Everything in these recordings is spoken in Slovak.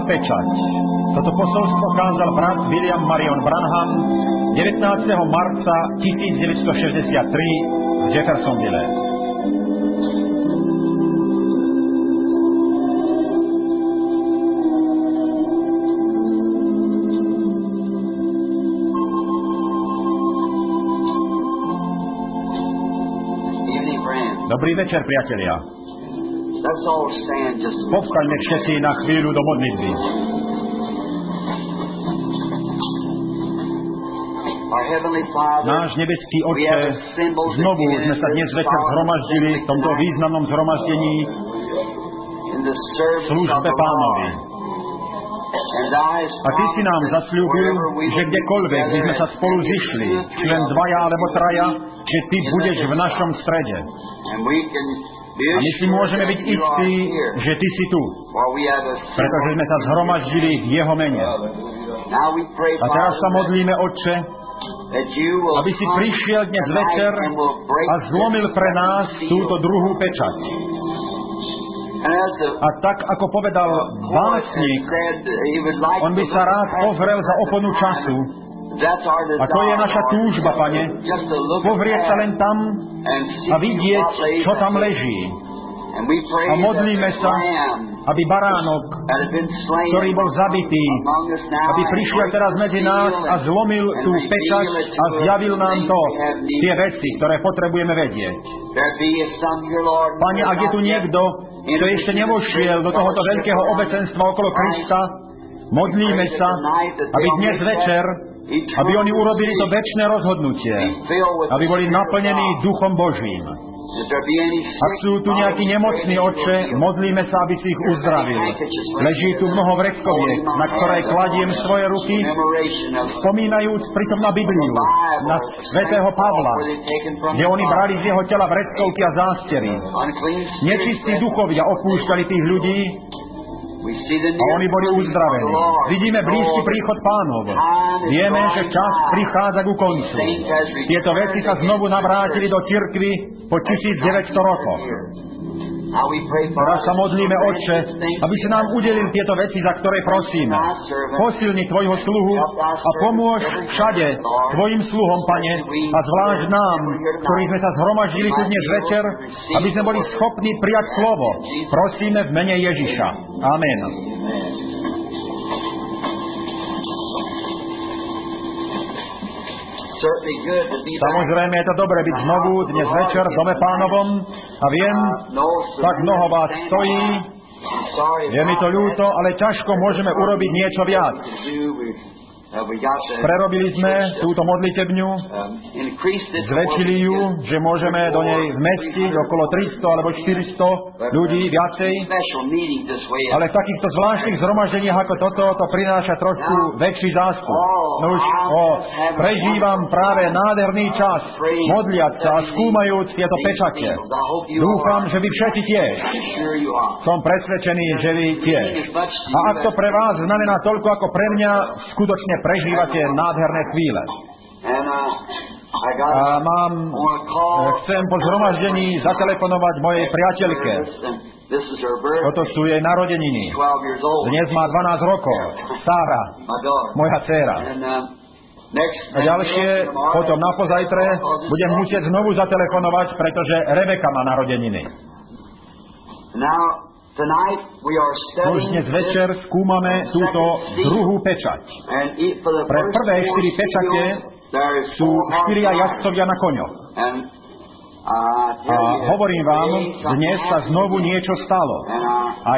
pečať. Toto posolstvo kázal brat William Marion Branham 19. marca 1963 v Jeffersonville. Dobrý večer, priatelia. Povstaňme všetci na chvíľu do modlitby. Náš nebeský Otče, znovu sme sa dnes večer zhromaždili v tomto významnom zhromaždení v službe Pánovi. A Ty si nám zasľúbil, že kdekoľvek by sme sa spolu zišli, či len dvaja alebo traja, že Ty budeš v našom strede. A my si môžeme byť istí, že Ty si tu, pretože sme sa zhromaždili v Jeho mene. A teraz sa modlíme, Otče, aby si prišiel dnes večer a zlomil pre nás túto druhú pečať. A tak, ako povedal básnik, on by sa rád pozrel za oponu času. A to je naša túžba, Pane, pozrieť sa len tam a vidieť, čo tam leží. A modlíme sa, aby baránok, ktorý bol zabitý, aby prišiel teraz medzi nás a zlomil tú pečať a zjavil nám tie veci, ktoré potrebujeme vedieť. Pane, ak je tu niekto, kto ešte nevošiel do tohoto veľkého obecenstva okolo Krista, modlíme sa, aby dnes večer, aby oni urobili to večné rozhodnutie, aby boli naplnení Duchom Božím. Ak sú tu nejakí nemocní, Otče, modlíme sa, aby si ich uzdravil. Leží tu mnoho vreckoviek, na ktoré kladiem svoje ruky, spomínajúc pritom na Bibliu, na svätého Pavla, kde oni brali z jeho tela vreckovky a zástery. Nečistí duchovia opúšťali tých ľudí a oni boli uzdravení. Vidíme blízky príchod Pánov. Vieme, že čas prichádza ku koncu. Tieto veci sa znovu navrátili do cirkvi po 1900 rokoch. Teraz sa modlíme, Otče, aby si nám udelil tieto veci, za ktoré prosíme. Posilni Tvojho sluhu a pomôž všade Tvojim sluhom, Pane, a zvlášť nám, ktorí sme sa zhromaždili tu dnes večer, aby sme boli schopní prijať slovo. Prosíme v mene Ježiša. Amen. Samozrejme je to dobre byť znovu dnes večer v dome Pánovom a viem, tak mnoho vás stojí, je mi to ľúto, ale ťažko môžeme urobiť niečo viac. Prerobili sme túto modlitebňu, zväčšili ju, že môžeme do nej vmestiť okolo 300 alebo 400 ľudí viacej, ale v takýchto zvláštnych zhromaždeniach ako toto to prináša trošku väčší zástup. No už prežívam práve nádherný čas, modliať sa a skúmajúc tieto pečate. Dúfam, že vy všetci tiež. Som presvedčený, že vy tiež. A ak to pre vás znamená toľko ako pre mňa, skutočne prežívate nádherné chvíle. A chcem po zhromaždení zatelefonovať mojej priateľke. Toto sú jej narodeniny. Dnes má 12 rokov. Sára, moja dcéra. A ďalšie, potom na pozajtre, budem musieť znovu zatelefonovať, pretože Rebeka má narodeniny. Už dnes večer skúmame túto druhú pečať. Pre prvé 4 pečate sú 4 jazdcovia na koňoch. A hovorím vám, dnes sa znovu niečo stalo. A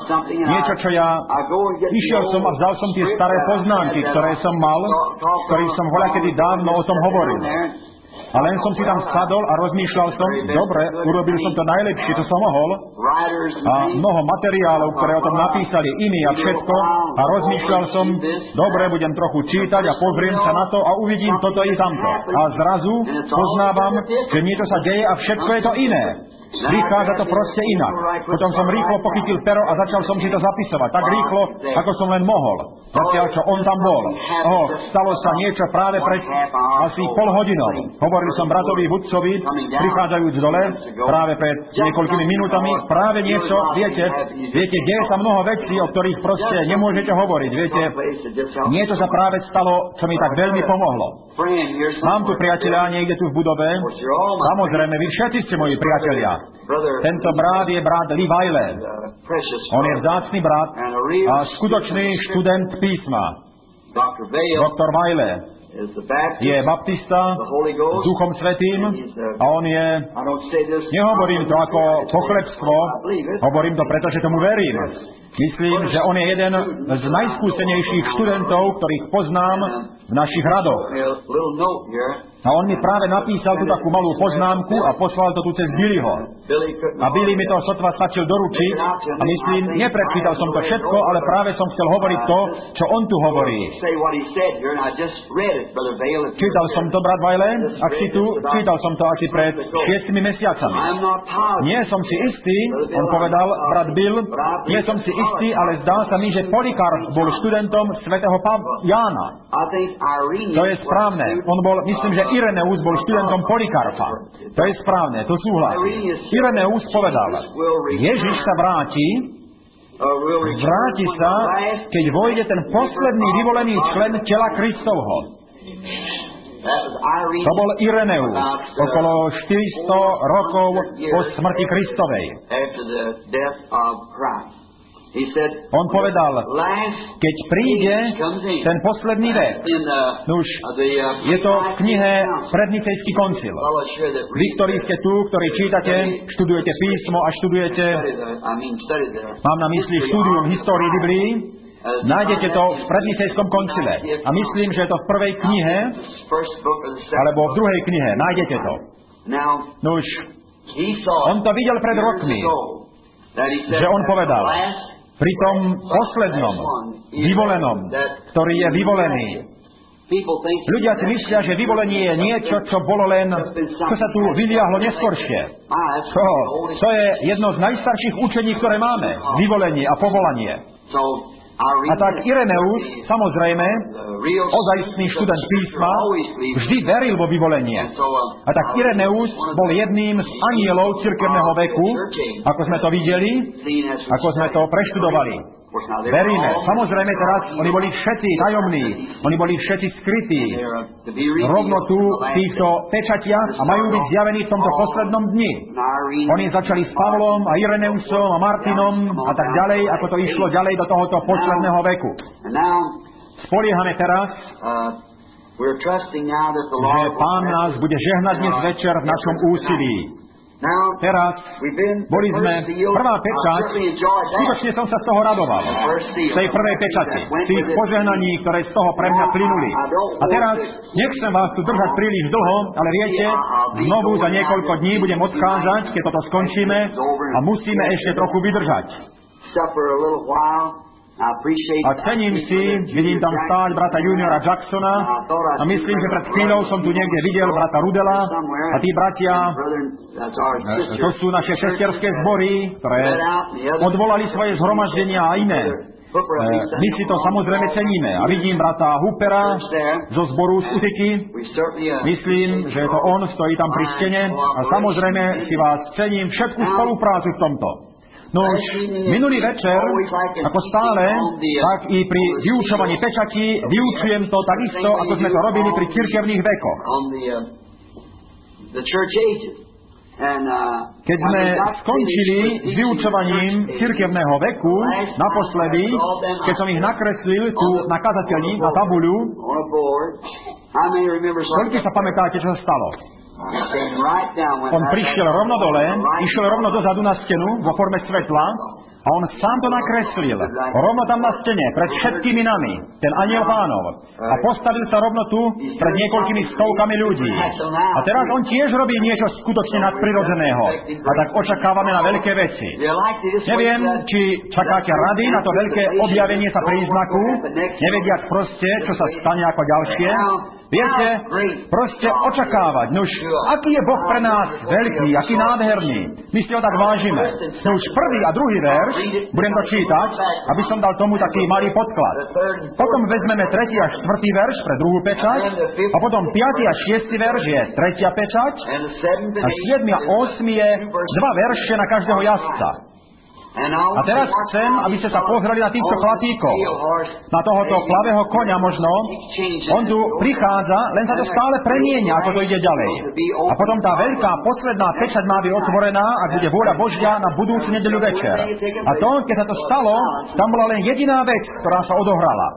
išiel som a vzal som tie staré poznámky, ktoré som mal, ktorých som voľakedy dávno o tom hovoril. A len som si tam sadol a rozmýšľal som, dobre, urobil som to najlepšie, čo som mohol. A mnoho materiálov, ktoré o tom napísali iní a všetko. A rozmýšľal som, dobre, budem trochu čítať a pozriem sa na to a uvidím toto i tamto. A zrazu poznávam, že niečo sa deje a všetko je to iné. Vychádza to proste inak. Potom som rýchlo pochytil pero a začal som si to zapisovať. Tak rýchlo, ako som len mohol. Zatiaľ, čo on tam bol. Stalo sa niečo práve pred asi pol hodinou. Hovoril som bratovi Woodsovi, prichádzajúc dole, práve pred niekoľkými minútami, práve niečo, viete, deje sa mnoho vecí, o ktorých proste nemôžete hovoriť. Viete, niečo sa práve stalo, čo mi tak veľmi pomohlo. Mám tu priateľa niekde tu v budove. Samozrejme, vy všetci ste moji priatelia. Tento brat je brat Lee Wiley. On je vzácny brat a skutočný študent písma. Doktor Wiley je baptista s Duchom Svätým a on je, nehovorím to ako pochlebstvo, hovorím to preto, že tomu verím. Myslím, že on je jeden z najskúsenejších študentov, ktorých poznám v našich radoch. A on mi práve napísal tú takú malú poznámku a poslal to tu cez Billyho. A Billy mi to sotva stačil doručiť a myslím, neprečítal som to všetko, ale práve som chcel hovoriť to, čo on tu hovorí. Čítal som to, brat Wiley, ak si tu, čítal som to asi pred 6 mesiacami. Nie som si istý, on povedal, brat Bill, nie som si istý, ale zdá sa mi, že Polykarp bol študentom svätého Jána. To je správne. On bol, myslím, že Ireneus bol študentom Polykarpa. To je správne, to súhlasí. Ireneus povedal, Ježiš sa vráti sa, keď vojde ten posledný vyvolený člen tela Kristovho. To bol Ireneus, okolo 400 rokov po smrti Kristovej. On povedal, keď príde ten posledný vek, už je to v knihe Prednicejský koncil. Vy, ktorí ste tu, ktorí čítate, študujete písmo a študujete, mám na mysli štúdium histórii Biblii, nájdete to v Prednicejskom koncile. A myslím, že je to v prvej knihe, alebo v druhej knihe, nájdete to. Už on to videl pred rokmi, že on povedal, pri tom poslednom, vyvolenom, ktorý je vyvolený. Ľudia si myslia, že vyvolenie je niečo, čo bolo len, čo sa tu vyliahlo neskoršie. To je jedno z najstarších učení, ktoré máme. Vyvolenie a povolanie. A tak Ireneus, samozrejme, ozajstný študent písma, vždy veril vo vyvolenie. A tak Ireneus bol jedným z anielov cirkevného veku, ako sme to videli, ako sme to preštudovali. Veríme. Samozrejme teraz, oni boli všetci tajomní, oni boli všetci skrytí. Rovno tu v týchto pečatiach a majú byť zjavení v tomto poslednom dni. Oni začali s Pavlom a Ireneusom a Martinom a tak ďalej, ako to išlo ďalej do tohoto posledného veku. Spoliehame teraz, že Pán nás bude žehnať dnes večer v našom úsilí. Teraz boli sme, prvá pečať, skutočne som sa z toho radoval, z tej prvej pečate, z tých požehnaní, ktoré z toho pre mňa plynuli. A teraz nechcem vás tu držať príliš dlho, ale viete, znovu za niekoľko dní budem odchádzať, keď toto skončíme a musíme ešte trochu vydržať. A cením si, vidím tam stáť brata juniora Jacksona a myslím, že pred chvíľou som tu niekde videl brata Rudela a tí bratia, to sú naše sesterské zbory, ktoré odvolali svoje zhromaždenia a iné. My si to samozrejme ceníme. A vidím brata Hoopera zo zboru z Utiky. Myslím, že to on stojí tam pri stene a samozrejme si vás cením všetku spoluprácu v tomto. No už minulý večer, ako stále, tak i pri vyučovaní pečatí, vyučujem to takisto, ako sme to robili pri cirkevných vekoch. Keď sme skončili s vyučovaním cirkevného veku, naposledy, keď som ich nakreslil tu na kazateľni, na tabuľu, koľko sa pamätáte, čo sa stalo? On prišiel rovno dole, išiel rovno dozadu na stenu vo forme svetla a A on sám to nakreslil. Rovno tam na stene, pred všetkými nami. Ten anjel Pánov. A postavil sa rovno tu, pred niekoľkými stovkami ľudí. A teraz on tiež robí niečo skutočne nadprirodzeného. A tak očakávame na veľké veci. Neviem, či čakáte rady na to veľké objavenie sa príznaku, nevediac proste, čo sa stane ako ďalšie. Viete, proste očakávať. Nuž, aký je Boh pre nás veľký, aký nádherný. My si ho tak vážime. Nuž, prvý a druhý verš, budem to čítať, aby som dal tomu taký malý podklad. Potom vezmeme 3. a 4. verš pre druhú pečať, a potom 5. a 6. verš je 3. pečať, a 7. a 8. je 2 verše na každého jazdca. A teraz chcem, aby ste sa pozreli na týchto chlapíkov, na tohoto plavého koňa možno. On tu prichádza, len sa to stále premieňa, ako to ide ďalej. A potom tá veľká posledná pečať má byť otvorená, ak bude vôľa Božia, na budúcu nedeľu večer. A to, keď sa to stalo, tam bola len jediná vec, ktorá sa odohrala.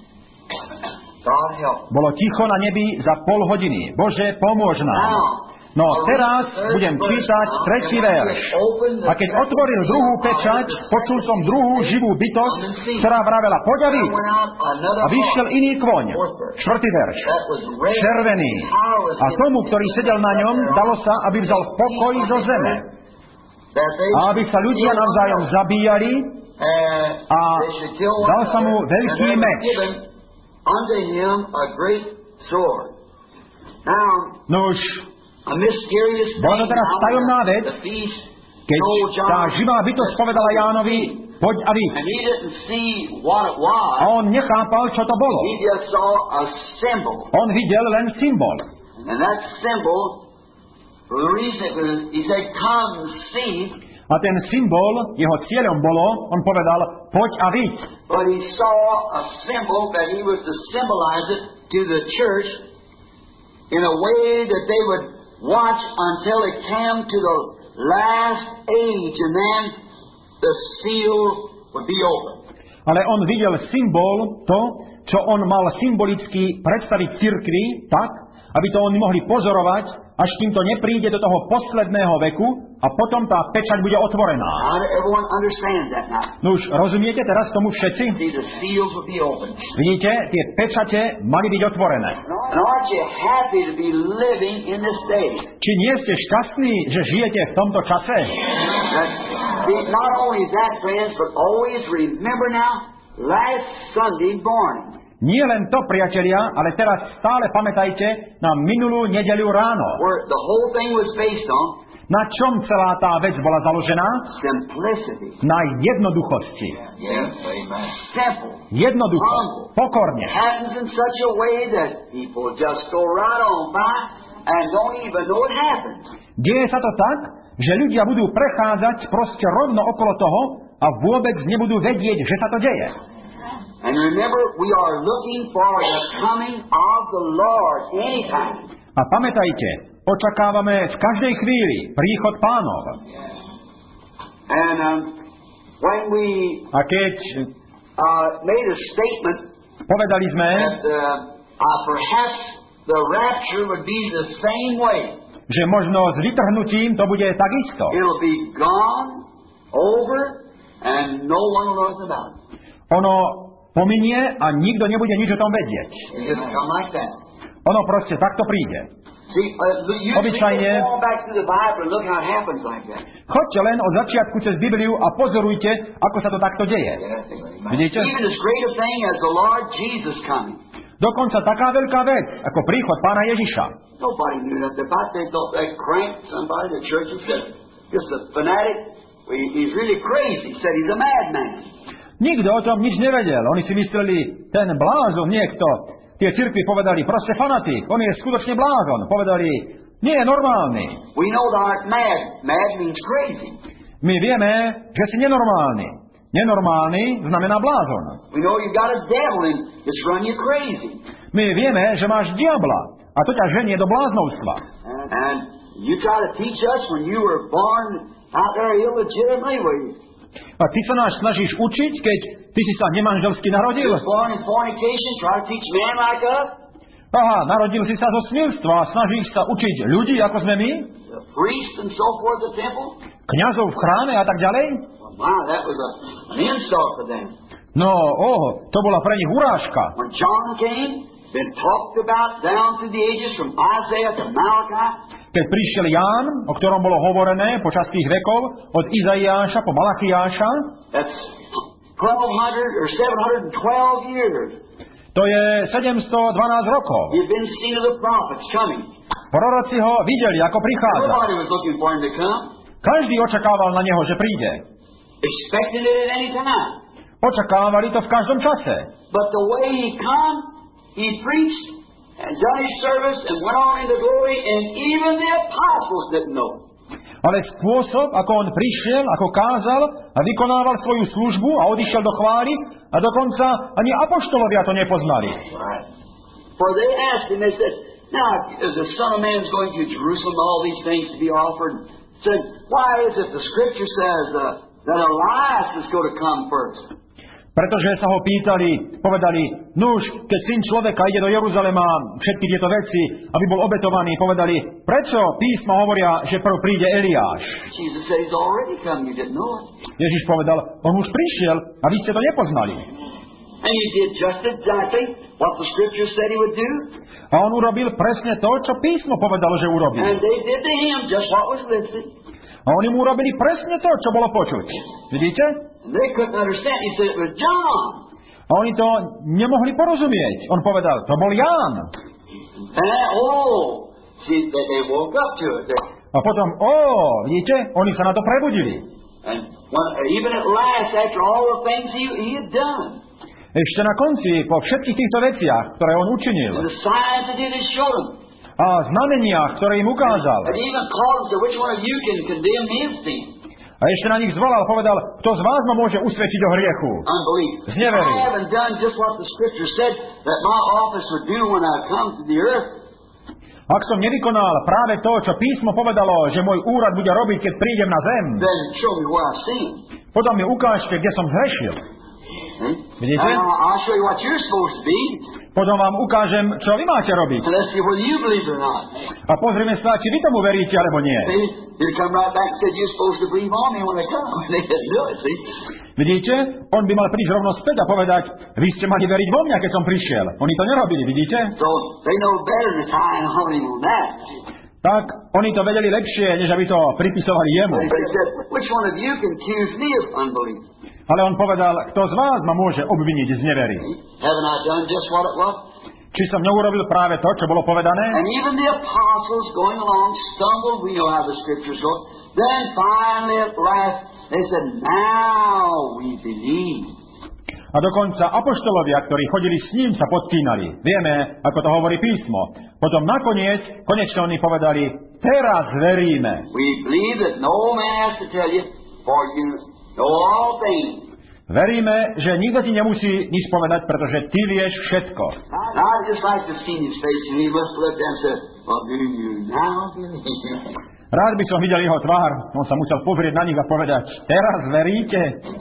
Bolo ticho na nebi za pol hodiny. Bože, pomôž nám. No, teraz budem čítať 3. verš. A keď otvoril druhú pečať, počul som druhú živú bytosť, ktorá vravela, poď a vidť. A vyšiel iný kôň. 4. verš. Červený. A tomu, ktorý sedel na ňom, dalo sa, aby vzal pokoj zo zeme. A aby sa ľudia navzájom zabíjali, a dal sa mu veľký meč. Nož, bola to teraz tajomná vec, keď tá živá bytosť povedala Jánovi, poď a vidť. A on nechápal, čo to bolo. On videl len symbol. A ten symbol, jeho cieľom bolo, on povedal, poď a vidť. But he saw a symbol that he was to symbolize it to the church in a way that they would watch until it came to the last age, and then the seal would be open. Ale on videl symbol, to, čo on mal symbolicky predstaviť cirkvi, tak, aby to oni mohli pozorovať, až kým to nepríde do toho posledného veku a potom tá pečať bude otvorená. No už rozumiete teraz tomu všetci? Vidíte, tie pečate mali byť otvorené. Či nie ste šťastní, že žijete v tomto čase? Nie len to, priatelia, ale teraz stále pamätajte na minulú nedeľu ráno. Na čom celá tá vec bola založená? Na jednoduchosti. Jednoducho, pokorne. Deje sa to tak, že ľudia budú prechádzať proste rovno okolo toho a vôbec nebudú vedieť, že sa to deje. And remember, we are looking for the coming of the Lord anytime. A pamätajte, očakávame v každej chvíli príchod Pánov. And when we keď made a statement, povedali sme, that perhaps the rapture would be the same way. Že možno s vytrhnutím to bude takisto. It'll be gone, over, and no one will know about it. Ono pominie a nikto nebude nič o tom vedieť. Ono proste takto príde. Obyčajne choďte len od začiatku cez Bibliu a pozorujte, ako sa to takto deje. Vidíte? Dokonca taká veľká vec, ako príchod Pána Ježiša. Nikto o tom nič nevedel. Oni si mysleli, ten blázon niekto. Tie cirkvi povedali, proste fanatik, on je skutočne blázon. Povedali, nie je normálny. My vieme, že si nenormálny. Nenormálny znamená blázon. My vieme, že máš diabla a to ťa ženie do bláznovstva. A ty sa nás snažíš učiť, keď ty si sa nemanželsky narodil? Aha, narodil si sa zo smilstva a snažíš sa učiť ľudí, ako sme my? kňazov v chráme a tak ďalej? Wow, that was an insult to them. No, to bola pre nich urážka. When John came, been talked about down through the ages from Isaiah to Malachi. Keď prišiel Ján, o ktorom bolo hovorené počas tých vekov, od Izaiáša po Malachiáša, that's 1200 or 712 years. To je 712 rokov. You've been seen of the prophets coming. Proroci ho videli, ako prichádza. Nobody was looking for him to come. Každý očakával na neho, že príde. Expected it at any time. Očakávali to v každom čase. But the way he come, he preached and done his service and went on into glory, and even the apostles didn't know. Ale spôsob, ako on prišiel, ako kázal a vykonával svoju službu a odišiel do chvály, a dokonca ani apoštolovia to nepoznali. Right. For they asked him, they said, now, is the Son of Man going to Jerusalem, all these things to be offered? Said, why is it the Scripture says that Elias is going to come first? Pretože sa ho pýtali, povedali, nuž, keď Syn človeka ide do Jeruzalema, všetky tieto veci, aby bol obetovaný, povedali, prečo písma hovoria, že prv príde Eliáš? Jesus said he's already come, you didn't know it. Ježiš povedal, on už prišiel a vy ste to nepoznali. And he did just exactly what the Scripture said he would do. A on urobil presne to, čo písmo povedalo, že urobí. And they did to him just what was listed. A oni mu urobili presne to, čo bolo počuť. Vidíte? And they couldn't understand. He said it was John. A oni to nemohli porozumieť. On povedal, to bol Ján. And see, they woke up to it. A potom, vidíte, oni sa na to prebudili. And even at last, after all the things he had done. Ešte na konci, po všetkých týchto veciach, ktoré on učinil. And the signs that he had showed them. A znameniach, ktoré im ukázal. And even called them, said, which one of you can condemn his sin? A ešte na nich zvolal, povedal, kto z vás ma môže usvedčiť o hriechu? Unbelief. Z nevery. I haven't done just what the Scripture said that my office would do when I come to the earth. Ak som nevykonal práve to, čo písmo povedalo, že môj úrad bude robiť, keď prídem na zem, Then show me where I've sinned. potom mi ukážte, kde som zhrešil. Vidíte? I'll show you what you're supposed to be. Potom vám ukážem, čo vy máte robiť. And let's see whether you believe it or not. A pozrieme sa, či vy tomu veríte, alebo nie. See, he'd come right back and said, you're supposed to believe on me when I come. They didn't do it, see. Vidíte? On by mal prísť rovno späť a povedať, vy ste mali veriť vo mňa, keď som prišiel. Oni to nerobili, vidíte? So they know better to tie and hold him on that. Tak, oni to vedeli lepšie, než aby to pripisovali jemu. They said, which one of you can accuse me of unbelief? Ale on povedal, kto z vás ma môže obviniť z nevery? Haven't I done just what it was? Či som neurobil práve to, čo bolo povedané? And even the apostles going along stumbled. We know how the Scriptures go. Then finally at last they said, now we believe. A dokonca apoštolovia, ktorí chodili s ním, sa podpínali. Vieme, ako to hovorí písmo. Potom nakoniec, konečne oni povedali, teraz veríme. We believe that no man has to tell you, for you know all things. Veríme, že nikto ti nemusí nič povedať, pretože ty vieš všetko. Now I'd just like to see his face, and he must look and say, well, do you now believe? Rád by som videl jeho tvár. On sa musel pozrieť na nich a povedať, teraz veríte?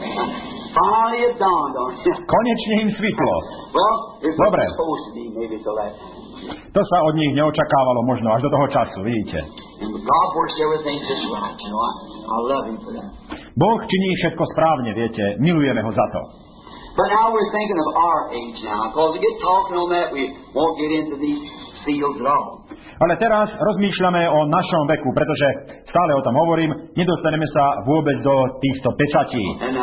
Finally it dawned on him. Konečne im svitlo. Well, it was Dobre. supposed to be maybe till that. To sa od nich neočakávalo možno až do toho času, vidíte. And God works everything just right, you know. I love him for that. Boh činí všetko správne, viete. Milujeme ho za to. But now we're thinking of our age now. Because we get talking on that, we won't get into these seals at all. Ale teraz rozmýšľame o našom veku, pretože stále o tom hovorím, nedostaneme sa vôbec do týchto pečatí. And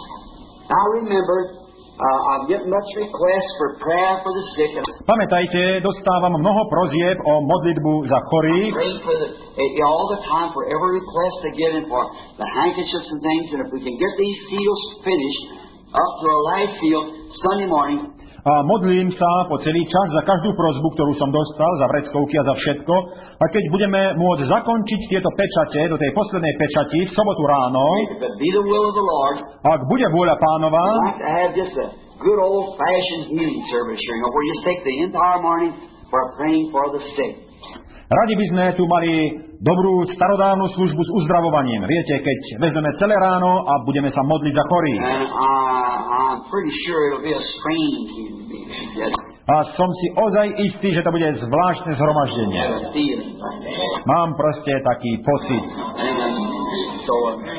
I remember, I'm getting much requests for prayer for the sick. Pamätajte, dostávam mnoho prozieb o modlitbu za chorých. Praying for all the time for every request they give in for the handkerchiefs and things. And if we can get these seals finished up to a last seal Sunday morning. A modlím sa po celý čas za každú prosbu, ktorú som dostal, za vreckovky a za všetko. A keď budeme môcť zakončiť tieto pečate do tej poslednej pečati v sobotu ráno, ak bude vôľa Pánova, good old-fashioned healing service here, where you take the entire morning for praying for the sick. Radi by sme tu mali dobrú starodávnu službu s uzdravovaním. Viete, keď vezmeme celé ráno a budeme sa modliť za chorých. I'm pretty sure it'll be a strange healing meeting. A som si ozaj istý, že to bude zvláštne zhromaždenie. Mám proste taký pocit. So,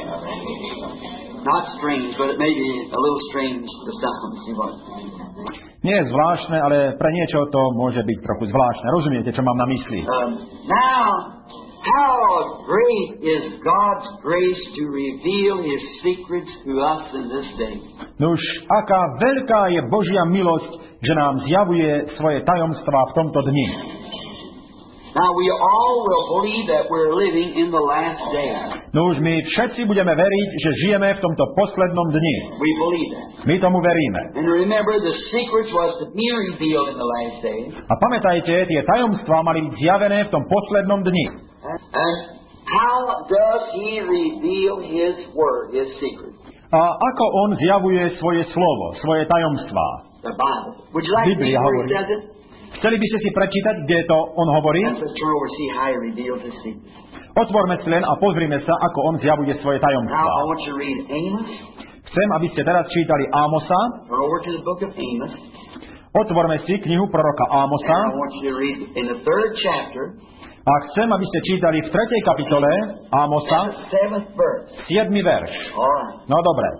not strange, but it may be a little strange to some. See what? Nie je zvláštne, ale pre niečo to môže byť trochu zvláštne. Rozumiete, čo mám na mysli? Now, how great is God's grace to reveal His secrets to us in this day. Nuž, aká veľká je Božia milosť, že nám zjavuje svoje tajomstvá v tomto dni. Now we all will believe that we're living in the last days. Nuž, my všetci budeme veriť, že žijeme v tomto poslednom dni. We believe that. My tomu veríme. And remember, the secrets was to be revealed in the last days. A pamätajte, tie tajomstvá mali byť zjavené v tom poslednom dni. And how does He reveal His word, His secret? A ako on zjavuje svoje slovo, svoje tajomstvá? The Bible. Would you like to read where He does it? Chceli by ste si prečítať, kde to on hovorí? Let's turn over and see how He reveals His secret. Otvorme si len a pozrime sa, ako on zjavuje svoje Now tajomstvá. I want you to read Amos. Chcem, aby ste teraz čítali Ámosa. Turn over to the book of Amos. Otvorme si knihu proroka Ámosa. And I want you to read in the 3rd chapter. A chcem, aby ste čítali v 3. kapitole Ámosa, And the 7th verse. 7. verš. All right. No dobre.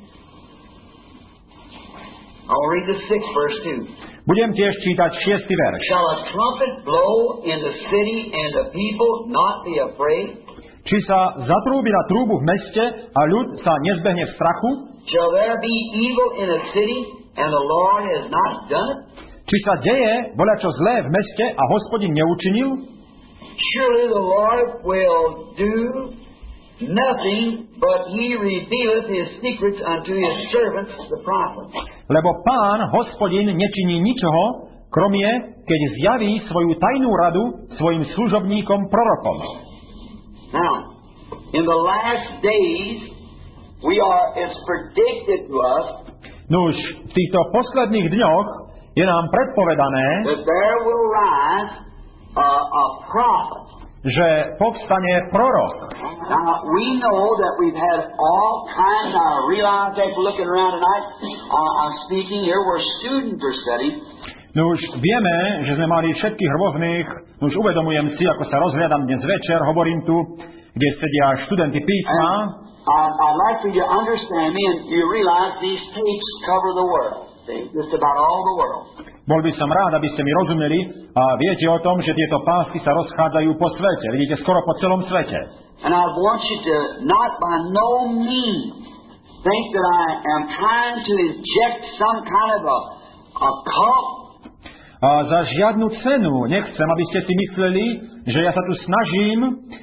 I'll read the 6th verse too. Budem tiež čítať 6. verš. Shall a trumpet blow in the city and the people not be afraid? Či sa zatrúbi na trúbu v meste a ľud sa nezbehne v strachu? Shall there be evil in a city and the Lord has not done it? Či sa deje voľačo zlé v meste a Hospodin neučinil? Surely the Lord will do nothing, but He revealeth His secrets unto His servants, the prophets. Lebo Pán, Hospodin, nečiní ničoho, kromie, keď zjaví svoju tajnú radu svojim služobníkom prorokom. Now, in the last days, it's predicted to us Nuž, v týchto posledných dňoch je nám predpovedané, that there will rise a prophet. že povstane prorok. Now, we know that we've had all kinds. I realize that looking around tonight, I'm speaking here where students are studying. No už vieme, že sme mali všetkých rôznych, už uvedomujem si, ako sa rozhliadam dnes večer, hovorím tu, kde sedia študenti písma. I'd like for you to understand me and you realize these tapes cover the world. See, just about all the world. Bol by som rád, aby ste mi rozumeli a viete o tom, že tieto pásky sa rozchádzajú po svete. Vidíte, skoro po celom svete. And I want you to not by no means think that I am trying to inject some kind of a cult. A za žiadnu cenu nechcem, aby ste si mysleli, že ja sa tu snažím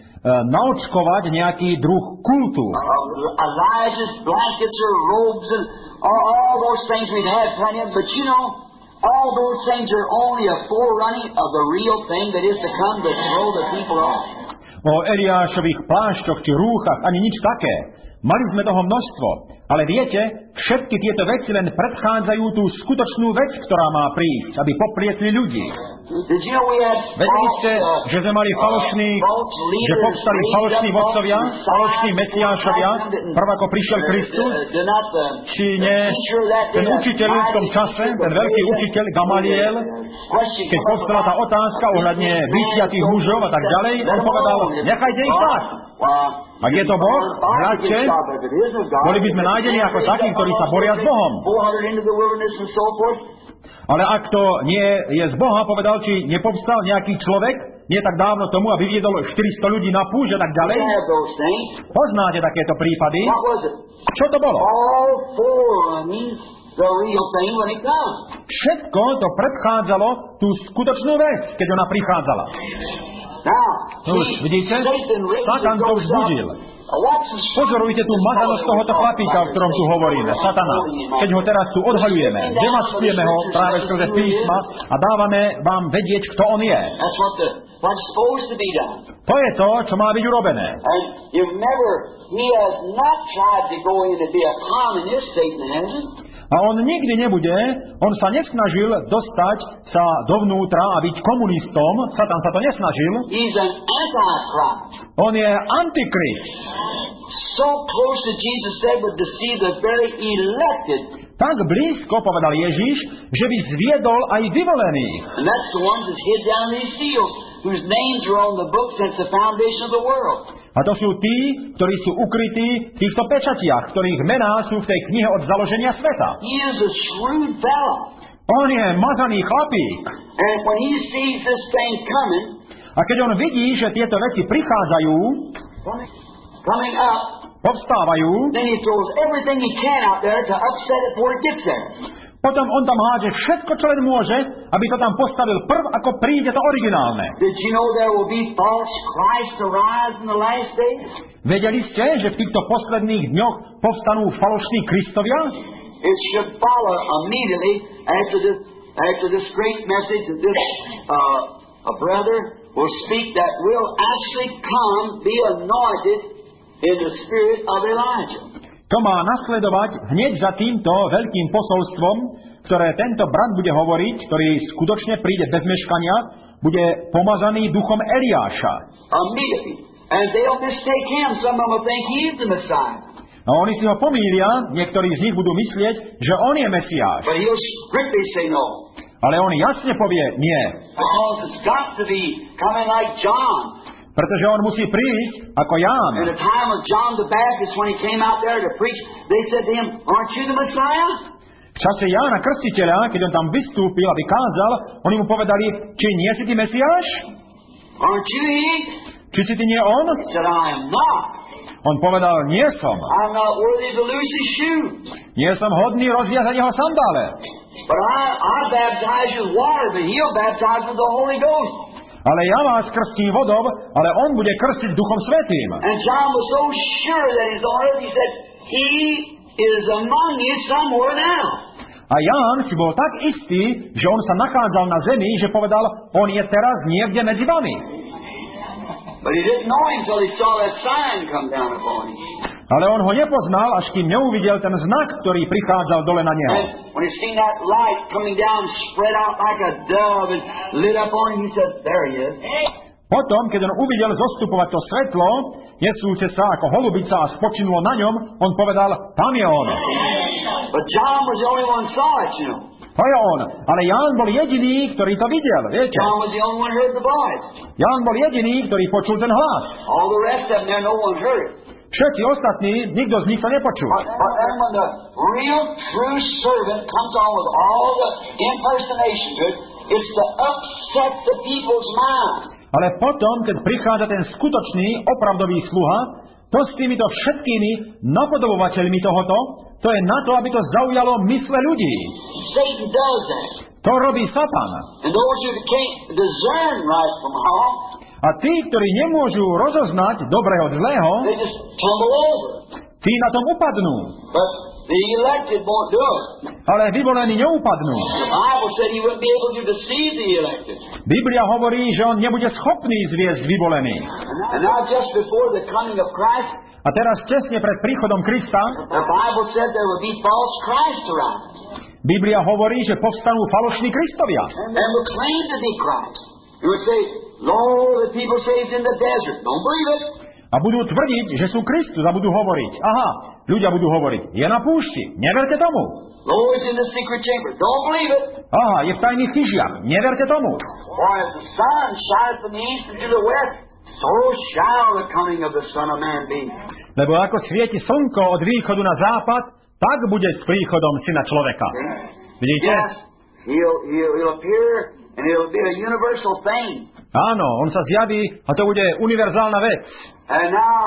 naočkovať nejaký druh kultu. Elijah's blankets or robes and all those things we've had plenty of, but you know, all those things are only a forerunning of the real thing that is to come to throw the people off. O Eliášových plášťoch či rúchach ani nič také. Mali sme toho množstvo, ale viete, všetky tieto veci len predchádzajú tú skutočnú vec, ktorá má prísť, aby poplietli ľudí. Vedeli ste, že sme mali falošných, že povstali falošní vodcovia, falošní mesiášovia, prv ako prišiel Kristus, či nie ten učiteľ v tom čase, ten veľký učiteľ Gamaliel, keď povstala tá otázka ohľadne vyčiatých mužov a tak ďalej, on povedal, nechajte ich tak. Ak je to Boh, hľadte, boli by sme nájdení ako takí, ktorí sa boria s Bohom. Ale ak to nie je z Boha, povedal, či nepovstal nejaký človek, nie tak dávno tomu a vyviedol 400 ľudí na púšť a tak ďalej. Poznáte takéto prípady? Čo to bolo? Všetko to predchádzalo tú skutočnú vec, keď ona prichádzala. Už vidíte? Satan to vzbudil. Pozorujte tú mazanosť tohoto chlapíka, o ktorom tu hovoríme, Satana. Keď ho teraz tu odhaľujeme, demaskujeme ho práve skrze písma a dávame vám vedieť, kto on je. To je to, čo má byť urobené. A on nikdy nebude, on sa nesnažil dostať sa dovnútra a byť komunistom, Satan sa to nesnažil. On je antikrist. So close that Jesus said would deceive the very elected. Tak blízko, povedal Ježiš, že by zviedol aj vyvolených. And that's the ones that's hid down these seals. whose names are on the book since the foundation of the world. A to sú tí, ktorí sú ukrytí v týchto pečatiach, ktorých mená sú v tej knihe od založenia sveta. He is a shrewd fellow. On je mazaný chlapík. And when he sees this thing coming, A keď on vidí, že tieto veci prichádzajú, coming up, povstávajú, then he throws everything he can out there to upset it before it gets there. potom on tam hádže všetko, čo len môže, aby to tam postavil prv, ako príde to originálne. Did you know there will be false Christ arise in the last days? Vedeli ste, že v týchto posledných dňoch povstanú falošní Kristovia? It should follow immediately after this great message that this a brother will speak that will actually come, be anointed in the spirit of Elijah. To má nasledovať hneď za týmto veľkým posolstvom, ktoré tento brat bude hovoriť, ktorý skutočne príde bez meškania, bude pomazaný duchom Eliáša. Immediately. And they'll mistake him. Some of them will think he's the Messiah. A oni si ho pomýlia, niektorí z nich budú myslieť, že on je Mesiáš. But he'll strictly say no. Ale on jasne povie nie. Because it's got to be coming like John. Pretože on musí prísť ako Ján. In the time of John the Baptist, when he came out there to preach, they said to him, "Aren't you the Messiah?" V čase Jána Krstiteľa, keď on tam vystúpil a vykázal, oni mu povedali, či nie si ty Mesiáš? "Aren't you he?" Či si ty nie on? He said, "I am not. On povedal, nie som. I'm not worthy to loose his shoes. Nie som hodný rozviazať jeho sandále. But I baptize you with water, but he'll baptize with the Holy Ghost." Ale ja vás krstím vodou, ale on bude krstiť Duchom Svätým. And John was so sure that he's on earth, he said, "He is among you somewhere now." A Ján si bol tak istý, že on sa nachádzal na zemi, že povedal, on je teraz niekde medzi vami. But he didn't know him until he saw that sign come down upon him. Ale on ho nepoznal, až kým neuvidel ten znak, ktorý prichádzal dole na neho. And when he seen that light coming down, spread out like a dove and lit up on him, he said, "There he is." Potom, keď on uvidel zostupovať to svetlo, nesúce sa ako holubica a spočinulo na ňom, on povedal, tam je on. But John was the only one who saw it, you know. To je on. Ale Ján bol jediný, ktorý to videl, viete. John was the only one who heard the voice. Ján bol jediný, ktorý počul ten hlas. All the rest of them there, no one heard it. Všetci ostatní, nikto z nich sa nepočul. But then when the real true servant comes on with all the impersonation to it, it's to upset the people's mind. Ale potom, keď prichádza ten skutočný, opravdový sluha, to s týmito všetkými napodobovateľmi tohoto, to je na to, aby to zaujalo mysle ľudí. Satan does that. To robí Satan. And those who can't discern right from wrong, A tí, ktorí nemôžu rozoznať dobre od zlého, they just tumble over. tí na tom upadnú. But the elected won't do it. Ale vyvolení neupadnú. The Bible said he wouldn't be able to deceive the elected. Biblia hovorí, že on nebude schopný zviesť vyvolených. And now just before the coming of Christ, A teraz tesne pred príchodom Krista, the Bible said there would be false Christ around. Biblia hovorí, že povstanú falošní Kristovia. And would claim to be Christ. He would say, "Lo, the people say he's in the desert. Don't believe it." A budú tvrdiť, že sú Kristus a budú hovoriť. Aha, ľudia budú hovoriť, je na púšti, neverte tomu. "Lo, he's in the secret chamber. Don't believe it." Aha, je v tajných chyžiach, neverte tomu. For as the sun shines from the east to the west, so shall the coming of the Son of Man be. Lebo ako svieti slnko od východu na západ, tak bude s príchodom Syna človeka. Vidíte? Yes, he'll appear and it'll be a universal thing. Áno, on sa zjaví a to bude univerzálna vec. And now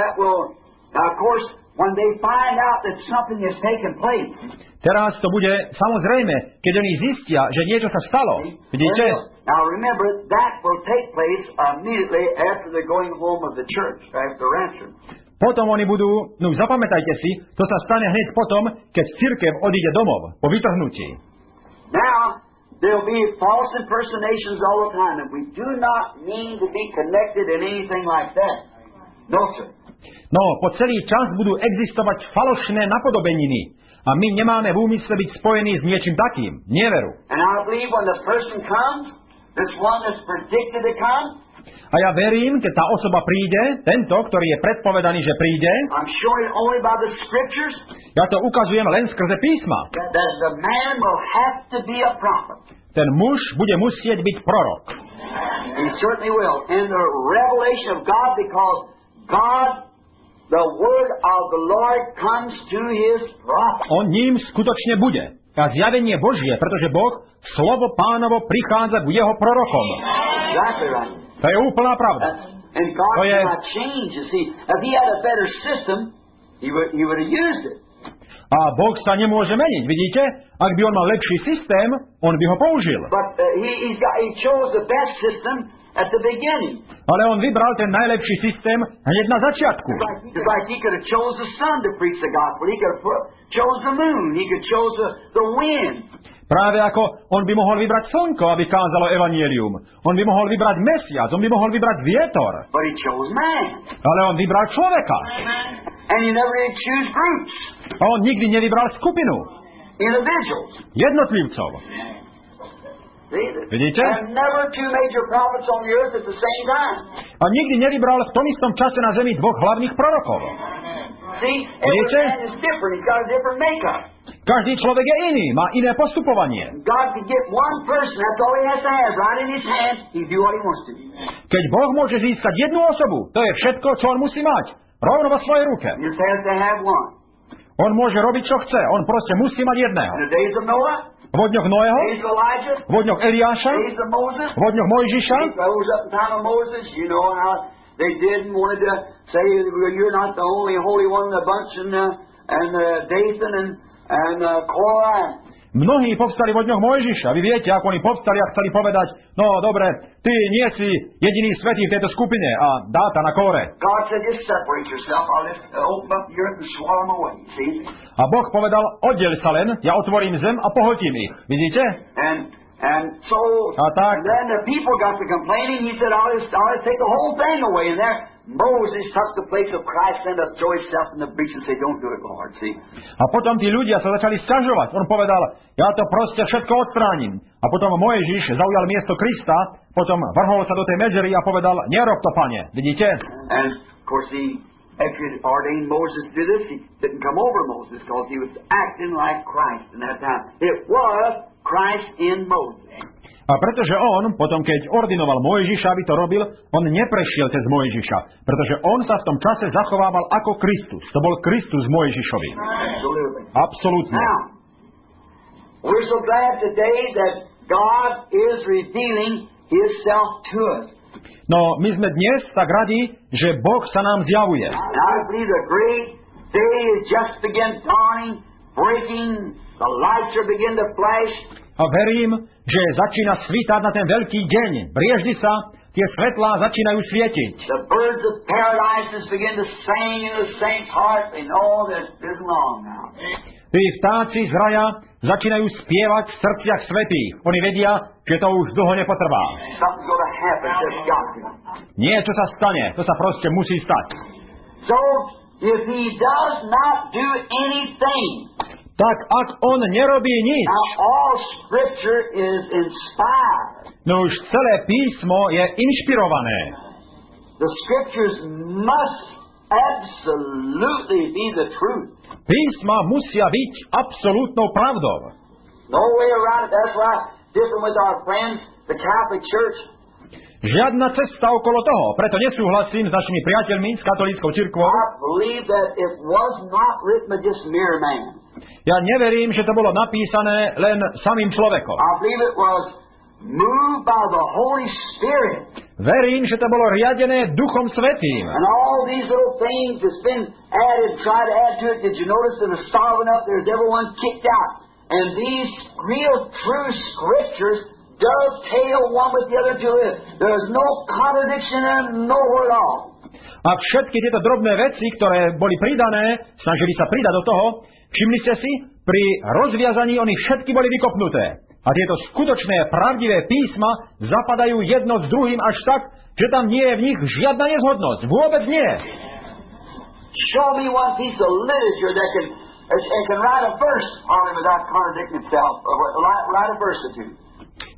of course, when they find out that something has taken place, Teraz to bude samozrejme, keď oni zistia, že niečo sa stalo. Vidíte? now remember, that will take place immediately after the going home of the church, after the rapture. Potom oni budú, no zapamätajte si, to sa stane hneď potom, keď cirkev odíde domov, po vytrhnutí. Now, there'll be false impersonations all the time, and we do not mean to be connected in anything like that. No, sir. No, po celý čas budú existovať falošné napodobeniny. A my nemáme v úmysle byť spojení s niečím takým. Neveru. And I believe when the person comes, this one that's predicted to come, A ja verím, keď tá osoba príde, tento, ktorý je predpovedaný, že príde, I'm showing only by the scriptures ja to ukazujem len skrze písma. that the man will have to be a prophet. Ten muž bude musieť byť prorok. He certainly will. In the revelation of God, because God, the word of the Lord comes to His prophet. On ním skutočne bude. A zjavenie Božie, pretože Boh, slovo Pánovo, prichádza k jeho prorokom. Exactly right. To je úplná pravda. And God cannot change, you see. If He had a better system, He would have used it. A Boh sa nemôže meniť, vidíte? Ak by on mal lepší systém, on by ho použil. But he chose the best system at the beginning. Ale on vybral ten najlepší systém hneď na začiatku. It's like he could have chose the sun to preach the gospel. He could have chose the moon. He could chose the wind. Práve ako on by mohol vybrať slnko, aby kázalo evanjelium. On by mohol vybrať mesiac, on by mohol vybrať vietor. But he chose man. Ale on vybral človeka. And he never did choose groups. A on nikdy nevybral skupinu. Individuals. Jednotlivcov. Vidíte? And never two major prophets on the earth at the same time. A nikdy nevybral v tom istom čase na zemi dvoch hlavných prorokov. See, every man is different. He's got a different makeup. Každý človek je iný, má iné postupovanie. God could get one person, that's all he has to have, right in his hand. He do what he wants to do. Keď Boh môže získať jednu osobu, to je všetko, čo on musí mať. Rovno vo svojej ruke. He just has to have one. On môže robiť, čo chce. On proste musí mať jedného. In the days of Noah, V dňoch Noého, days of Elijah, v dňoch Eliáša, days of Moses, v dňoch Mojžiša. He rose up in the time of Moses. You know how they did and wanted to say, you're not the only holy one in the bunch, and Dathan and Korah. Mnohí povstali vo dňoch Mojžiša. Vy viete, ako oni povstali a chceli povedať, no dobre, ty nie si jediný svätý v tejto skupine a Dátan a Kóre. God said, just separate yourself. I'll just open up the earth and swallow them away. See? A Boh povedal, oddeľ sa len, ja otvorím zem a pohltím ich. Vidíte? And so, tak. and then the people got to complaining. He said, I'll just take the whole thing away. And there, Moses took the place of Christ and throw himself in the breach and say, don't do it, Lord. See? A potom tí ľudia sa začali sťažovať. On povedal, ja to proste všetko odstránim. A potom Mojžiš zaujal miesto Krista, potom vrhol sa do tej medzery a povedal, nerob to, Pane. Vidíte? And, of course, after he ordained Moses to do this, he didn't come over Moses because he was acting like Christ in that time. It was Christ in Moses. A pretože on, potom keď ordinoval Mojžiša, aby to robil, on neprešiel cez Mojžiša, pretože on sa v tom čase zachovával ako Kristus. To bol Kristus Mojžišovi. Absolútne. Now, we're so glad today that God is revealing Himself to us. No, my sme dnes tak radi, že Boh sa nám zjavuje. And I believe the great day is just begin dawning, breaking, the lights are begin to flash. A verím, že začína svítať na ten veľký deň. Brieždi sa, tie svetlá začínajú svietiť. The birds of paradise begin to sing in the saints' heart. They know that it isn't long now. Tí vtáci z raja začínajú spievať v srdciach svätých. Oni vedia, že to už dlho nepotrvá. Something's going to happen, just got to. Niečo sa stane, to sa proste musí stať. So, if he does not do anything, tak ak on nerobí nič, now all Scripture is inspired. No už celé písmo je inšpirované. The Scriptures must absolutely be the truth. Písma musia byť absolútnou pravdou. No way around it. That's why different with our friends, the Catholic Church. Žiadna cesta okolo toho. Preto nesúhlasím s našimi priateľmi s katolíckou cirkvou. I believe that it was not written by just mere man. Ja neverím, že to bolo napísané len samým človekom. I believe it was moved by the Holy Spirit. Verím, že to bolo riadené Duchom Svätým. And all these little things that's been added, try to add to it. Did you notice that it's starving up? There's everyone kicked out. And these real true Scriptures dovetail one with the other to it. There's no contradiction in nowhere at all. A všetky tieto drobné veci, ktoré boli pridané, snažili sa pridať do toho, všimli ste si, pri rozviazaní oni všetky boli vykopnuté. A tieto skutočné, pravdivé písma zapadajú jedno s druhým až tak, že tam nie je v nich žiadna nezhodnosť. Vôbec nie. Show me one piece of literature that can write a verse on it without contradicting itself. Write a verse or two.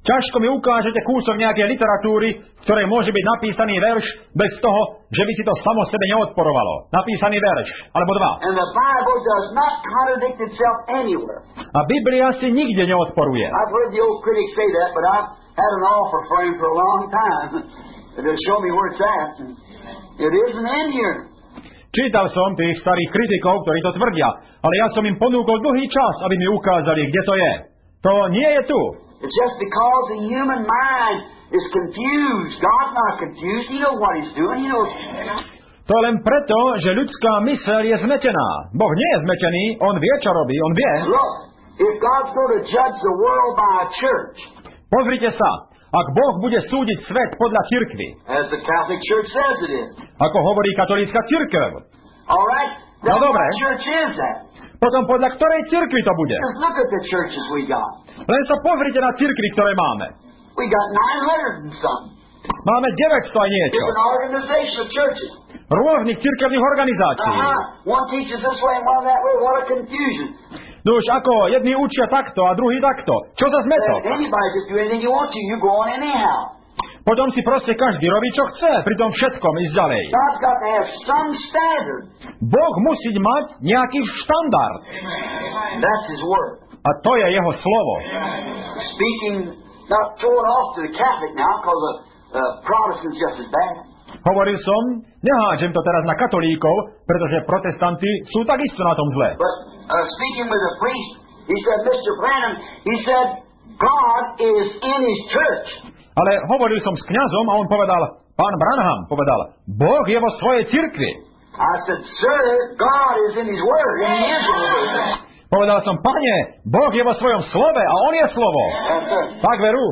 Ťažko mi ukážete kúsok nejakej literatúry, v ktorej môže byť napísaný verš bez toho, že by si to samo sebe neodporovalo. Napísaný verš, alebo dva. And the Bible does not contradict itself anywhere. A Biblia si nikde neodporuje. I've heard the old critics say that, but I've had an offer for him for a long time to show me where it's at. It isn't in here. Čítal som tých starých kritikov, ktorí to tvrdia, ale ja som im ponúkol dlhý čas, aby mi ukázali, kde to je. To nie je tu. It's just because the human mind is confused. God's not confused. He knows what He's doing. He knows. To len preto, že ľudská myseľ je zmetená. Boh nie je zmetený, On vie, čo robí, On vie. Look, if God's going to judge the world by a church, Pozrite sa, ak Boh bude súdiť svet podľa cirkvi, as the Catholic Church says it is, ako hovorí katolícka cirkev, all right, then No, dobre. what church is that? potom podľa ktorej cirkvi to bude? Just look at the churches we got. Len sa pozrite na cirkvi, ktoré máme. We got 900 and some. Máme 900 a niečo. Different organization of churches. Rôznych cirkevných organizácií. One teaches this way and one that way. What a confusion. No už ako, jedni učia takto a druhý takto. Čo za zmetok? Anybody just do anything you want to. You go on anyhow. Potom si proste každý robí, čo chce, pri tom všetkom ísť ďalej. God's got to have some standard. Boh musí mať nejaký štandard. That's His word. A to je jeho slovo. Speaking, not throwing off to the Catholic now, because Protestants just as bad. Hovoril som, nehádžem to teraz na katolíkov, pretože protestanti sú takisto na tom zle. But speaking with a priest, he said, Mr. Branham, he said, God is in His church. Ale hovoril som s kňazom a on povedal, pán Branham povedal, Boh je vo svojej cirkvi. I said, sir, God is in His word, and He is in His word. Povedal som, pane, Boh je vo svojom slove a on je slovo. Tak veru.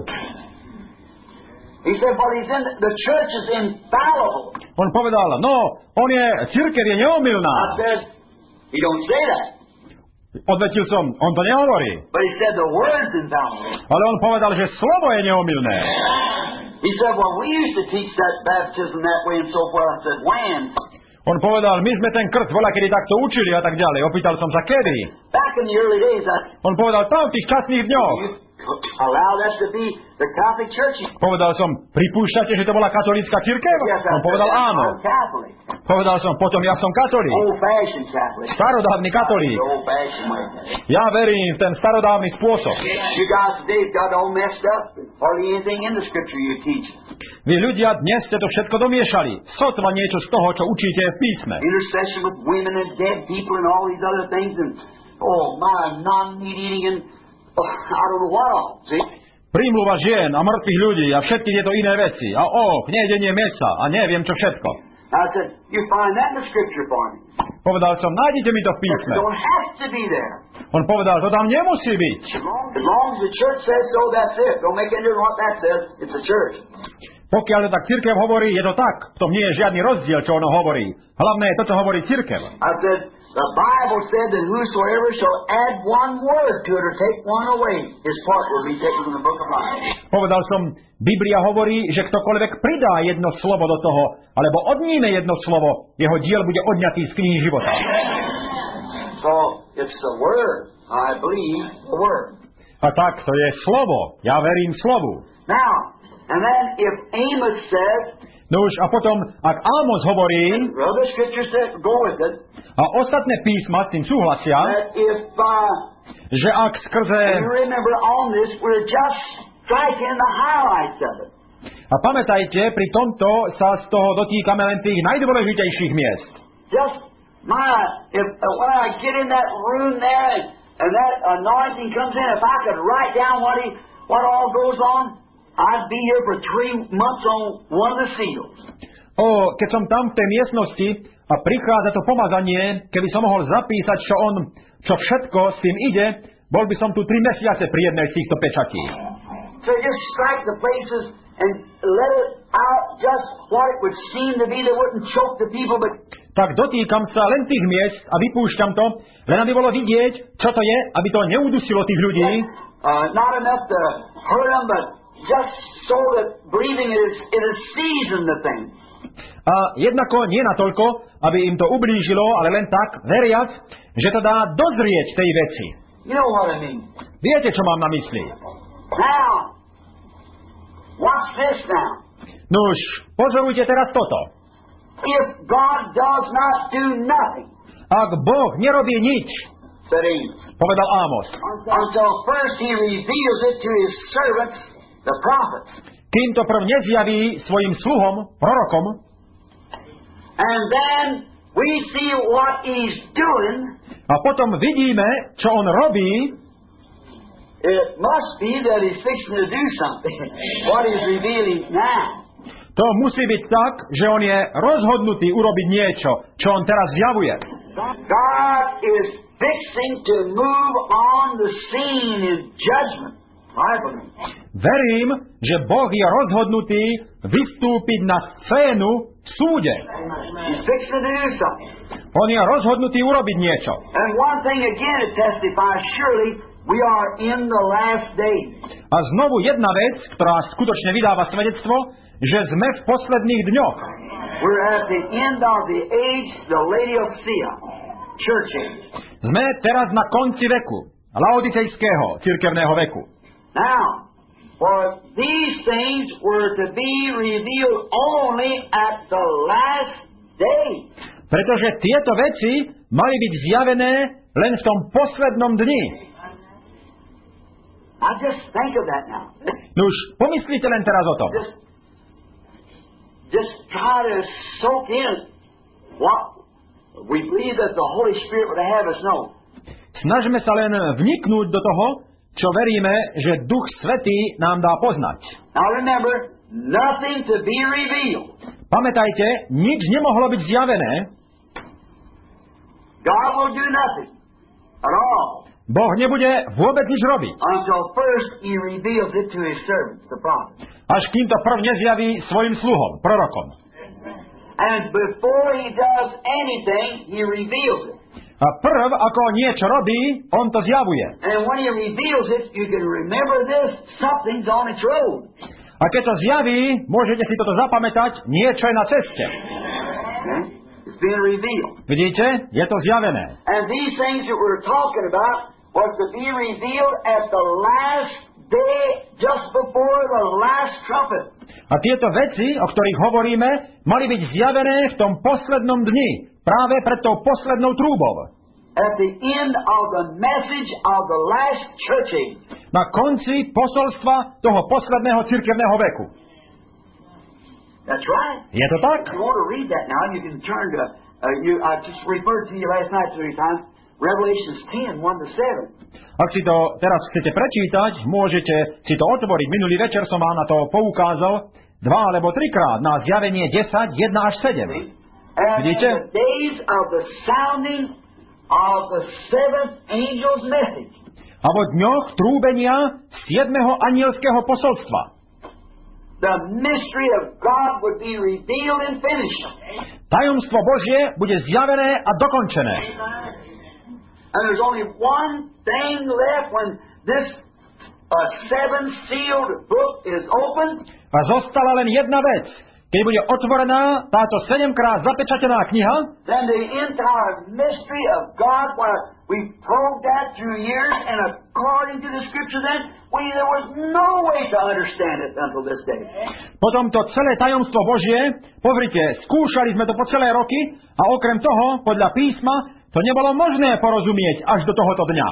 He said, but He's in the church is infallible. On povedal, no, cirkev je neomylná. I said, he don't say that. Odvetil som, on to nehovorí. But he said the word's infallible. Ale on povedal, že slovo je neomylné. He said, well, we used to teach that baptism that way and so forth. I said, when? On povedal, my sme ten krst voľakedy takto učili a tak ďalej. Opýtal som sa, kedy? Back in the early days, On povedal, tam v tých časných dňoch. allow that to be the Catholic Church. Povedal som, pripúšťate, že to bola katolícka cirkev? Yes, On povedal, áno. I'm Catholic. Povedal som, potom ja som katolík. Old-fashioned Catholic. Starodávny katolík. The old-fashioned way. Ja verím v ten starodávny spôsob. You guys today have got all messed up. Hardly anything in the Scripture you teach. Vy ľudia dnes ste to všetko domiešali. Sotva niečo z toho, čo učíte v písme. Intercession with women and dead people and all these other things and, oh my, non-meat eating and, oh, I don't know what all. See? Prímluva žien a mŕtvych ľudí a všetky tieto iné veci. A kniejdenie mäsa a neviem čo všetko. I said, you find that in the Scripture for me. Povedal som, nájdite mi to v It písme. don't have to be there. On povedal, to tam nemusí byť. As long as the church says so, that's it. Don't make any difference what that says. It's the church. Pokiaľ to tak cirkev hovorí, je to tak. V tom nie je žiadny rozdiel, čo ono hovorí. Hlavné je to, čo hovorí cirkev. I said, the Bible said that whosoever shall add one word to it or take one away, his part will be taken from the book of life. Povedal som, Biblia hovorí, že ktokoľvek pridá jedno slovo do toho, alebo odníme jedno slovo, jeho diel bude odňatý z knihy života. So, it's the word. I believe the word. A tak, to je slovo. Ja verím slovu. Now, and then if Amos says, No už a potom, ak Ámos hovorí, other scriptures that go with it, a ostatné písma s tým súhlasia, that if, že ak skrze... you remember on this, we're just striking the highlights of it. A pamätajte, pri tomto sa z toho dotýkame len tých najdôležitejších miest. Just, when I get in that room there and that anointing comes in, if I could write down what all goes on, I'd be here for 3 months on one of the seals. Keď som tam v tej miestnosti a prichádza to pomazanie, keby som mohol zapísať, čo všetko s tým ide, bol by som tu 3 mesiace pri jednej z týchto pečatí. So just strike the places and let it out just what it would seem to be that wouldn't choke the people, but tak dotýkam sa len tých miest a vypúšťam to, len aby bolo vidieť, čo to je, aby to neudusilo tých ľudí. Not enough to hurt them, but just so that believing it is seasoned the thing. A jednako nie natoľko, aby im to ublížilo, ale len tak, veriac, že to dá dozrieť tej veci. You know what I mean. Viete, čo mám na mysli? Now, watch this now. Nuž, pozorujte teraz toto. If God does not do nothing, Ak Boh nerobí nič, said Amos, povedal Ámos, until first he reveals it to his servants, the prophets. kým to prv nezjaví svojim sluhom, prorokom, And then we see what he's doing. a potom vidíme, čo on robí, It must be that he's fixing to do something. What he's revealing now. to musí byť tak, že on je rozhodnutý urobiť niečo, čo on teraz zjavuje. God is fixing to move on the scene in judgment. I believe. Verím, že Boh je rozhodnutý vystúpiť na scénu v súde. He's fixing to do something. On je rozhodnutý urobiť niečo. And one thing again it testifies, surely we are in the last days. A znovu jedna vec, ktorá skutočne vydáva svedectvo, že sme v posledných dňoch. We're at the end of the age, the Laodicea, church age. Sme teraz na konci veku, laodicejského cirkevného veku. Now, for these things were to be revealed only at the last day. Pretože tieto veci mali byť zjavené len v tom poslednom dni. I just think of that now. Nuž, pomyslite len teraz o tom. Just try to soak in what we believe that the Holy Spirit would have us know. Snažme sa len vniknúť do toho, čo veríme, že Duch Svätý nám dá poznať. Now remember, nothing to be revealed. Pamätajte, nič nemohlo byť zjavené. God will do nothing at all Boh nebude vôbec nič robiť, until first He reveals it to His servants, the prophets. až kým to prv nezjaví svojim sluhom, prorokom. And before He does anything, He reveals it. A prv, ako niečo robí, on to zjavuje. And when He reveals it, you can remember this, something's on its road. A keď to zjaví, môžete si toto zapamätať, niečo je na ceste. Okay? It's being revealed. Vidíte? Je to zjavené. And these things that we're talking about was to be revealed at the last day, just before the last trumpet. A tieto veci, o ktorých hovoríme, mali byť zjavené v tom poslednom dni, práve pred tou poslednou trúbou. At the end of the message of the last church age. Na konci posolstva toho posledného cirkevného veku. That's right. Je to tak? If you want to read that now, you can turn to, I just referred to you last night 3 times, Revelations 10, 1-7. Ak si to teraz chcete prečítať, môžete si to otvoriť. Minulý večer som vám na to poukázal 2 alebo 3 krát na zjavenie 10, 1 až 7. And Vidíte? the days of the sounding of the 7th angel's message. A vo dňoch trúbenia 7. anielského posolstva. The mystery of God would be revealed and finished. Tajomstvo Božie bude zjavené a dokončené. And there's only one thing left when this 7-sealed book is opened. A zostala len jedna vec. Keď bude otvorená táto 7-krát zapečatená kniha, Then the entire mystery of God, where we probed that through years, and according to the Scripture then, there was no way to understand it until this day. potom to celé tajomstvo Božie, pozrite, skúšali sme to po celé roky a okrem toho, podľa písma, to nebolo možné porozumieť až do tohoto dňa.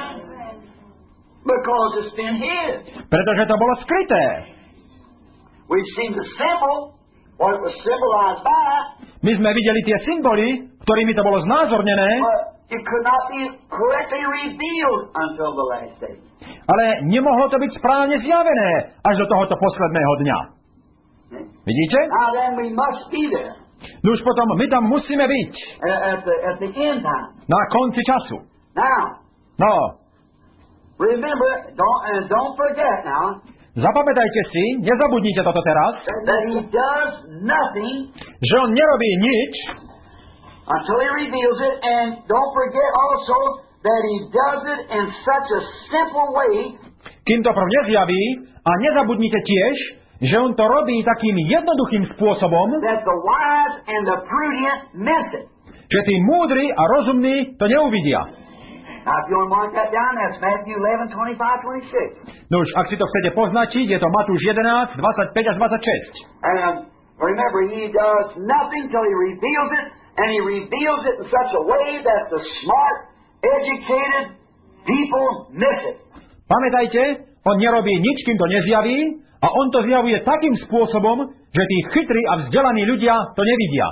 Because it's been hid. Pretože to bolo skryté. We've seen the symbol, what it was symbolized by, My sme videli tie symboly, ktorými to bolo znázornené, but it could not be correctly revealed until the last day. ale nemohlo to byť správne zjavené až do tohoto posledného dňa. Vidíte? Now then, we must be there No už potom my tam musíme byť at the end time. na konci času. Now, No, remember, don't forget now, zapamätajte si, nezabudnite toto teraz, that He does nothing že on nerobí nič, until He reveals it, and don't forget also that He does it in such a simple way kým to prv nezjaví, a nezabudnite tiež, že on to robí takým jednoduchým spôsobom, that the wise and the prudent miss it. že tí múdri a rozumní to neuvidia. Now, if you want to mark that down, that's Matthew 11, 25, 26. No už, ak si to chcete poznačiť, je to Matúš 11, 25 až 26. And remember, he does nothing till he reveals it, and he reveals it in such a way that the smart, educated people miss it. Pamätajte, on nerobí nič, kým to nezjaví, a on to zjavuje takým spôsobom, že tí chytrí a vzdelaní ľudia to nevidia.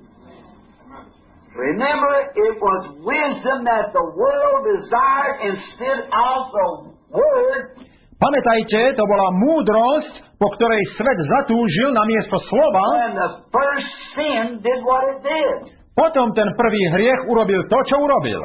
Remember, it was wisdom that the world desired instead of the Word. Pamätajte, to bola múdrosť, po ktorej svet zatúžil namiesto slova. And the first sin did what it did. Potom ten prvý hriech urobil to, čo urobil.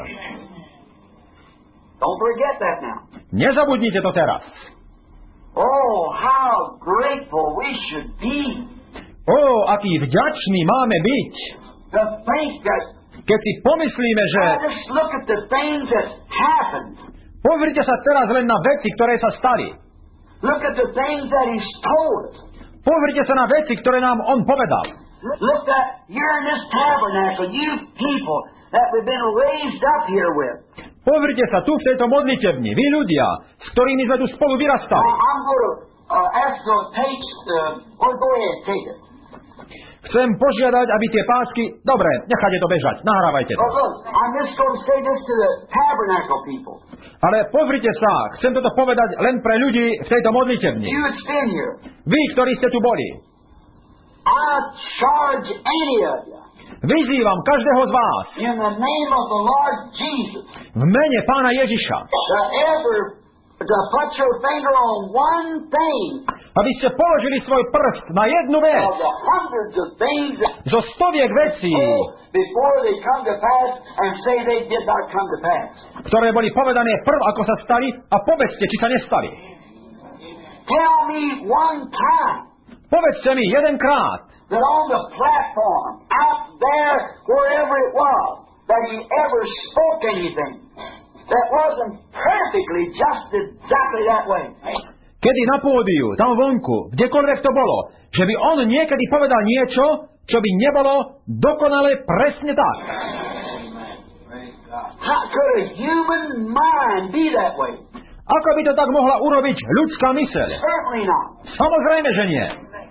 Don't forget that now. Nezabudnite to teraz. Oh, how grateful we should be. Aký vďační máme byť. To think that Keď si pomyslíme, že... just look at the things that happened. Pozrite sa teraz len na veci, ktoré sa stali. Look at the things that He's told us. Pozrite sa na veci, ktoré nám On povedal. Look at here in this tabernacle, you people that we've been raised up here with. Pozrite sa tu v tejto modlitebni, vy ľudia, s ktorými sme tu spolu vyrastali. I'm going to ask the tapes, or go ahead, take it. Chcem požiadať, aby tie pásky... Dobre, nechajte to bežať, nahrávajte to. Oh, look, I'm just going to say this to the tabernacle people. Ale pozrite sa, chcem toto povedať len pre ľudí v tejto modlitebni. You that's been here. Vy, ktorí ste tu boli. I charge any of you. Vyzývam každého z vás In the name of the Lord Jesus. v mene Pána Ježiša, To put your finger on one thing. aby ste položili svoj prst na jednu vec Of the hundreds of things that zo stoviek vecí, before they come to pass and say they did not come to pass. ktoré boli povedané prv, ako sa stali, a povedzte, či sa nestali. Tell me one time Povedzte mi jedenkrát, that on the platform, out there, wherever it was, that he ever spoke anything that wasn't perfectly just exactly that way. kedy na pódiu, tam vonku, kdekoľvek to bolo, že by on niekedy povedal niečo, čo by nebolo dokonale presne tak. How could a human mind be that way? Ako by to tak mohla urobiť ľudská myseľ? Certainly not. Samozrejme, že nie.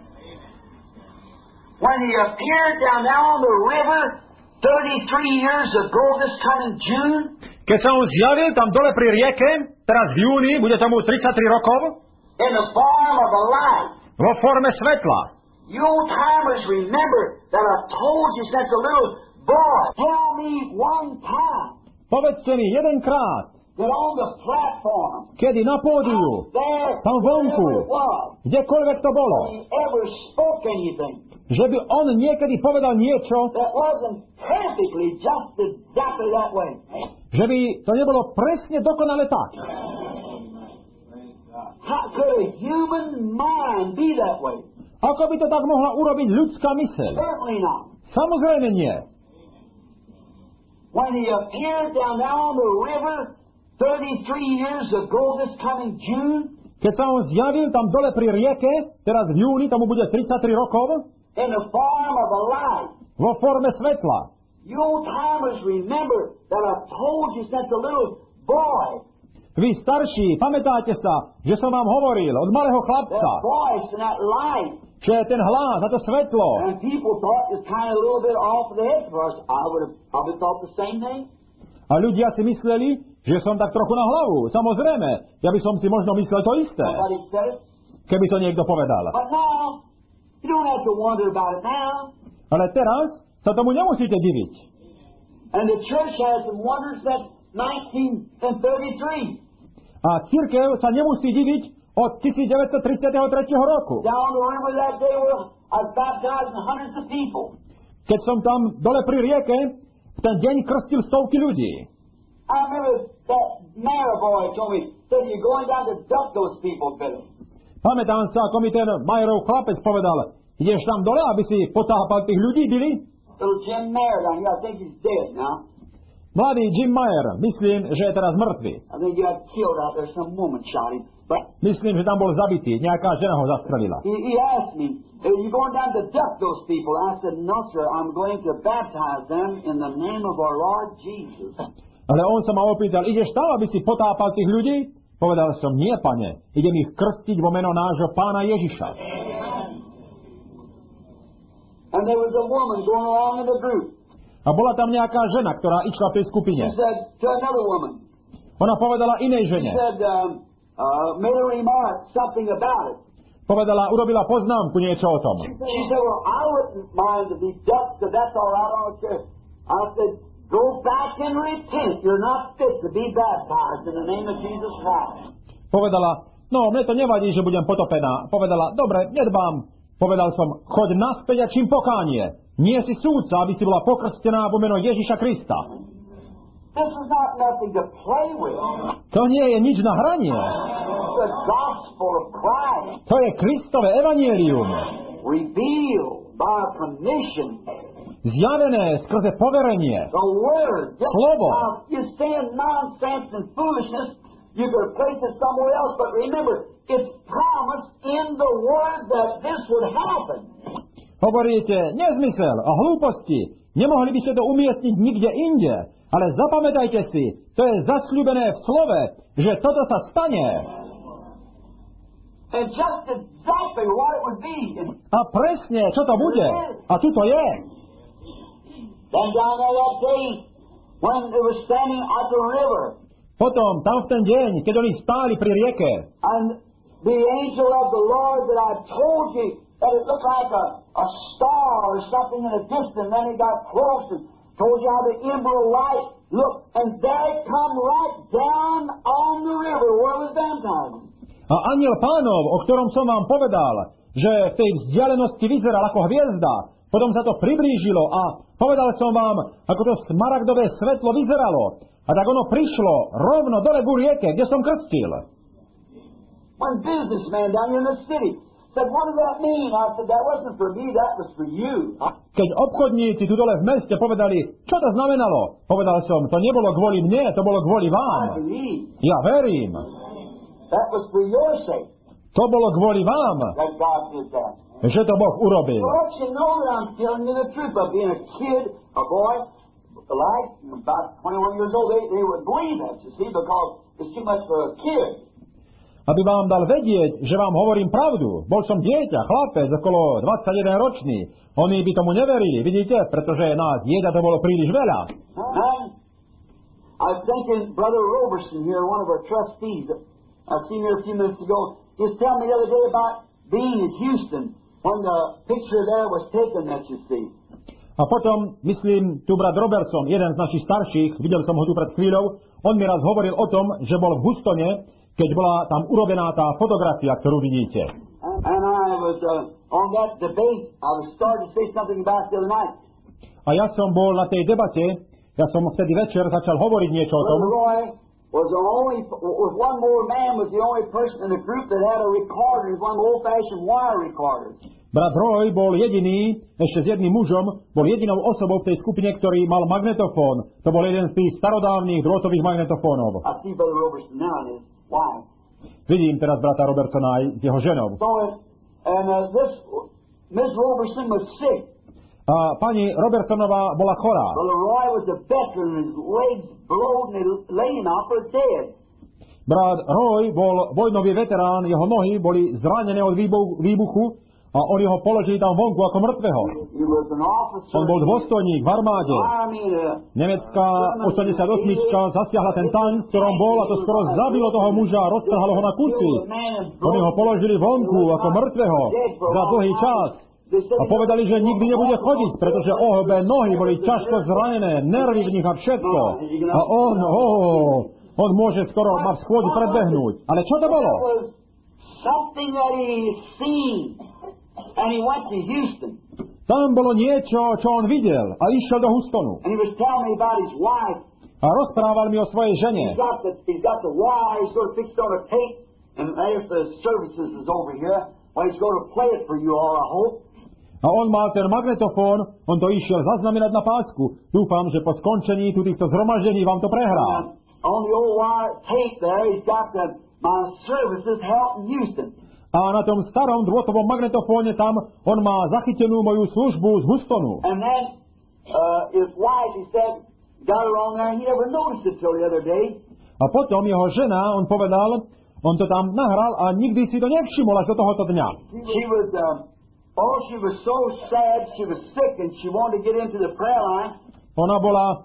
When he appeared down there on the river 33 years ago this coming June, Keď sa on zjavil tam dole pri rieke, teraz v júni, bude tomu 33 rokov, in the form of a light, vo forme svetla. you old timers remember that I told you since a little boy. Tell me one time Povedzte mi jedenkrát, that on the platform, kedy na pódiu, there, tam vonku, wherever it was, kdekoľvek to bolo, he ever spoke anything že by on niekedy povedal niečo, that wasn't perfectly just exactly that way. že by to nebolo presne dokonale tak. How could a human mind be that way? Ako by to tak mohla urobiť ľudská myseľ? Certainly not. Samozrejme nie. When he appeared down there on the river 33 years ago this coming June, Keď sa on zjavil tam dole pri rieke, teraz v júni, tomu bude 33 rokov, in the form of a light, vo forme svetla. you old timers remember that I told you since a little boy, Vy starší, pamätáte sa, že som vám hovoril od malého that chlapca, voice and that light. že ten hlas a to svetlo. And people thought it's kind of a little bit off the head for us. I would have probably thought the same thing. A ľudia si mysleli, že som tak trochu na hlavu. Samozrejme, ja by som si možno myslel to isté, Somebody said it. keby to niekto povedal. But now, you don't have to wonder about it now. Ale teraz sa tomu nemusíte diviť. And the church has some wonders that 1933. A cirkev sa nemusí diviť od 1933 roku. Down the river that day where I was baptizing hundreds of people. Keď som tam dole pri rieke, v ten deň krstil stovky ľudí. I remember that Mara boy told me, said you're going down to duck those people, Billy. Pamätám sa, ako mi ten Majerov chlapec povedal, ideš tam dole, aby si potápal tých ľudí, Billy? Little Jim Mayer down here, I think he's dead now. Mladý Jim Mayer, myslím, že je teraz mŕtvy. I think he got killed out there, some woman shot him. But Myslím, že tam bol zabitý, nejaká žena ho zastrelila. he asked me, are you going down to duck those people? I said, no, sir, I'm going to baptize them in the name of our Lord Jesus. Ale on sa ma opýtal, ideš tam, aby si potápal tých ľudí? Povedal som, nie, pane, idem ich krstiť vo meno nášho pána Ježiša. And there was a woman going along in the group. A bola tam nejaká žena, ktorá išla v tej skupine. She said to another woman. Ona povedala inej žene. She said, made a remark, something about it. Povedala, urobila poznámku niečo o tom. She said, well, I wouldn't mind to be ducked, so that's all right, I don't care. I said, go back and repent. You're not fit to be baptized in the name of Jesus Christ. Povedala, no, mne to nevadí, že budem potopená. Povedala, dobre, nedbám. Povedal som, choď naspäť a čím pokánie. Nie si súdca, aby si bola pokrstená vo meno Ježiša Krista. This is not nothing to play with. To nie je nič na hranie. It's the gospel of Christ. To je Kristové evanjelium. Revealed by permission. Zjavené skrze poverenie. The Word. Slovo. Now, you stand nonsense and foolishness, you could place it somewhere else, but remember, it's promised in the Word that this would happen. Hovoríte nezmysel a hlúposti. Nemohli by ste to umiestniť nikde inde. Ale zapamätajte si, to je zasľúbené v slove, že toto sa stane. And just exactly what it would be. A presne, čo to bude. A tu to je. Then down there that day, when it was standing at the river, Potom, tam v ten deň, keď oni stáli pri rieke, and the angel of the Lord that I told you that it looked like a star or something in the distance, then it got close and told you how the emerald light looked, and there it come right down on the river where it was baptized. a anjel pánov, o ktorom som vám povedal, že v tej vzdialenosti vyzeral ako hviezda, potom sa to priblížilo a povedal som vám, ako to smaragdové svetlo vyzeralo. A tak ono prišlo rovno dole ku rieke, kde som krstil. One businessman down here in the city said, what does that mean? I said, that wasn't for me, that was for you. Keď obchodníci tu dole v meste povedali, čo to znamenalo? Povedal som, to nebolo kvôli mne, to bolo kvôli I vám. believe Ja verím. that was for your sake To bolo kvôli vám, that God did that. že to Boh urobil. To let you know that I'm telling you the truth. Of being a kid, a boy, like about 21 years old, they would believe that, you see, because it's too much for a kid. Aby vám dal vedieť, že vám hovorím pravdu. Bol som dieťa, chlapec, okolo 21 ročný. Oni by tomu neverili, vidíte, pretože nás dieťa to bolo príliš veľa. And I was thinking, Brother Roberson here, one of our trustees, I've seen here a few minutes ago, just tell me the other day about being in Houston when the picture there was taken that you see. A potom, myslím, tu brat Robertson, jeden z našich starších, videl som ho tu pred chvíľou, on mi raz hovoril o tom, že bol v Houstone, keď bola tam urobená tá fotografia, ktorú vidíte. And I was on that debate, I was starting to say something about it the other night. A ja som bol na tej debate, ja som vtedy večer začal hovoriť niečo o tom. Brother Roy was the only, with one more man, was the only person in the group that had a recorder, one old-fashioned wire recorder. Brat Roy bol jediný, ešte s jedným mužom, bol jedinou osobou v tej skupine, ktorý mal magnetofón. To bol jeden z tých starodávnych drôtových magnetofónov. I see Brother Robertson now and his wife. Vidím teraz brata Robertsona aj s jeho ženou. So, and this Miss Robertson was sick. A pani Robertsonová bola chorá. Brother Roy was a veteran, his legs blowed and he laying out for dead. Brat Roy bol vojnový veterán, jeho nohy boli zranené od výbuchu a oni ho položili tam vonku ako mŕtvého. He was an officer. On bol dôstojník v armáde. Nemecká 88 zasiahla ten tank, v ktorom bol a to skoro zabilo toho muža a roztrhalo ho na kusy. Oni ho položili vonku ako mŕtvého za dlhý čas. A povedali, že nikdy nebude chodiť, pretože obe nohy boli ťažko zranené, nervy v nich a všetko. A on môže skoro ma v schôdzi predbehnúť. Ale čo to bolo? Something that he seen, and he went to Houston. Tam bolo niečo, čo on videl a išiel do Houstonu. And he was telling me about his wife. A rozprával mi o svojej žene. He's got the wire, he's going to fix it on a tape, and there's the services is over here. Well, he's going to play it for you all, I hope. A on mal ten magnetofón, on to išiel zaznamenať na pásku. Dúfam, že po skončení tu týchto zhromaždení vám to prehrá. On the old wire tape there, he's got my services held in Houston. A na tom starom drôtovom magnetofóne tam on má zachytenú moju službu z Houstonu. And then his wife, he said, got her on there, and he never noticed it till the other day. A potom jeho žena, on povedal, on to tam nahral a nikdy si to nevšimol až do tohoto dňa. She was so sad, she was sick, and she wanted to get into the prayer line. Ona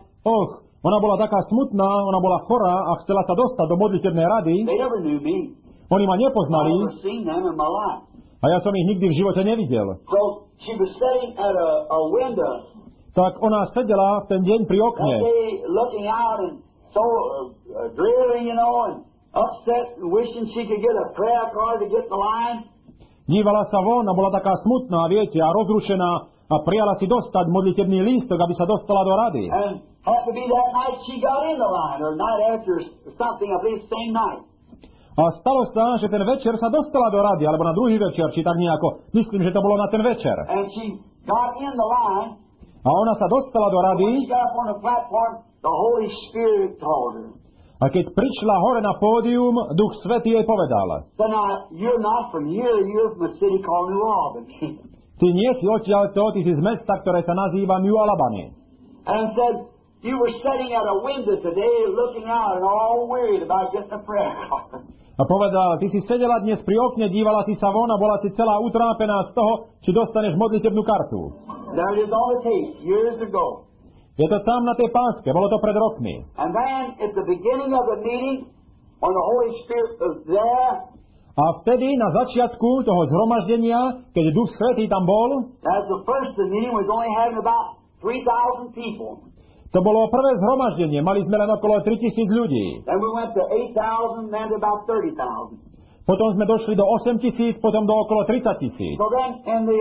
bola taká smutná, ona bola chorá a chcela sa dostať do modlitebnej rady. They never knew me. Oni ma nepoznali. I've never seen them in my life. A ja som ich nikdy v živote nevidel. So she was sitting at a window. Tak ona sedela v ten deň pri okne. That day, looking out and so dreary, you know, and upset and wishing she could get a prayer card to get in the line. Dívala sa von a bola taká smutná, viete, a rozrušená a prijala si dostať modlitebný lístok, aby sa dostala do rady. And had to be that night she got in the line, or night after something, I believe, same night. A stalo sa, že ten večer sa dostala do rady, alebo na druhý večer, či tak nejako, myslím, že to bolo na ten večer. And she got in the line. A ona sa dostala do rady. When she got up on the platform, the Holy Spirit called her. A keď prišla hore na pódium, Duch Svätý jej povedal. So now, you're not from here, you're from a city called New Albany. Ty nie si odtiaľto, ty si z mesta, ktoré sa nazýva New Albany. And said, you were sitting at a window today, looking out and all worried about getting a prayer card. A povedal, ty si sedela dnes pri okne, dívala si sa von a bola si celá utrápená z toho, či dostaneš modlitebnú kartu. There it is on the tape, years ago. Je to tam na tej páske, bolo to pred rokmi. And then at the beginning of the meeting, when the Holy Spirit was there, a vtedy na začiatku toho zhromaždenia, keď Duch Svätý tam bol, as the first meeting was only having about 3,000 people. To bolo prvé zhromaždenie, mali sme len okolo 3,000 ľudí. Then we went to 8,000, then to about 30,000. Potom sme došli do 8,000, potom do okolo 30,000. So then in the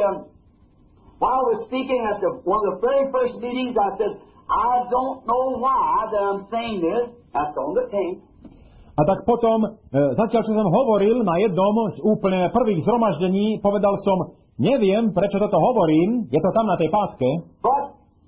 while I was speaking at one of the very first meetings, I said, I don't know why that I'm saying this. That's on the tape. A tak potom, zatiaľ čo som hovoril na jednom z úplne prvých zhromaždení, povedal som, neviem, prečo toto hovorím, je to tam na tej páske. But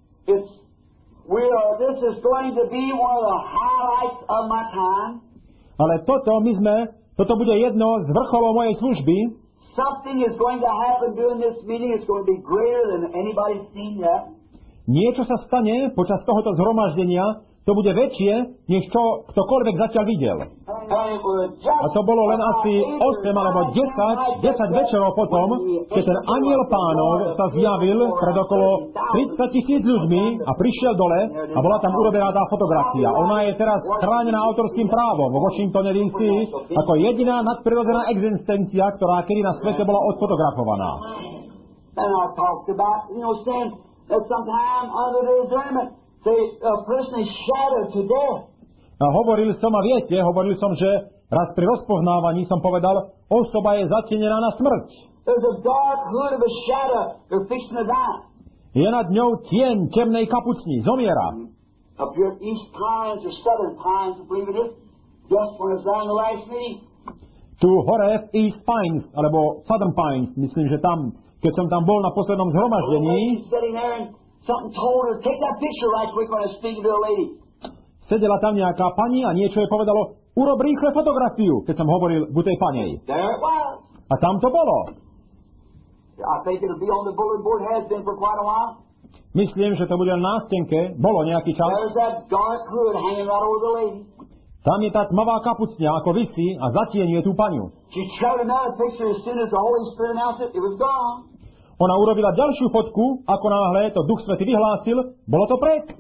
this is going to be one of the highlights of my time. Ale toto bude jedno z vrcholov mojej služby. Something is going to happen during this meeting. It's going to be greater than anybody's seen yet. Niečo sa stane počas tohoto zhromaždenia, to bude väčšie, než čo ktokoľvek zatiaľ videl. A to bolo len asi 8 alebo 10 večerov potom, keď ten anjel Pánov sa zjavil pred okolo 30,000 ľuďmi a prišiel dole a bola tam urobená tá fotografia. Ona je teraz chránená autorským právom vo Washingtone DC ako jediná nadprirodzená existencia, ktorá kedy na svete bola odfotografovaná. And I talked about, saying that sometime under the discernment, say, a person is shattered to death. A hovoril som, že raz pri rozpoznávaní som povedal, osoba je zatienená na smrť. There's a dark hood of a shadow, they're fixing to die. Je nad ňou tieň temnej kapucni, zomiera. Up here at East Pines or Southern Pines, I believe it is, just when I was there in the last meeting. Tu hore v East Pines, alebo Southern Pines, myslím, že tam, keď som tam bol na poslednom zhromaždení, something told her, take that picture right quick when I was speaking to a lady. Sedela tam nejaká pani a niečo jej povedalo, urob rýchle fotografiu, keď som hovoril k tej panej. There it was. A tam to bolo. I think it'll be on the bulletin board, has been for quite a while. Myslím, že to bude na nástenke, bolo nejaký čas. There's that dark hood hanging right over the lady. Tam je tá tmavá kapucňa, ako visí a zatienuje tú paniu. She showed another picture as soon as the Holy Spirit announced it, it was gone. Ona urobila ďalšiu fotku, ako náhle to Duch Svätý vyhlásil, bolo to preč.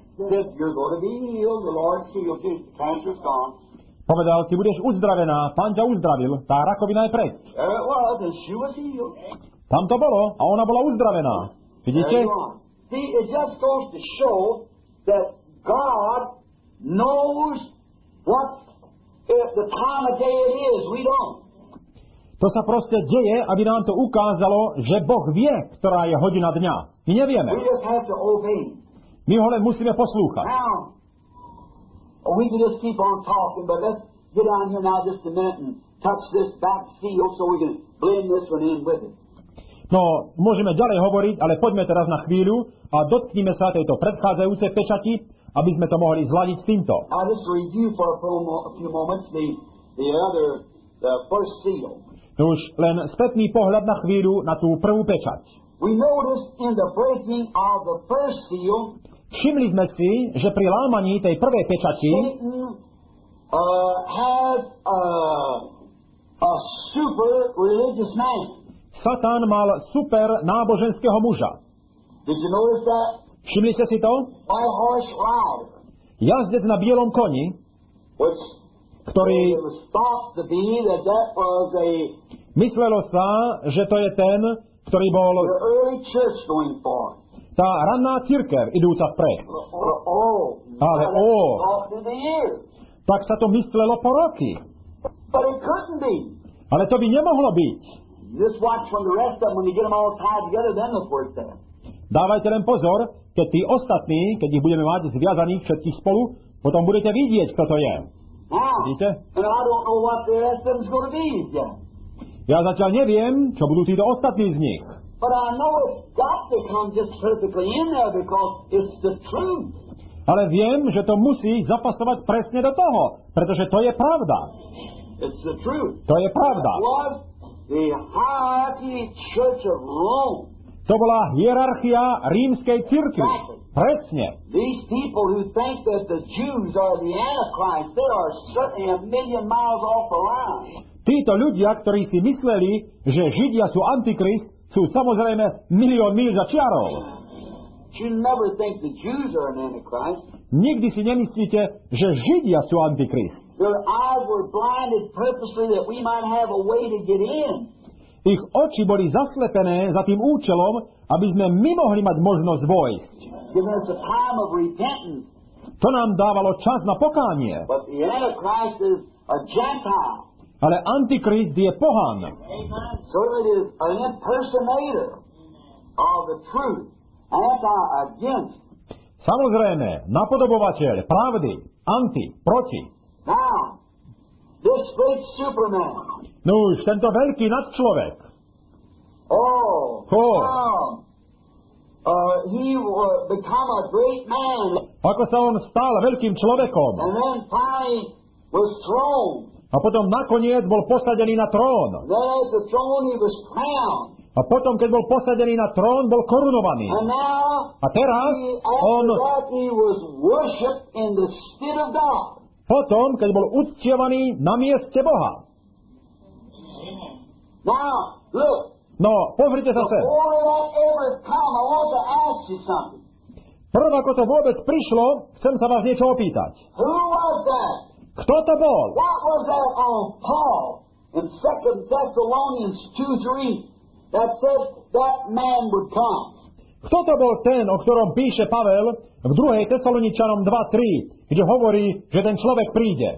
Povedal, ty budeš uzdravená, Pán ťa uzdravil, tá rakovina je preč. Tam to bolo a ona bola uzdravená. Vidíte? See, it just goes to show that God knows what the time of day it is. We don't. To sa proste deje, aby nám to ukázalo, že Boh vie, ktorá je hodina dňa. My nevieme. My ho len musíme poslúchať. No, môžeme ďalej hovoriť, ale poďme teraz na chvíľu a dotknime sa tejto predchádzajúcej pečati, aby sme to mohli zladiť s týmto. Už len spätný pohľad na chvíľu na tú prvú pečať. Všimli sme si, že pri lámaní tej prvej pečati has a super religious man. Satan mal super náboženského muža. Did you notice that? Všimli ste si to? White horse rider. Jazdec na bielom koni, Which ktorý it was thought to be that was myslelo sa, že to je ten, ktorý bol the early church going forward. tá ranná cirkev idúca vpred. Ale Through the years. tak sa to myslelo po roky. But it couldn't be. Ale to by nemohlo byť. Just watch from the rest of them when you get them all tied together, then the word's there. Dávajte len pozor, keď tí ostatní, keď ich budeme mať zviazaných všetkých spolu, potom budete vidieť, kto to je. Now, Vidíte? and I don't know what the rest of them's going to be yet. Ja zatiaľ neviem, čo budú títo ostatní z nich. But I know it's got to come just perfectly in there because it's the truth. Ale viem, že to musí zapasovať presne do toho, pretože to je pravda. It's the truth. To je pravda. It was the hierarchy church of Rome. To bola hierarchia rímskej cirkvi. Presne. These people who think that the Jews are the Antichrist, they are certainly a million miles off the line. Títo ľudia, ktorí si mysleli, že Židia sú Antikrist, sú samozrejme milión míľ za čiarou. You never think the Jews are an Antichrist. Nikdy si nemyslíte, že Židia sú Antikrist. Their eyes were blinded purposely that we might have a way to get in. Ich oči boli zaslepené za tým účelom, aby sme my mohli mať možnosť vojsť. Giving us a time of repentance. To nám dávalo čas na pokánie. But the Antichrist is a Gentile. Ale Antikrist je pohan. Certainly it is an impersonator of the truth. Against. Samozrejme, napodobovateľ pravdy, proti. Now, this great Superman. Nuž, tento veľký nadčlovek. He become a great man. Ako sa on stal veľkým človekom. And then finally was thrown. A potom nakoniec bol posadený na trón. Then at the throne he was crowned. A potom, keď bol posadený na trón, bol korunovaný. And now, a teraz he was worshipped in the stead of God. Potom, keď bol uctievaný na mieste Boha. Now, look. No, pozrite sa sem. Prv, ako to vôbec prišlo, chcem sa vás niečo opýtať. Who was that? Kto to bol? What was that on Paul in 2 Thessalonians 2:3 that said that man would come? Kto to bol ten, o ktorom píše Pavel v 2. Tesaloničanom 2:3, kde hovorí, že ten človek príde?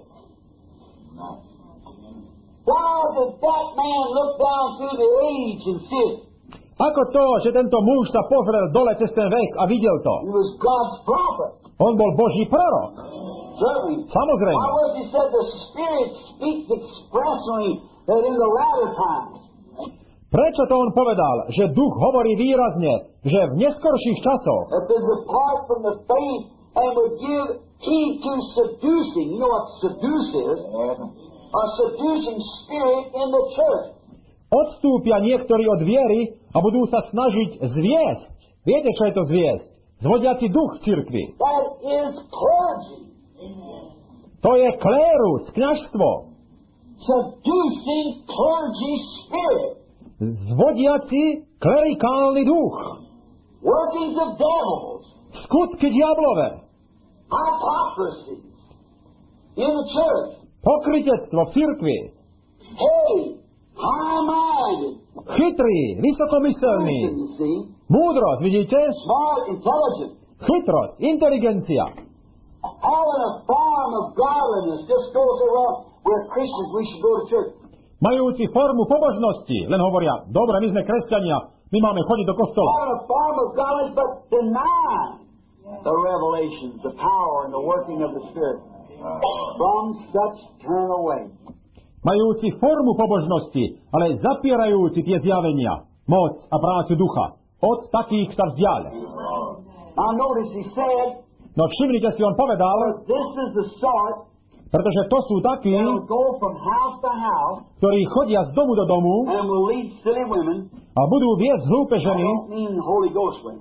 Why did that man look down through the age and see it? Ako to, že tento muž sa pozrel dole cez ten vek a videl to? He was God's prophet. On bol Boží prorok. Certainly. Samozrejme. Why was he said the Spirit speaks expressly that in the latter times? Prečo to on povedal, že duch hovorí výrazne, že v neskorších časoch that they depart from the faith and would give heed to seducing. You know what seduce is? A seducing spirit in the church. Odstúpia niektorí od viery a budú sa snažiť zviesť. Viete, čo je to zviesť? Zvodiaci duch v cirkvi. That is clergy. To je klérus, kňazstvo. Seducing clergy spirit. Zvodiaci klerikálny duch. Workings of devils. Skutky diablové. Hypocrisies in the church. Pokrytectvo v cirkvi. Hey, high-minded. Chytrý, vysokomyselný. Múdrosť, vidíte? Smart, intelligent. Chytrosť, inteligencia. All in a form of godliness. Just goes around. We're Christians, we should go to church. Majúci formu pobožnosti, len hovoria, dobre, my sme kresťania, my máme chodiť do kostola. All in a form of godliness, but deny the revelations, the power, and the working of the Spirit. From such turn away. Majúci formu pobožnosti, ale zapierajúci tie zjavenia, moc a prácu ducha. Od takých sa vzdiaľ. Now notice he said, no všimnite si, on povedal, this is the sort pretože to sú takí, go from house to house, ktorí chodia z domu do domu and will lead silly women. a budú viesť hlúpe ženy. I don't mean Holy Ghost women.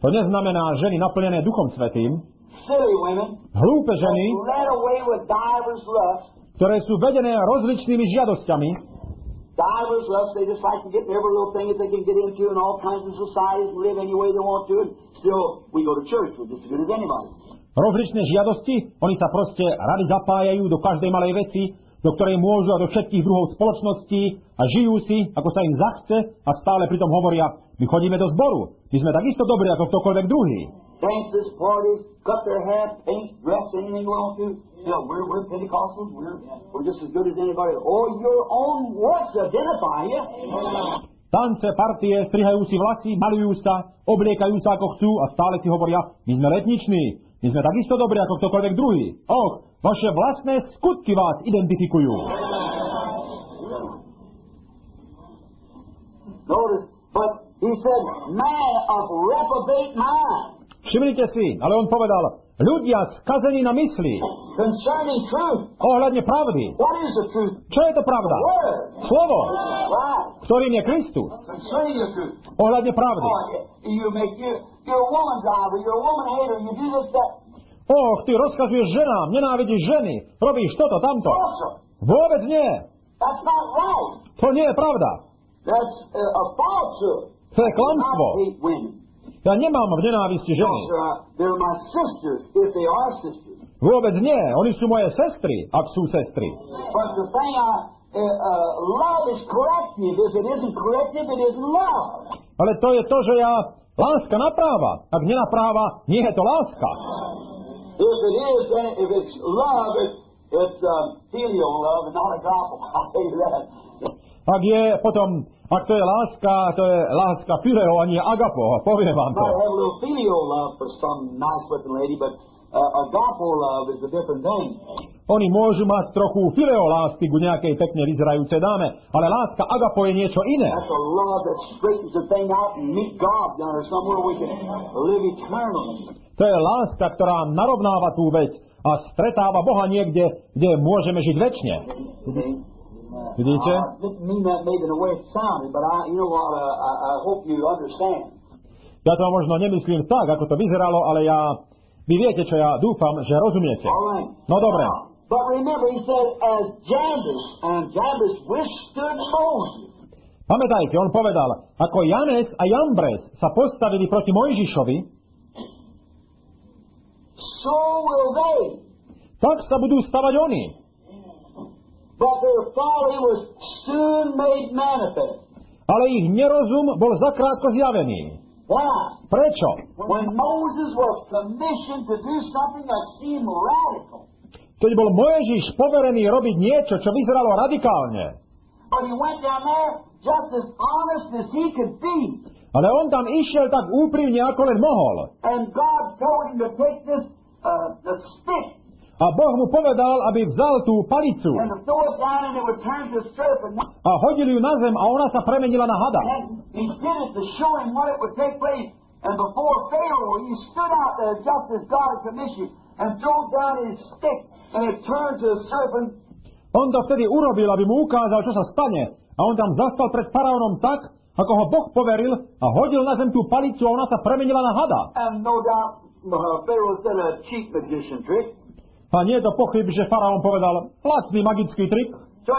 To neznamená ženy naplnené Duchom Svätým, silly women, hlúpe ženy, led away with divers lusts. ktoré sú vedené rozličnými žiadosťami. Divers lusts, they just like to get every little thing that they can get into in all kinds of societies and live any way they want to. And still, we go to church. We're just as good as anybody. Rozličné žiadosti, oni sa proste radi zapájajú do každej malej veci, do ktorej môžu a do všetkých druhov spoločností a žijú si, ako sa im zachce a stále pritom hovoria, my chodíme do zboru, my sme takisto dobrí ako ktokoľvek druhý. Dances, parties, cut their hair, paint, dress, anything we want to. You know, we're Pentecostals, we're just as good as anybody. Or your own works identify you. Tance, partie, strihajú si vlasy, malujú sa, obliekajú sa ako chcú a stále si hovoria, my sme letniční, my sme takisto dobrí ako ktokoľvek druhý. Vaše vlastné skutky vás identifikujú. Notice, but he said, man of reprobate mind. Všimnite si, ale on povedal, ľudia skazení na mysli. Concerning truth. Ohľadne pravdy. What is the truth? Čo je to pravda? Slovo, ktorým je Kristus. Concerning the truth. Ohľadne pravdy. You're a woman driver, you're a woman hater, you do this, that. Ty rozkazuješ ženám, nenávidíš ženy, robíš toto, tamto. Vôbec nie. That's not right. To nie je pravda. That's a falsehood. To je klamstvo. I hate women. Ja nemám v nenávisti ženy. They're my sisters, if they are sisters. Vôbec nie. Oni sú moje sestry, ak sú sestry. But the thing love is corrective. If it isn't corrective, it isn't love. Ale to je to, že láska napráva. Ak nenapráva, nie je to láska. If it is, then if it's love, it's filial love and not agape. I'll tell you that. Ak to je láska fileo a nie agapo, poviem vám to. Might have a little filial love for some nice looking lady, but agape love is a different thing. Oni môžu mať trochu fileo lásky ku nejakej pekne vyzerajúcej dáme, ale láska agapo je niečo iné. That's a love that straightens the thing out and meet God down there somewhere we can live eternally. To je láska, ktorá narovnáva tú vec a stretáva Boha niekde, kde môžeme žiť večne. Vidíte? I didn't mean that maybe the way it sounded, but I hope you understand. Ja to možno nemyslím tak, ako to vyzeralo, ale vy viete, čo ja dúfam, že rozumiete. No dobre. But remember, he said, as Jambres withstood Moses. Pamätajte, on povedal, ako Janes a Jambres sa postavili proti Mojžišovi, so will they. Tak sa budú stavať oni. But their folly was soon made manifest. Ale ich nerozum bol zakrátko zjavený. Why? Prečo? When Moses was commissioned to do something that seemed radical. Keď bol Mojžiš poverený robiť niečo, čo vyzeralo radikálne. But he went down there just as honest as he could be. Ale on tam išiel tak úprimne, ako len mohol. And God told him to take this the stick. A Boh mu povedal, aby vzal tú palicu a hodil ju na zem a ona sa premenila na hada. On to vtedy urobil, aby mu ukázal, čo sa stane. A on tam zastal pred faraónom tak, ako ho Boh poveril a hodil na zem tú palicu a ona sa premenila na hada. A nie je to pochyb, že faraón povedal lacný magický trik.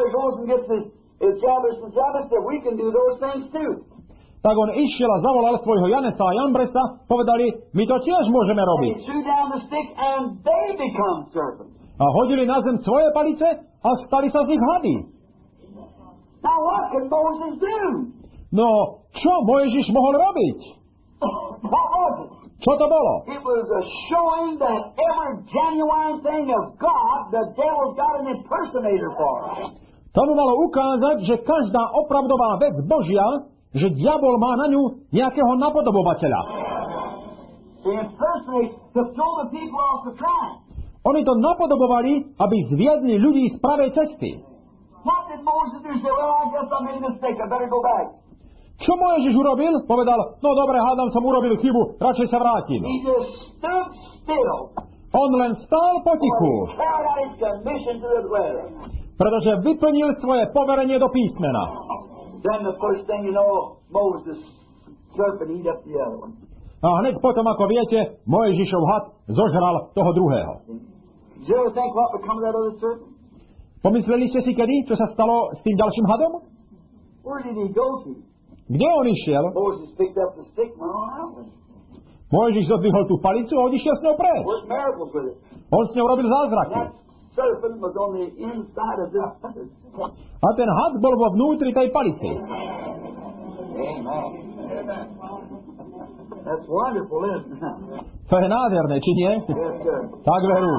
Tak on išiel a zavolal svojho Janesa a Jambresa, povedali, my to tiež môžeme robiť. A hodili na zem svoje palice a stali sa z nich hady. No, čo Mojžiš mohol robiť? Čo to bolo? It was a showing that every genuine thing of God, the devil's got an impersonator for. Tomu malo ukázať, že každá opravdová vec Božia, že diabol má na ňu nejakého napodobovateľa. Oni to napodobovali, aby zviedli ľudí z pravej cesty. Čo Mojžiš urobil? Povedal, no dobre, hádam som urobil chybu, radšej sa vrátim. On len stál potichu, pretože vyplnil svoje poverenie do písmena. A hneď potom, ako viete, Mojžišov had zožral toho druhého. Pomysleli ste si kedy, čo sa stalo s tým ďalším hadom? Kde on išiel? Mojžiš zodvihol tú palicu a odišiel s ňou preč. On s ňou robil zázraky. A ten had bol vo vnútri tej palice. To je nádherné, či nie? Tak veru.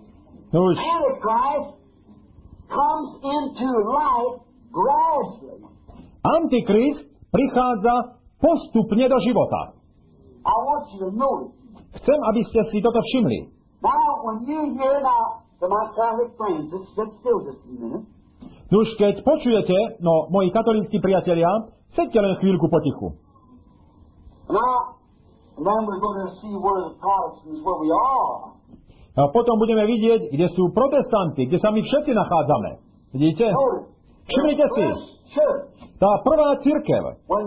Antikrist prichádza postupne do života. Chcem, aby ste si toto všimli. Už keď počujete, moji katolícki priatelia, sedte len chvíľku potichu. A potom budeme vidieť, kde sú protestanti, kde sa my všetci nachádzame. Vidíte? Všimnite si. Tá prvá cirkev.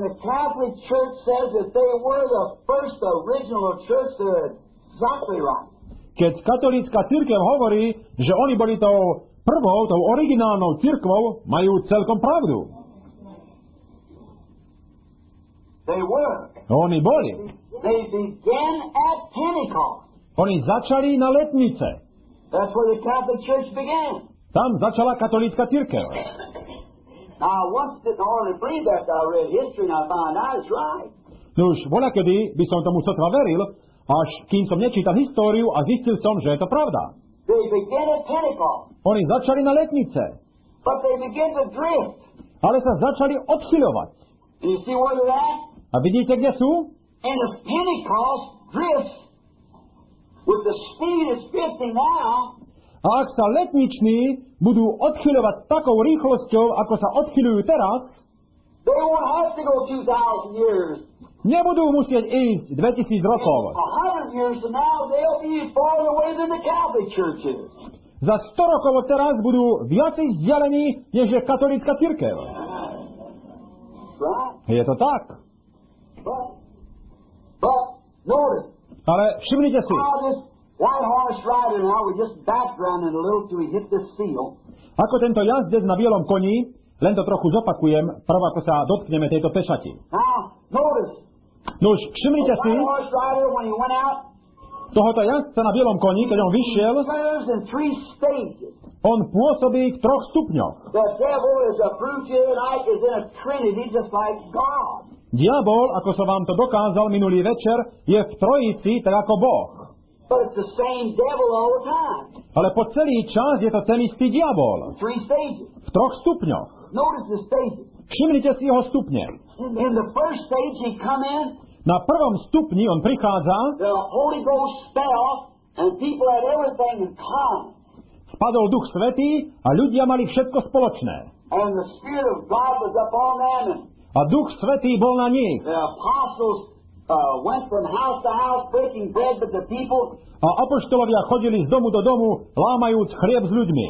Keď katolícka cirkev hovorí, že oni boli tou prvou, tou originálnou cirkvou, majú celkom pravdu. Oni boli. Oni začali na letnice. Tam začala katolícka cirkev. Už voľakedy by som tomu sotva veril, až kým som nečítal históriu a zistil som, že je to pravda. Oni začali na letnice. Ale sa začali odchyľovať. A vidíte, kde sú? A ak sa letniční budú odchyľovať takou rýchlosťou, ako sa odchyľujú teraz, nebudú musieť ísť 2000 rokov. Za 100 rokov od teraz budú viacej vzdialení, než je katolícka cirkev. Je to tak. Ale všimnite si. Ako tento jazdec na bielom koni, len to trochu zopakujem, prv ako sa dotkneme tejto pešati. Nuž, všimnite si, tohoto jazdca na bielom koni, keď on vyšiel, on pôsobí v 3 stupňoch. Diabol, ako som vám to dokázal minulý večer, je v trojici, tak ako Boh. Ale po celý čas je to ten istý diabol. V 3 stupňoch. Všimnite si jeho stupne. Na prvom stupni on prichádza, spadol Duch Svätý a ľudia mali všetko spoločné. A Duch Svätý bol na nich. A apoštolovia chodili z domu do domu, lámajúc chlieb s ľuďmi.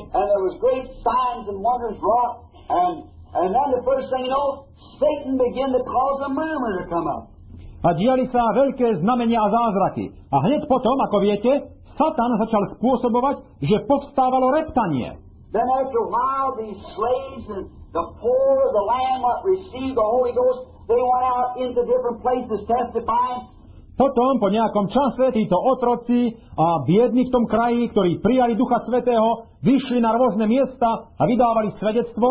A diali sa veľké znamenia a zázraky. A hneď potom, ako viete, Satan začal spôsobovať, že povstávalo reptanie. Potom, po nejakom čase, títo otroci a biedni v tom kraji, ktorí prijali Ducha Svätého, vyšli na rôzne miesta a vydávali svedectvo.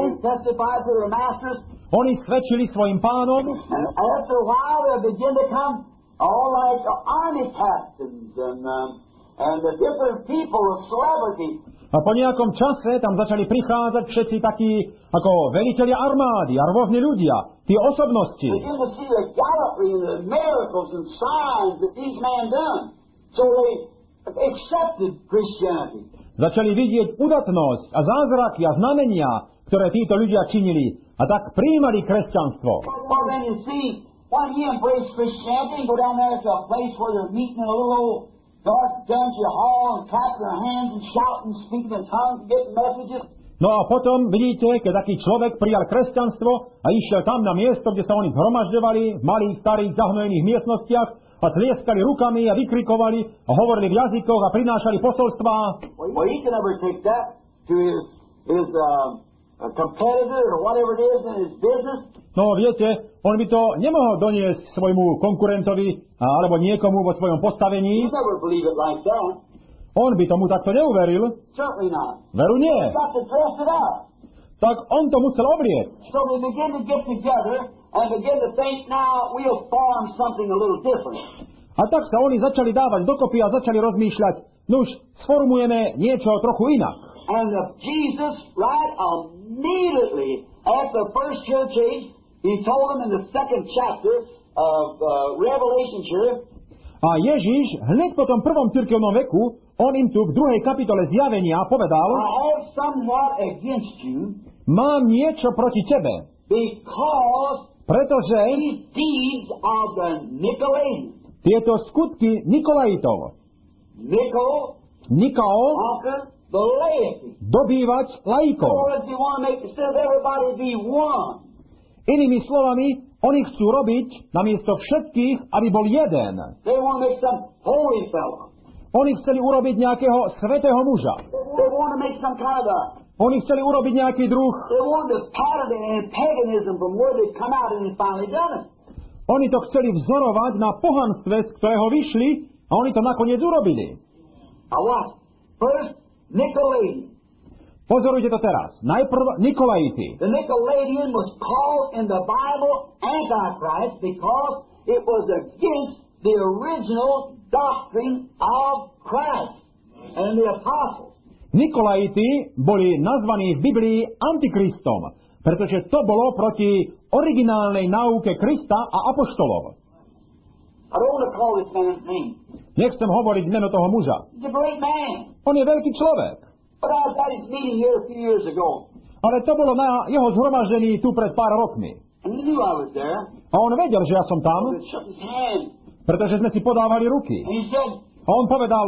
Oni svedčili svojim pánom. A po nejakom čase tam začali prichádzať všetci takí ako velitelia armády a rôzni ľudia, tí osobnosti. Začali vidieť udatnosť a zázraky a znamenia, ktoré títo ľudia činili, a tak prijímali kresťanstvo. No a potom vidíte, keď taký človek prijal kresťanstvo a išiel tam na miesto, kde sa oni zhromažďovali v malých, starých, zahnojených miestnostiach a tlieskali rukami a vykrikovali a hovorili v jazykoch a prinášali posolstvá. Well, he can never take that to his competitor or whatever it is in his business. No viete, on by to nemohol doniesť svojmu konkurentovi alebo niekomu vo svojom postavení. He'll never believe it like that. On by tomu takto neuveril. Certainly not. Veru nie. He's got to dress it up. Tak on to musel oblieť. So they begin to get together and begin to think, now we'll form something a little different. A tak sa oni začali dávať dokopy a začali rozmýšľať, no už sformujeme niečo trochu inak. And Jesus, right immediately after the first church age, he told them in the second chapter of Revelation here. A Ježiš hneď po tom prvom cirkevnom veku, on im tu v 2. kapitole Zjavenia povedal: I have somewhat against you, mám niečo proti tebe, because pretože these deeds of the Nicolaitans, tieto skutky Nikolaitov, Nikao, conquer the laity. dobývať laikov. Or if you want to make instead of everybody be one. Inými slovami, oni chcú robiť namiesto všetkých, aby bol jeden. They want to make some holy fellow. Oni chceli urobiť nejakého svätého muža. They want to make some kind of a. Oni chceli urobiť nejaký druh. They want to pattern it in paganism from where they come out and they finally done it. Oni to chceli vzorovať na pohanstve, z ktorého vyšli, a oni to nakoniec urobili. Now what? First, Nicolaitan. Pozorujte to teraz. Najprv Nikolaiti. The Nicolaitan was called in the Bible Antichrist because it was against the original doctrine of Christ and the apostles. Nikolaiti boli nazvaní v Biblii Antikristom, pretože to bolo proti originálnej náuke Krista a apoštolov. I don't want to call this man's name. Nechcem hovoriť meno toho muža. He's a great man. On je veľký človek. But I was at his meeting here a few years ago. Ale to bolo na jeho zhromaždení tu pred pár rokmi. And he knew I was there. A on vedel, že ja som tam, He shook his hand. pretože sme si podávali ruky. And he said, A on povedal: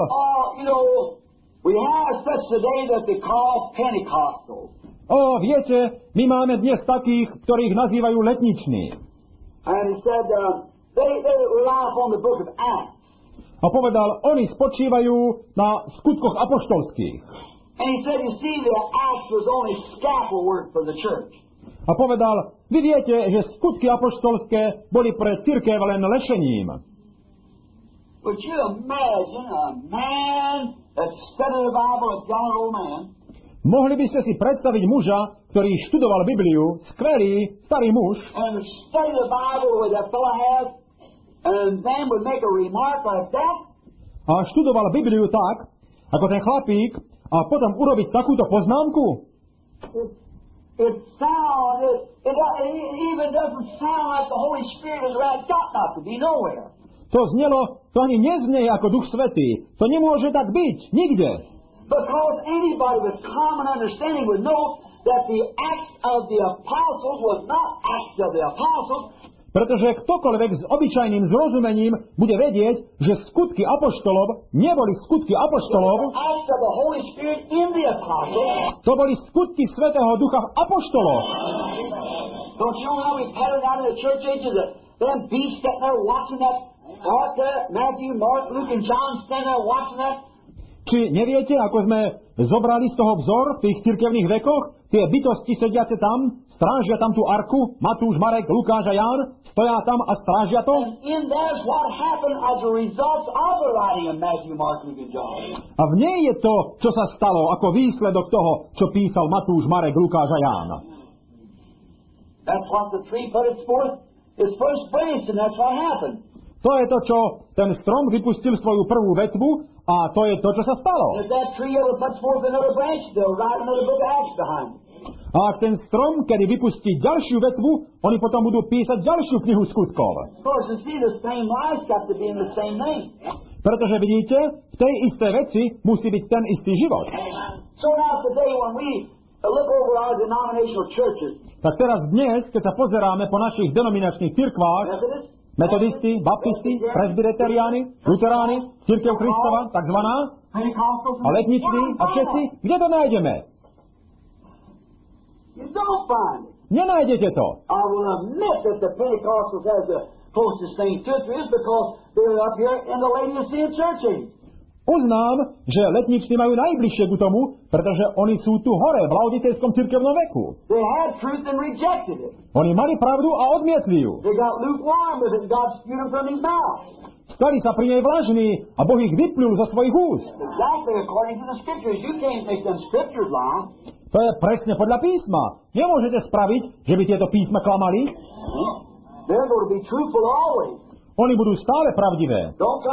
we have such today that they call Pentecostals. viete, my máme dnes takých, ktorých nazývajú letniční. And he said, they rely upon the book of Acts. A povedal, oni spočívajú na skutkoch apoštolských. And he said, you see, the Acts was only scaffold work for the church. A povedal, vy viete, že skutky apoštolské boli pre cirkev len lešením. Would you imagine a man that studied the Bible, a young old man? Mohli by ste si predstaviť muža, ktorý študoval Bibliu, skvelý, starý muž, And study the Bible where that fellow has, and then would make a remark like that? a študoval Bibliu tak, ako ten chlapík, a potom urobiť takúto poznámku? It even doesn't sound like the Holy Spirit is right. Got not to be nowhere. To znelo, to ani neznie ako Duch Svätý. To nemôže tak byť, nikde. Because anybody with common understanding would know that the Acts of the Apostles was not Acts of the Apostles. Pretože ktokoľvek s obyčajným zrozumením bude vedieť, že skutky apoštolov neboli skutky apoštolov, Acts of the Holy Spirit in the Apostles. to boli skutky Svätého Ducha v apoštoloch. Don't you know how we patterned out in the church ages that them beasts sitting there watching that? Matthew, Mark, Luke, and John standing there watching that? Či neviete, ako sme zobrali z toho vzor v tých cirkevných vekoch? Tie bytosti sediace tam, strážia tam tú arku, Matúš, Marek, Lukáš a Ján, stoja tam a strážia to. And in there's what happened as a result of the writing of Matthew, Mark, Luke, and John. A v nej je to, čo sa stalo, ako výsledok toho, čo písal Matúš, Marek, Lukáš a Ján. That's what the tree put its forth, its first branch, and that's what happened. To je to, čo ten strom vypustil svoju prvú vetvu, a to je to, čo sa stalo. And if that tree ever puts forth another branch, they'll write another book of Acts behind it. A ak ten strom, kedy vypustí ďalšiu vetvu, oni potom budú písať ďalšiu knihu skutkov. Of course, you see, the same life's got to be in the same name. Pretože vidíte, v tej istej veci musí byť ten istý život. So now today, when we look over our denominational churches, Tak teraz dnes, keď sa pozeráme po našich denominačných cirkvách, Methodists, metodisti, baptisti, presbyteriáni, luteráni, cirkev Kristova, takzvaná, Pentecostals, a letniční a všetci, kde to nájdeme? You don't find it. Nenájdete to. I will admit that the Pentecostals has closest thing to it is because they're up here in the Laodicean church age. Uznám, že letnični majú najbližšie k tomu, pretože oni sú tu hore, v laodicejskom cirkevnom veku. They had truth and rejected it. Oni mali pravdu a odmietli ju. They got lukewarm with it and God spewed them from his mouth. Stali sa pri nej vlažní a Boh ich vyplul zo svojich úst. Exactly according to the scriptures. You can't make them scriptures lie. To je presne podľa písma. Nemôžete spraviť, že by tieto písma klamali. They're going to be truthful always. Oni budú stále pravdivé. Don't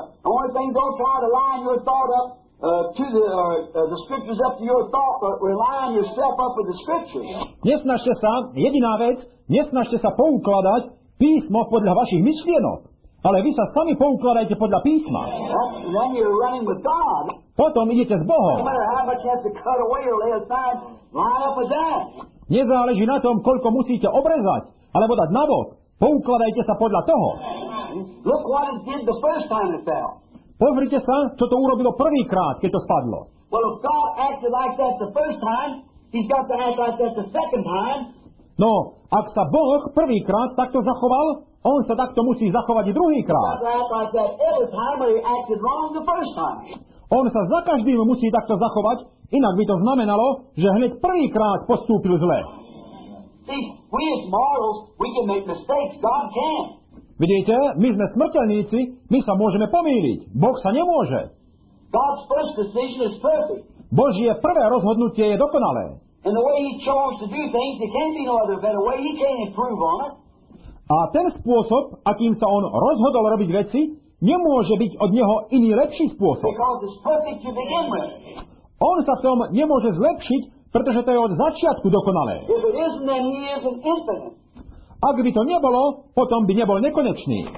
try to line your thought up to the scriptures up to your thought, but line yourself up with the scriptures. Nesnažte sa, jediná vec, nesnažte sa poukladať písmo podľa vašich myšlienok, ale vy sa sami poukladajte podľa písma. Then you're running with God. Potom idete s No Bohom. matter how much you have to cut away or lay aside, line up with that. Nezáleží na tom, koľko musíte obrezať, alebo dať nabok. Poukladajte sa podľa toho. Look what it did the first time it fell. Pozrite sa, čo to urobilo prvýkrát, keď to spadlo. Well, if God acted like that the first time, He's got to act like that the second time. No, ak sa Boh prvýkrát takto zachoval, on sa takto musí zachovať i druhýkrát. He's got to act like that every time where He acted wrong the first time. On sa za každým musí takto zachovať, inak by to znamenalo, že hneď prvýkrát postúpil zle. See, we as mortals, we can make mistakes. God can't. Vidíte, my sme smrteľníci, my sa môžeme pomýliť. Boh sa nemôže. God's first decision is perfect. Božie prvé rozhodnutie je dokonalé. And the way He chose to do things, there can't be no other better way. He can't improve on it. A ten spôsob, akým sa on rozhodol robiť veci, nemôže byť od neho iný lepší spôsob. Because it's perfect to begin with. On sa v tom nemôže zlepšiť, pretože to je od začiatku dokonalé. If it isn't, then He isn't infinite. Ak by to nebolo, potom by nebol nekonečný.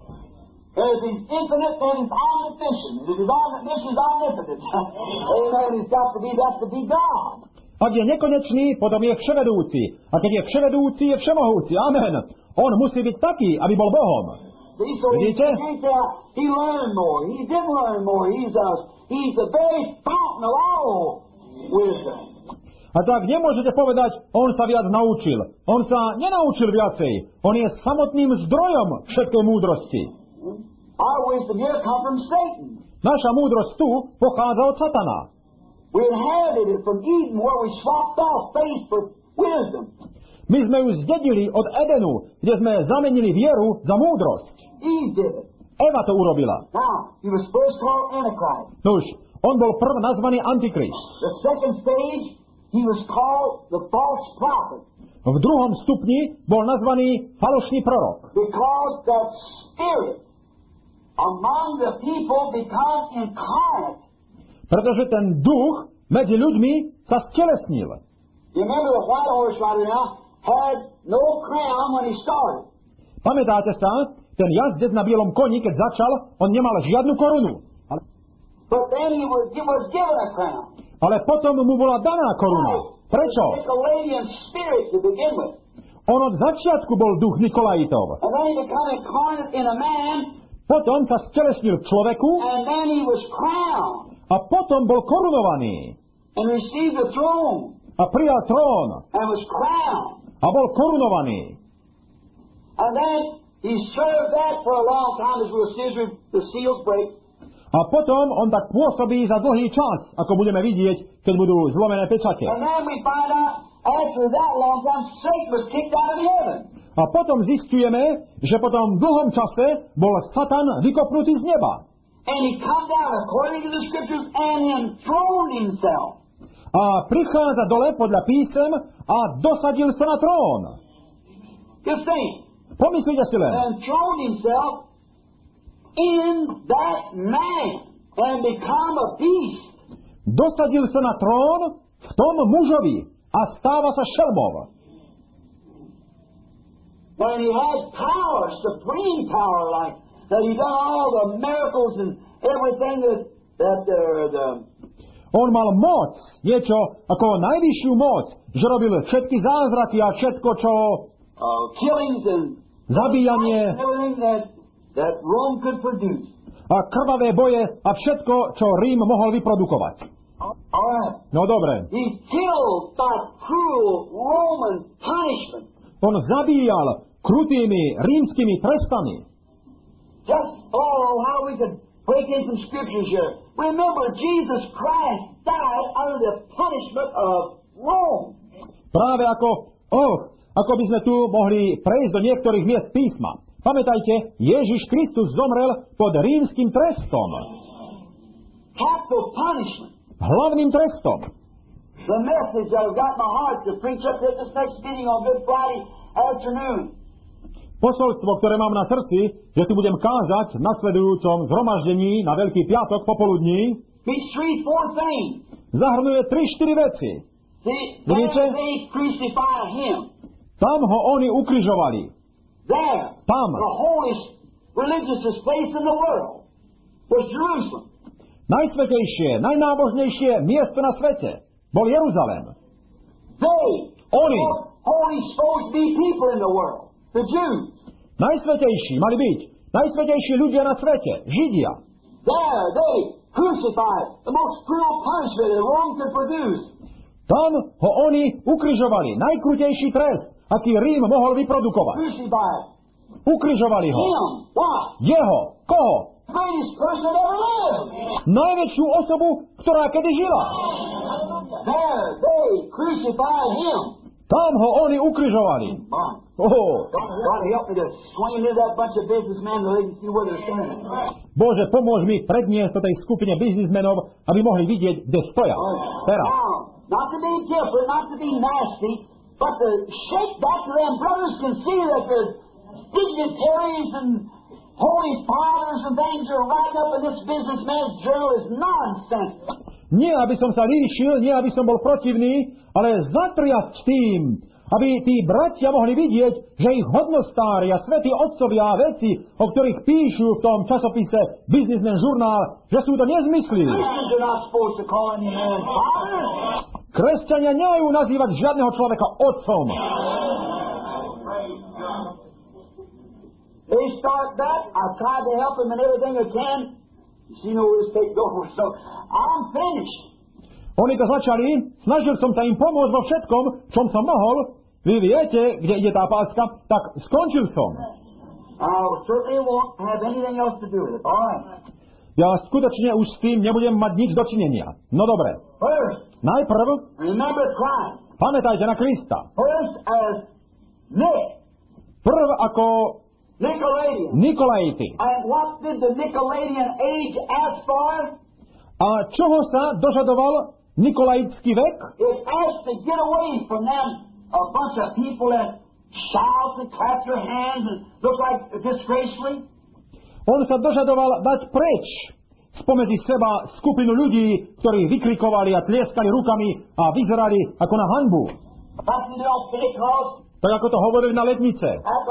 If He's infinite, then He's omniscient. If He's omniscient, He's omnipotent. Amen. He's got to be that to be God. Ak je nekonečný, potom je vševedúci. A keď je vševedúci, je všemohúci. Amen. On musí byť taký, aby bol Bohom. See, so he learned more. He didn't learn more. He's the very fountain of all wisdom. A tak nemôžete povedať, on sa viac naučil. On sa nenaučil viacej. On je samotným zdrojom všetkej múdrosti. Our wisdom here comes from Satan. Naša múdrosť tu pochádza od Satana. We inherited it from Eden where we swapped off faith for wisdom. My sme ju zdedili od Edenu, kde sme zamenili vieru za múdrosť. Eve did it. Eva to urobila. Now, he was first called Antichrist. Nuž, on bol prv nazvaný Antikrist. The second stage, he was called the false prophet. V druhom stupni bol nazvaný falošný prorok. Because that spirit among the people becomes incarnate. Pretože ten duch medzi ľuďmi sa stelesnil. You remember the white horse rider now had no crown when he started. Pamätáte sa, ten jazdec na bielom koni, keď začal, on nemal žiadnu korunu. But then he was given a crown. Ale potom mu bola daná koruna. Prečo? Nicolaitean spirit to begin with. On od začiatku bol duch Nikolajitov. And then he became incarnate in a man. Potom sa stelesnil v človeku. And then he was crowned. A potom bol korunovaný. And received the throne. A prijal trón. And was crowned. A bol korunovaný. And then he served that for a long time as we'll see as the seals break. A potom on tak pôsobí za dlhý čas, ako budeme vidieť, keď budú zlomené pečate. And then we find out after that long time Satan was kicked out of heaven. A potom zistujeme, že po tom dlhom čase bol Satan vykopnutý z neba. And he come down according to the scriptures and enthroned himself. A prichádza dole podľa písem a dosadil sa na trón. Just think. Pomyslite si len. Enthroned himself in that man and become a beast. Dosadil sa na trón v tom mužovi a stáva sa šelmom. And he had power, supreme power, like that he done all the miracles and everything that On mal moc, niečo ako najvyššiu moc, že robil všetky zázraky a všetko, čo killings and zabíjanie everything that Rome could produce. a krvavé boje a všetko, čo Rím mohol vyprodukovať. All right. No dobre. He killed by cruel Roman punishment. On zabíjal krutými rímskymi trestami. Just follow how we could break in some scriptures here. Remember, Jesus Christ died under the punishment of Rome. Práve ako by sme tu mohli prejsť do niektorých miest písma. Pamätajte, Ježiš Kristus zomrel pod rímskym trestom. Capital punishment. Hlavným trestom. The message I've got in my heart to preach up at this next meeting on Good Friday afternoon. Posolstvo, ktoré mám na srdci, že tu budem kázať v nasledujúcom zhromaždení na Veľký piatok popoludní, zahrnuje 3-4 veci. Vidíte? Tam ho oni ukrižovali. Tam. Najsvätejšie, najnábožnejšie miesto na svete bol Jeruzalém. Oni. Najsvätejší mali byť. Najsvätejší ľudia na svete. Židia. Tam ho oni ukrižovali. Najkrutejší trest, aký Rím mohol vyprodukovať. Ukrižovali ho. Jeho. Koho? Najväčšiu osobu, ktorá kedy žila. Tam ho oni ukrižovali. Bože, pomôž mi predniesť do tej skupine biznismenov, aby mohli vidieť, kde stoja. Teraz. Not to be different, not to be nasty, but to shake back to them brothers can see that the dignitaries and holy fathers and things are right up in this businessman's journal is nonsense. Nie, aby som sa líšil, nie, aby som bol protivný, ale zatriať tým, aby tí bratia mohli vidieť, že ich hodnostári a svätí otcovia a veci, o ktorých píšu v tom časopise Businessman žurnál, že sú to nezmysly. Kresťania nemajú nazývať žiadneho človeka otcom. They start that. I've tried to help them in everything I can. You see, no this take over, so I'm finished. Oni to začali, snažil som sa im pomôcť vo všetkom, čom som mohol. Vy viete, kde ide tá páska, tak skončil som. I certainly won't have anything else to do with it. All right. Ja skutočne už s tým nebudem mať nič dočinenia. No dobre. First, najprv remember Christ. Pamätajte na Krista. First as Nick. Prv ako Nikolajti. And what did the Nicolaitan age ask for? A čoho sa dožadoval Nikolajtský vek? It asked to get away from them a bunch of people that shout and clap their hands and look like disgracefully. On sa dožadoval dať preč spomedzi seba skupinu ľudí, ktorí vykrikovali a tlieskali rukami a vyzerali ako na hanbu. Tak ako to hovorili na letnice.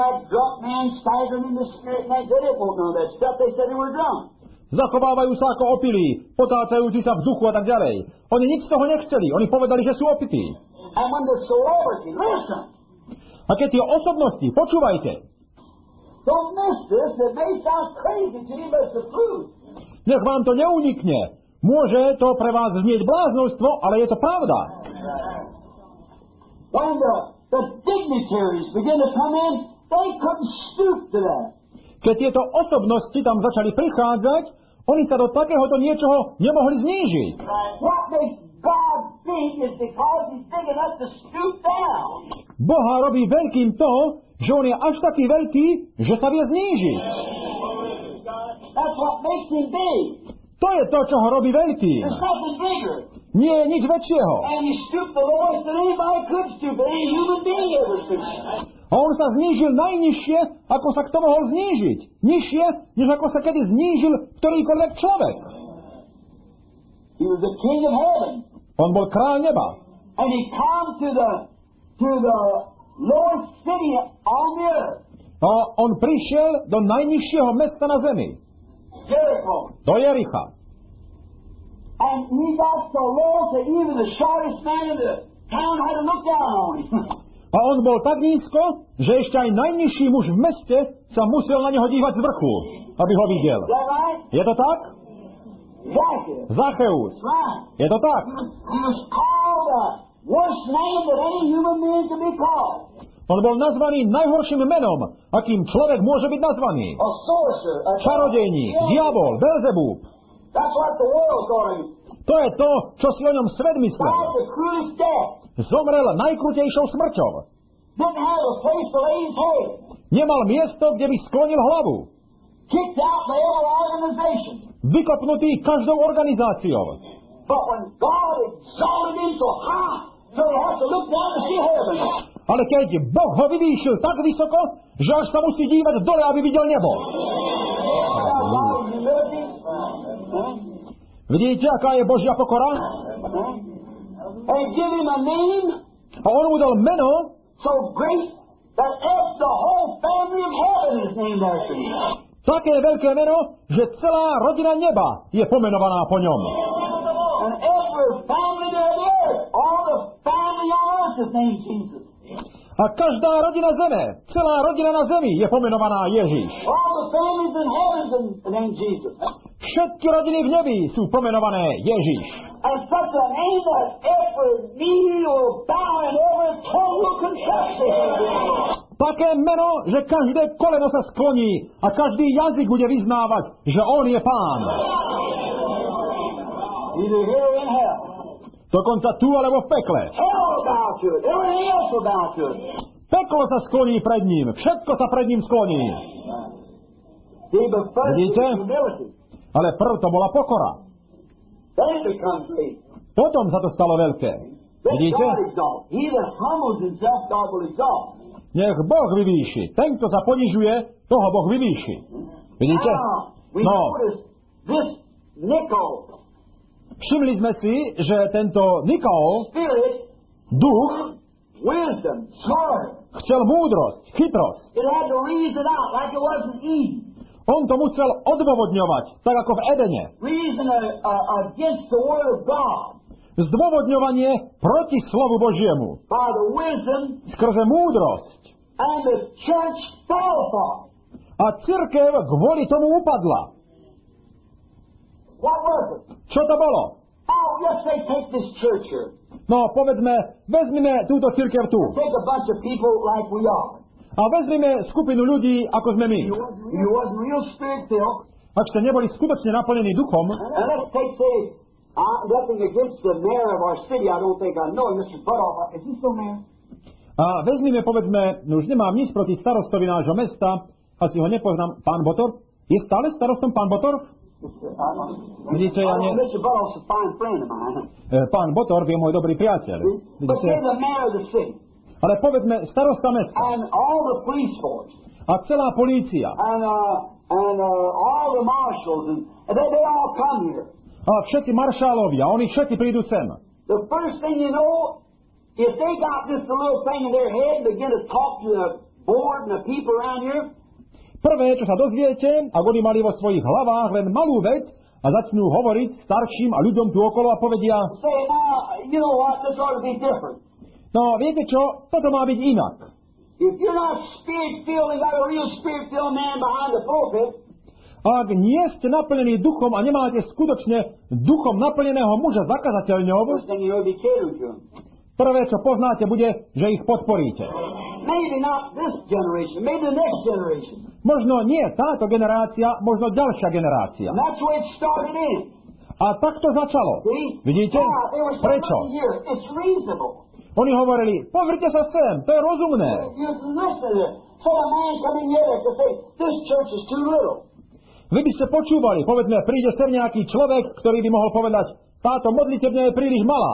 Zachovávajú sa ako opilí, potácajúci sa v duchu a tak ďalej. Oni nič z toho nechceli, oni povedali, že sú opití. A keď tie osobnosti, počúvajte, nech vám to neunikne. Môže to pre vás znieť bláznostvo, ale je to pravda. Keď tieto osobnosti tam začali prichádzať, oni sa do takéhoto niečoho nemohli znížiť. Boha robí veľkým to, že on je až taký veľký, že sa vie znížiť. To je to, čo ho robí veľký. Nie je nič väčšieho. A on sa znížil najnižšie, ako sa kto mohol znížiť. Nižšie, než ako sa kedy znížil ktorýkoľvek človek. On bol kráľ neba. A on prišiel do najnižšieho mesta na zemi. Do Jericha. A on bol tak nízko, že ešte aj najnižší muž v meste sa musel na neho dívať z vrchu, aby ho videl. Je to tak? Zacheus. Je to tak? On bol nazvaný najhorším menom, akým človek môže byť nazvaný. Čarodejník, diabol, Belzebub. To je to, čo si o ňom svet myslel. Zomrel najkrutejšou smrťou. Nemal miesto, kde by sklonil hlavu. Vykopnutý každou organizáciou. Ale keď Boh ho vyvýšil tak vysoko, že až sa musí dívať dole, aby videl nebo. Vidíte, aká je Božia pokora? A on mu dal meno, také veľké meno, že celá rodina neba je pomenovaná po ňom. A každá rodina zeme, celá rodina na zemi je pomenovaná Ježiš. Všetky rodiny v nebi sú pomenované Ježiš. Také meno, že každé koleno sa skloní a každý jazyk bude vyznávať, že on je Pán. Dokonca tu alebo v pekle. Peklo sa skloní pred ním. Všetko sa pred ním skloní. Vidíte? Ale prv to bola pokora. Potom sa to stalo veľké. Vidíte? Nech Boh vyvýši. Ten, kto sa ponižuje, toho Boh vyvýši. Vidíte? No. Všimli sme si, že tento Nikol, duch, chcel múdrosť, chytrosť. On to musel odôvodňovať, tak ako v Edene. Zdôvodňovanie proti slovu Božiemu. Skrze múdrosť. A cirkev kvôli tomu upadla. Čo to bolo? No, povedzme, vezmime túto cirkev tu. A vezmime skupinu ľudí, ako sme my. Ak ste neboli skutočne naplnení duchom, a vezmime, povedzme, už nemám nič proti starostovi nášho mesta, asi ho nepoznám, pán Botor. Je stále starostom pán Botor? Vidíte, ja nie... Pán Botor je môj dobrý priateľ. Vidíte? Ale povedzme, starosta mesta. A celá polícia. A všetci maršálovia, oni všetci prídu sem. Prvé, čo sa dozviete, ak oni mali vo svojich hlavách len malú vec a začnú hovoriť starším a ľuďom tu okolo a povedia: no, viete čo? Toto má byť inak. Ak nie ste naplnení duchom a nemáte skutočne duchom naplneného muža za kazateľňou, prvé, čo poznáte, bude, že ich podporíte. Možno nie táto generácia, možno ďalšia generácia. A tak to začalo. Vidíte? Prečo? Oni hovorili: pozrite sa sem, to je rozumné. Vy by ste počúvali, povedzme, príde sem nejaký človek, ktorý by mohol povedať: táto modlitebňa je príliš malá.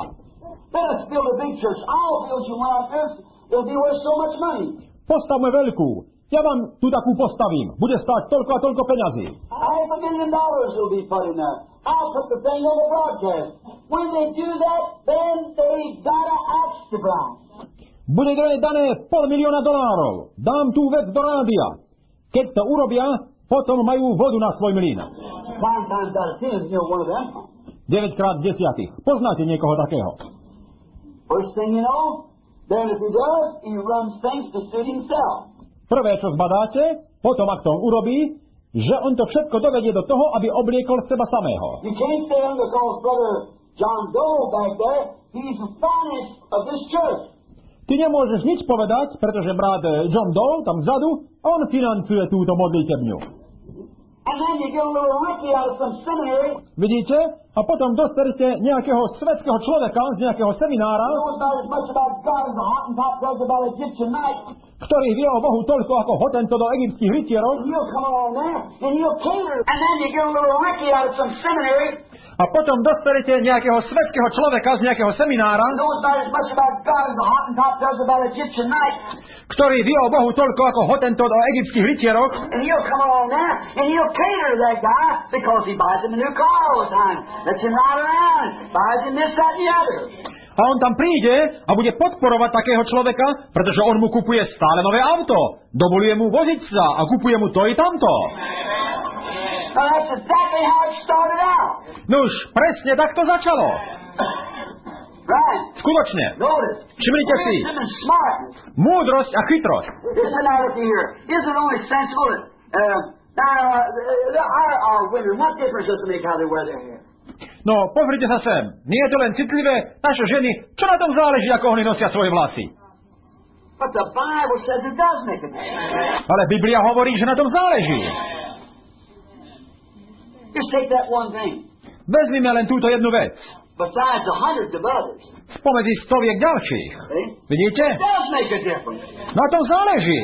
Postavme veľkú. Ja vám tu takú postavím. Bude stáť toľko a toľko peňazí. Bude dané $500,000. Dám tú vec do rádia. Keď to urobia, potom majú vodu na svoj mlyn. 9x10. Poznáte niekoho takého? Prvé, čo zbadáte, potom, ak to on urobí, že on to všetko dovedie do toho, aby obliekol seba samého. Ty nemôžeš nič povedať, pretože brat John Doe tam vzadu, on financuje túto modlitebňu. Vidíte? A potom dostanete nejakého svetského človeka z nejakého seminára, ktorý vie o Bohu toľko ako Hotento do egyptských rytierov. A potom dostanete nejakého svetského človeka z nejakého seminára, ktorý vie o Bohu toľko ako Hotento do egyptských rytierov. A on tam príde a bude podporovať takého človeka, pretože on mu kupuje stále nové auto. Dovoluje mu voziť sa a kupuje mu to i tamto. Nuž, presne tak to začalo. Skutočne. Všimnite si. Múdrosť a chytrosť. No, pozrite sa sem. Nie je to len citlivé. Naše ženy, čo na tom záleží, ako oni nosia svoje vlasy? Ale Biblia hovorí, že na tom záleží. Vezmime len túto jednu vec. Spomedzi stoviek ďalších. Vidíte? Na tom záleží.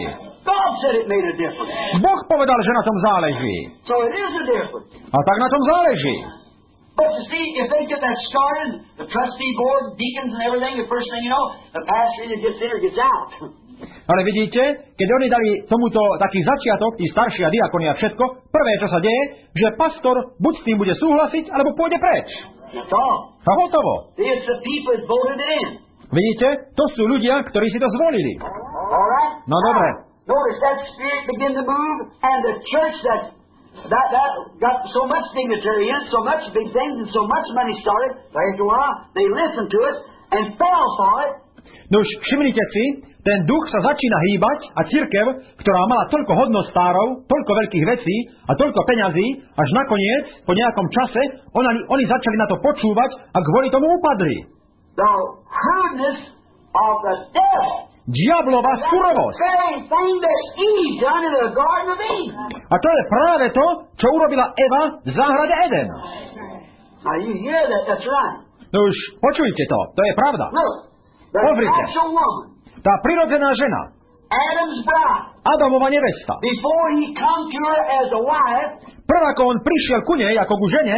Boh povedal, že na tom záleží. A tak na tom záleží. But you see, if they get that started, the trustee board, deacons and everything, the first thing you know, the pastor either gets in or gets out. Ale vidíte, keď oni dali tomuto taký začiatok, tí starší a diakoni a všetko, prvé, čo sa deje, že pastor buď s tým bude súhlasiť, alebo pôjde preč. A hotovo. Vidíte, to sú ľudia, ktorí si to zvolili. No dobre. Notice that spirit begin to move, and the church that got so much dignitary in it, so much big things, and so much money started, after a while, they listened to it and fell for it. No už všimnite si, ten duch sa začína hýbať a cirkev, ktorá mala toľko hodnostárov, toľko veľkých vecí a toľko peňazí, až nakoniec, po nejakom čase, oni začali na to počúvať a kvôli tomu upadli. The rudeness of the devil. Diablova surovosť. A to je práve to, čo urobila Eva v záhrade Eden. No už počujte to, to je pravda. Pozrite, tá prirodzená žena, Adamova nevesta, prv ako on prišiel ku nej, ako ku žene,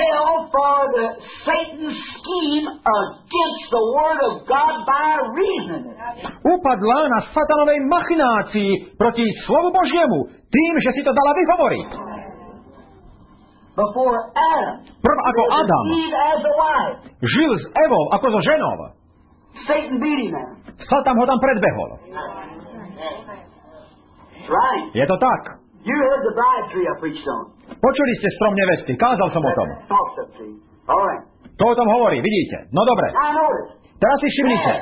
upadla na satanovej machinácii proti slovu Božiemu, tým, že si to dala vyhovoriť. Prv ako Adam žil s Evou ako so ženou, Satan ho tam predbehol. Je to tak. Počuli ste strom nevesty, kázal som o tom. To o tom hovorí, vidíte. No dobre. Teraz si všimnite.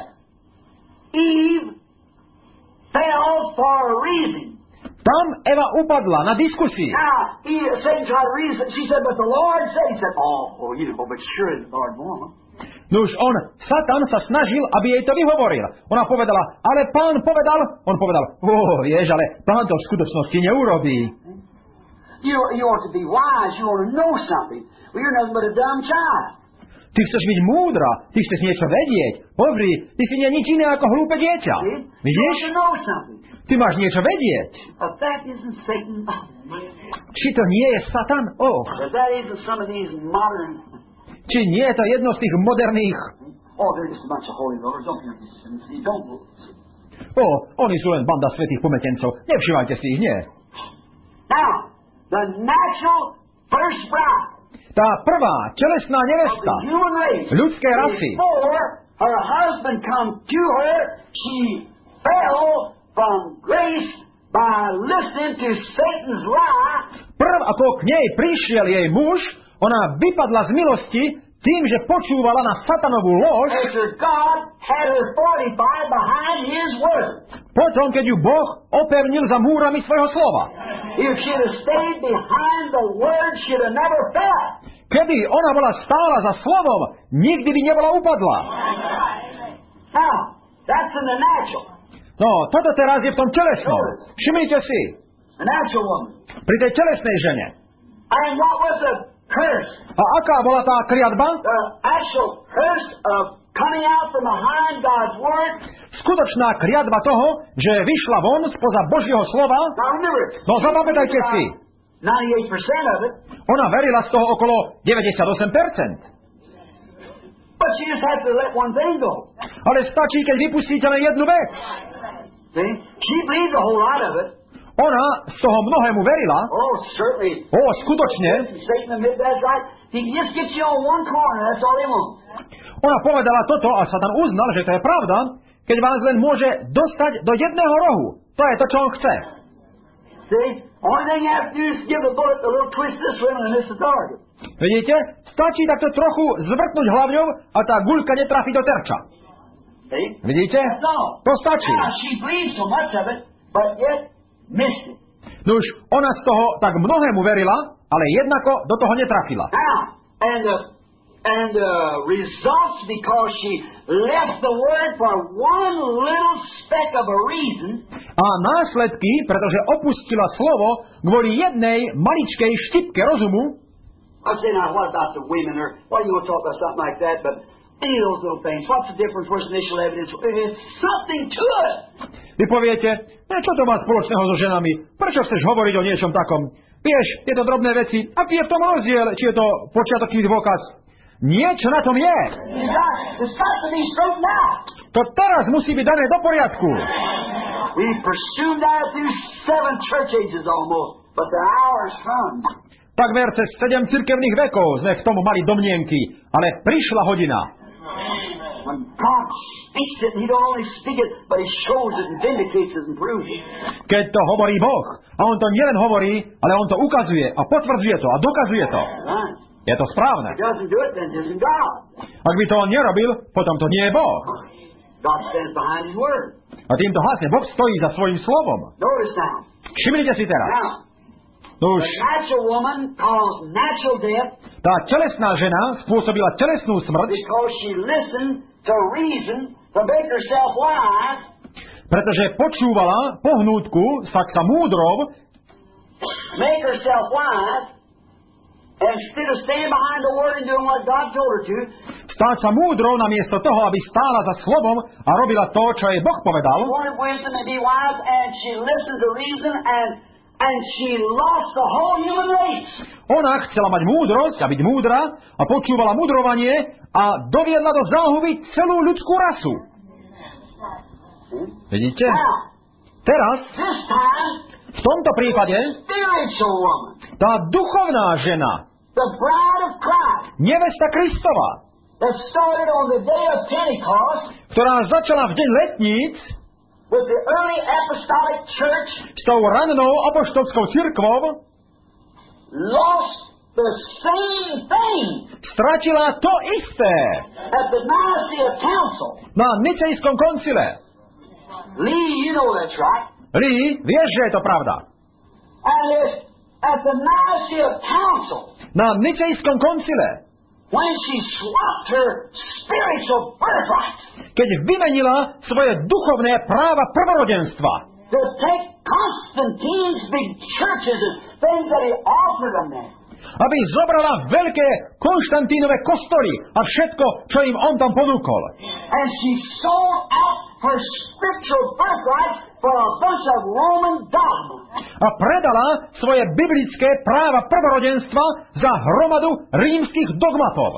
Tam Eva upadla na diskusii. Nuž Satan sa snažil, aby jej to vyhovoril. Ona povedala, ale Pán povedal, on povedal, ale Pán to v skutočnosti neurobí. You ought to be wise, you ought to know something. Well, you're nothing but a dumb child. Ty chceš byť múdra, ty chceš niečo vedieť. Pozri, ty si nie nič iné ako hlúpe dieťa. Vidíš? Ty máš niečo vedieť. Či to nie je Satan? Či nie je to jedno z tých moderných... Oni sú len banda svätých pometencov. Nevšívajte si ich, nie. Tá prvá telesná nevesta ľudskej rasy, prv ako k nej prišiel jej muž, ona vypadla z milosti tým, že počúvala na satanovú lož, potom, keď ju Boh opevnil za múrami svojho slova. Keby ona bola stála za slovom, nikdy by nebola upadla. That's in the natural. No, toto teraz je v tom telesnom. Všimnite si. The natural woman. Pri tej telesnej žene. And what was the curse? A aká bola tá kliatba? The actual curse of coming out from behind God's word. Skutočná kliatba toho, že vyšla von spoza Božieho slova. Now remember, No zapamätajte si. 98% of it. Ona verila z toho okolo 98%. But you just have to let one thing go. Ale stačí, keď vypustíte len jednu vec. See? She believed a whole lot of it. Ona z toho mnohému verila. Oh, certainly. Skutočne. Satan admit that's right. He can just get you on one corner. That's all he wants. Ona povedala toto a Satan uznal, že to je pravda, keď vás len môže dostať do jedného rohu. To je to, čo on chce. See? Only thing you have to do is give the bullet a little twist this way and miss the target. Vidíte? Stačí takto trochu zvrtnúť hlavňou a tá guľka netrafí do terča. See? Vidíte? No. To stačí. Now, she believed so much of it, but yet missed it. Nuž, ona z toho tak mnohému verila, ale jednako do toho netrafila. Now, and the results, because she left the word for one little speck of a reason. A následky, pretože opustila slovo kvôli jednej maličkej štipke rozumu. I say, now, what about the women? Or why you want to talk about something like that? But any of those little things, what's the difference? Where's the initial evidence? It's something to it. Vy poviete, čo to má spoločného so ženami? Prečo chceš hovoriť o niečom takom? Vieš, tieto drobné veci, aký je v tom rozdiel? Či je to počiatočný dôkaz? Niečo na tom je. It's got to be straightened out. To teraz musí byť dané do poriadku. We pursued that through 7 church ages almost, but the hour's come. Takmer cez 7 cirkevných vekov sme v tom mali domnienky, ale prišla hodina. When God speaks it, He don't only speak it, but He shows it and vindicates it and proves it. Keď to hovorí Boh, a On to nielen hovorí, ale On to ukazuje a potvrdzuje to a dokazuje to. Right. Je to správne. If He doesn't do it, then it isn't God. Ak by to On nerobil, potom to nie je Boh. God stands behind His word. A týmto hasne Boh stojí za svojím slovom. Notice now. Všimnite si teraz. Now, Nuž, the natural woman caused natural death tá telesná žena spôsobila telesnú smrť, because she listened to reason to make herself wise. pretože počúvala pohnútku, stať sa múdrou, Make herself wise, and instead of staying behind the word and doing what God told her to, stáť sa múdrou namiesto toho, aby stála za slovom a robila to, čo jej Boh povedal. she wanted wisdom and be wise, and she listened to reason, and she lost the whole human race. Ona chcela mať múdrosť a byť múdra a počúvala mudrovanie a doviedla do záhuby celú ľudskú rasu. Vidíte? Now, Teraz, this time, v tomto prípade, spiritual woman, tá duchovná žena, the bride of Christ, nevesta Kristova, that started on the day of Pentecost ktorá začala v deň letníc with the early apostolic church, s tou rannou apoštolskou cirkvou, lost the same thing stratila to isté at the Nicene Council. na Nicejskom koncile. Lee, you know that's right. Lee, vieš, že je to pravda. And if at the Nicene Council, Na Nicejskom koncile, when she swapped her spiritual birthrights keď vymenila svoje duchovné práva prvorodenstva, to take Constantine's big churches and things that he offered them there, aby zobrala veľké Konštantínove kostoly a všetko, čo im on tam ponúkol. and she sold out her scriptural birthrights for a bunch of Roman dogma. A predala svoje biblické práva prvorodenstva za hromadu rímskych dogmatov.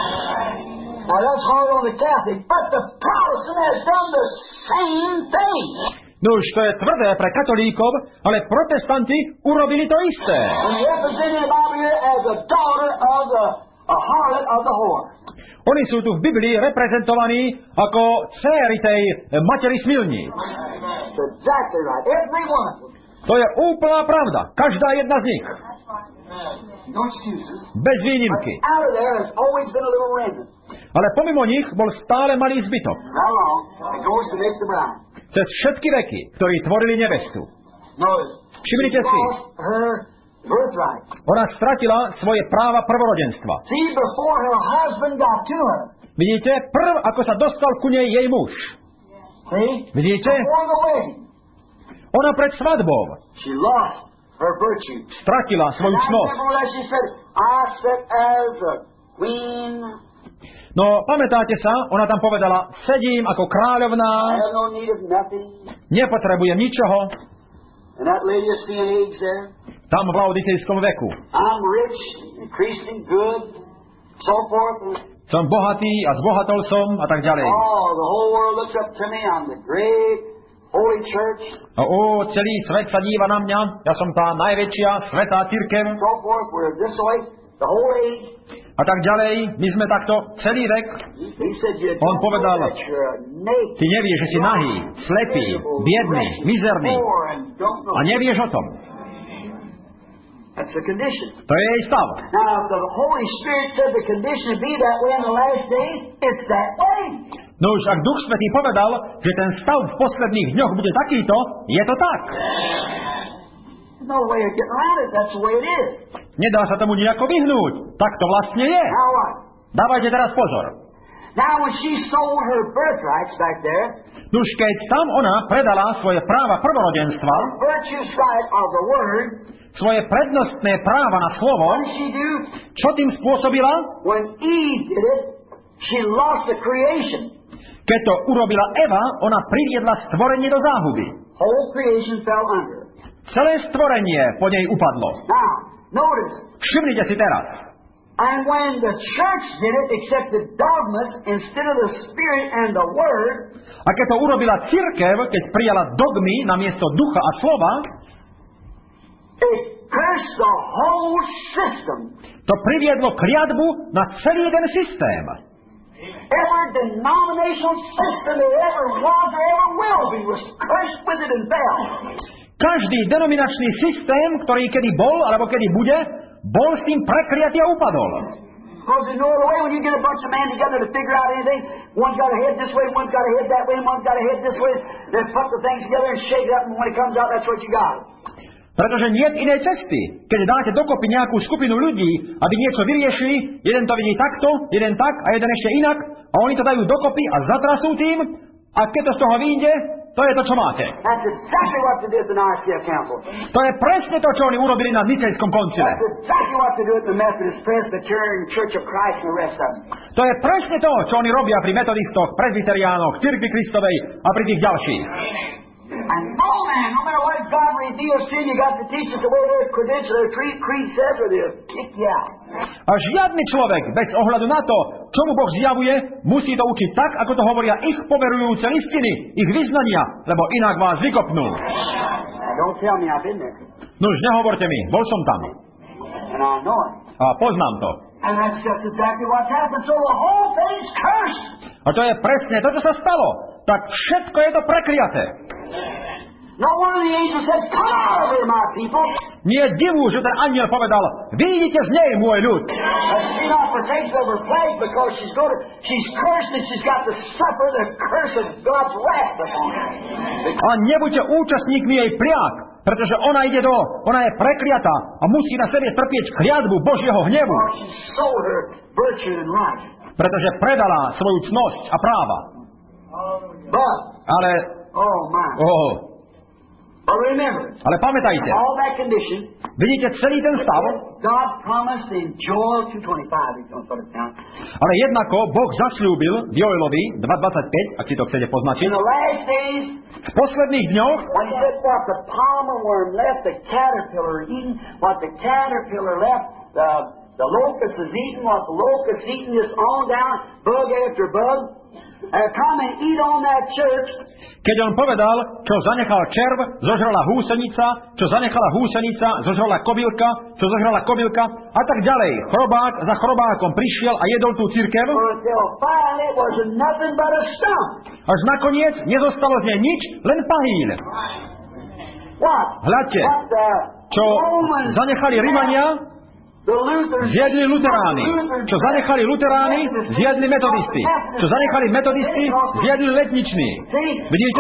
Now that's hard on the Catholic, but the Protestant has done the same thing. No už to je tvrdé pre katolíkov, ale protestanti urobili to isté. And represented over here as a daughter of the a harlot of the whore. Oni sú tu v Biblii reprezentovaní ako céry tej materi smilní. That's exactly right. Every one of them. To je úplná pravda. Každá jedna z nich. No excuses. Bez výnimky. Out of there has always been a little remnant. Ale pomimo nich bol stále malý zbytok. How long? It goes to make the bride. Cez všetky veky, ktorí tvorili nevestu. Notice. Všimnite She si. lost her birthright. Ona stratila svoje práva prvorodenstva. See, before her husband got to her, Vidíte, ako sa dostal ku nej jej muž. Vidíte? Ona pred svadbou stratila svoju cnosť. No, pamätáte sa, ona tam povedala, sedím ako kráľovná, nepotrebujem ničoho. Tam v laodicejskom veku. Som bohatý a zbohatol som a tak ďalej. Celý svet sa díva na mňa, ja som tá najväčšia svätá cirkev. A tak ďalej, my sme takto celý vek. On povedal, ty nevieš, že si nahý, slepý, biedný, mizerný a nevieš o tom. To je jej stav. No už ak Duch Svätý povedal, že ten stav v posledných dňoch bude takýto, je to tak. Nedá sa tomu nejako vyhnúť. Tak to vlastne je. Dávajte teraz pozor. Nuž keď tam ona predala svoje práva prvorodenstva, svoje prednostné práva na slovo, čo tým spôsobila? Keď to urobila Eva, ona priviedla stvorenie do záhuby. Celé stvorenie po nej upadlo. Všimnite si teraz. And when the church did it, except the dogmas instead of the Spirit and the Word, a keď to urobila cirkev, keď prijala dogmy namiesto ducha a slova, it cursed the whole system. To priviedlo kliatbu na celý jeden systém. Every denominational system that ever was or ever will be was cursed with it and fell. Každý denominačný systém, ktorý kedy bol alebo kedy bude, bol s tým prekliatý a upadol. Because there's no other way when you get a bunch of men together to figure out anything. One's got to head this way, one's got to head that way, and one's got to head this way. They put the things together and shake it up, and when it comes out, that's what you got. Pretože nie je inej cesty. Keď dáte dokopy nejakú skupinu ľudí, aby niečo vyriešili, jeden to vidí takto, jeden tak a jeden ešte inak, a oni to dajú dokopy a zatrasú tým, a keď to z toho vyjde, to je to, čo máte. To je presne to, čo oni urobili na Nicejskom koncile. To je presne to, čo oni robia pri metodistoch, presbyteriánoch, cirkvi Kristovej a pri tých ďalších. And no man, no matter what God reveals to you, you got to teach it the way their credential, their creed says, or they'll kick you out. A žiadny človek, bez ohľadu na to, čo mu Boh zjavuje, musí to učiť tak, ako to hovoria ich poverujúce listiny, ich vyznania, lebo inak vás vykopnú. Don't tell me I've been there. Nož, nehovorte mi, bol som tam. And I know it. A poznám to. And that's just exactly what's happened. So the whole thing's cursed. A to je presne to, čo sa stalo. Tak všetko je to prekliaté. No one of the angels said, "Come out of here, my people." Nie je divu, že ten anjel povedal, vyjdite z nej, môj ľud. She not partakes of her plague because she's cursed and she's got to suffer the curse of God's wrath upon her. A nebuďte účastníkmi jej pliag, pretože ona je prekliatá a musí na sebe trpieť kliatbu Božieho hnevu. She sold her virtue and right. Pretože predala svoju cnosť a práva. Ale ale pamätajte, vidíte celý ten stav, ale jednako Boh zasľúbil v Joelovi 2.25, ak si to chcete poznačiť, v posledných dňoch, the locust is eating what the locust eating just on down, bug after bug. Come and eat on that church. Keď on povedal, čo zanechal červ, zožrala húsenica, čo zanechala húsenica, zožrala kobylka, čo zožrala kobylka a tak ďalej. Chrobák za chrobákom prišiel a jedol tú cirkev. Až nakoniec nezostalo z nej nič, len pahýl. Hľadte, čo zanechali Rimania, zjedli luteráni. Čo zanechali luteráni, zjedli metodisty. Čo zanechali metodisty, zjedli letniční. Vidíte?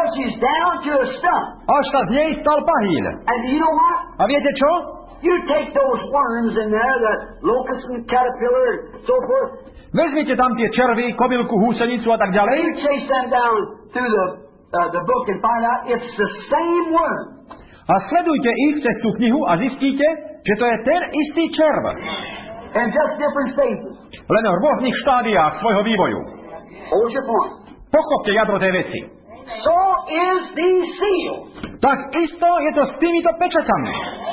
Až sa z nej stal pahýl. A viete čo? Vezmite tam tie červy, kobylku, húsenicu a tak ďalej. You chase them down through the book and find out it's the same worm. A sledujte ich cez tú knihu a zistíte, že to je ten istý červ. In just different stages. Len v rôznych štádiách svojho vývoju. What was your point? Pochopte jadro tej veci. So is these seals. Tak isto je to s týmito pečatami.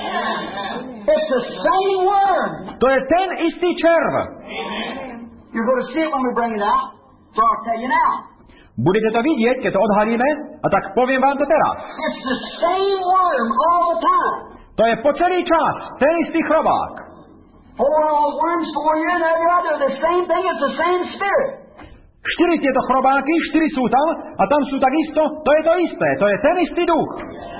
It's the same worm. To je ten istý červ. You're going to see it when we bring it out. So I'll tell you now. Budete to vidieť, keď to odhalíme, a tak poviem vám to teraz. It's the same worm all the time. To je po celý čas ten istý chrobák. 4 worms, 4 years, and every other. The same thing, it's the same spirit. 4 tieto chrobáky, 4 sú tam, a tam sú takisto, to je to isté, to je ten istý duch.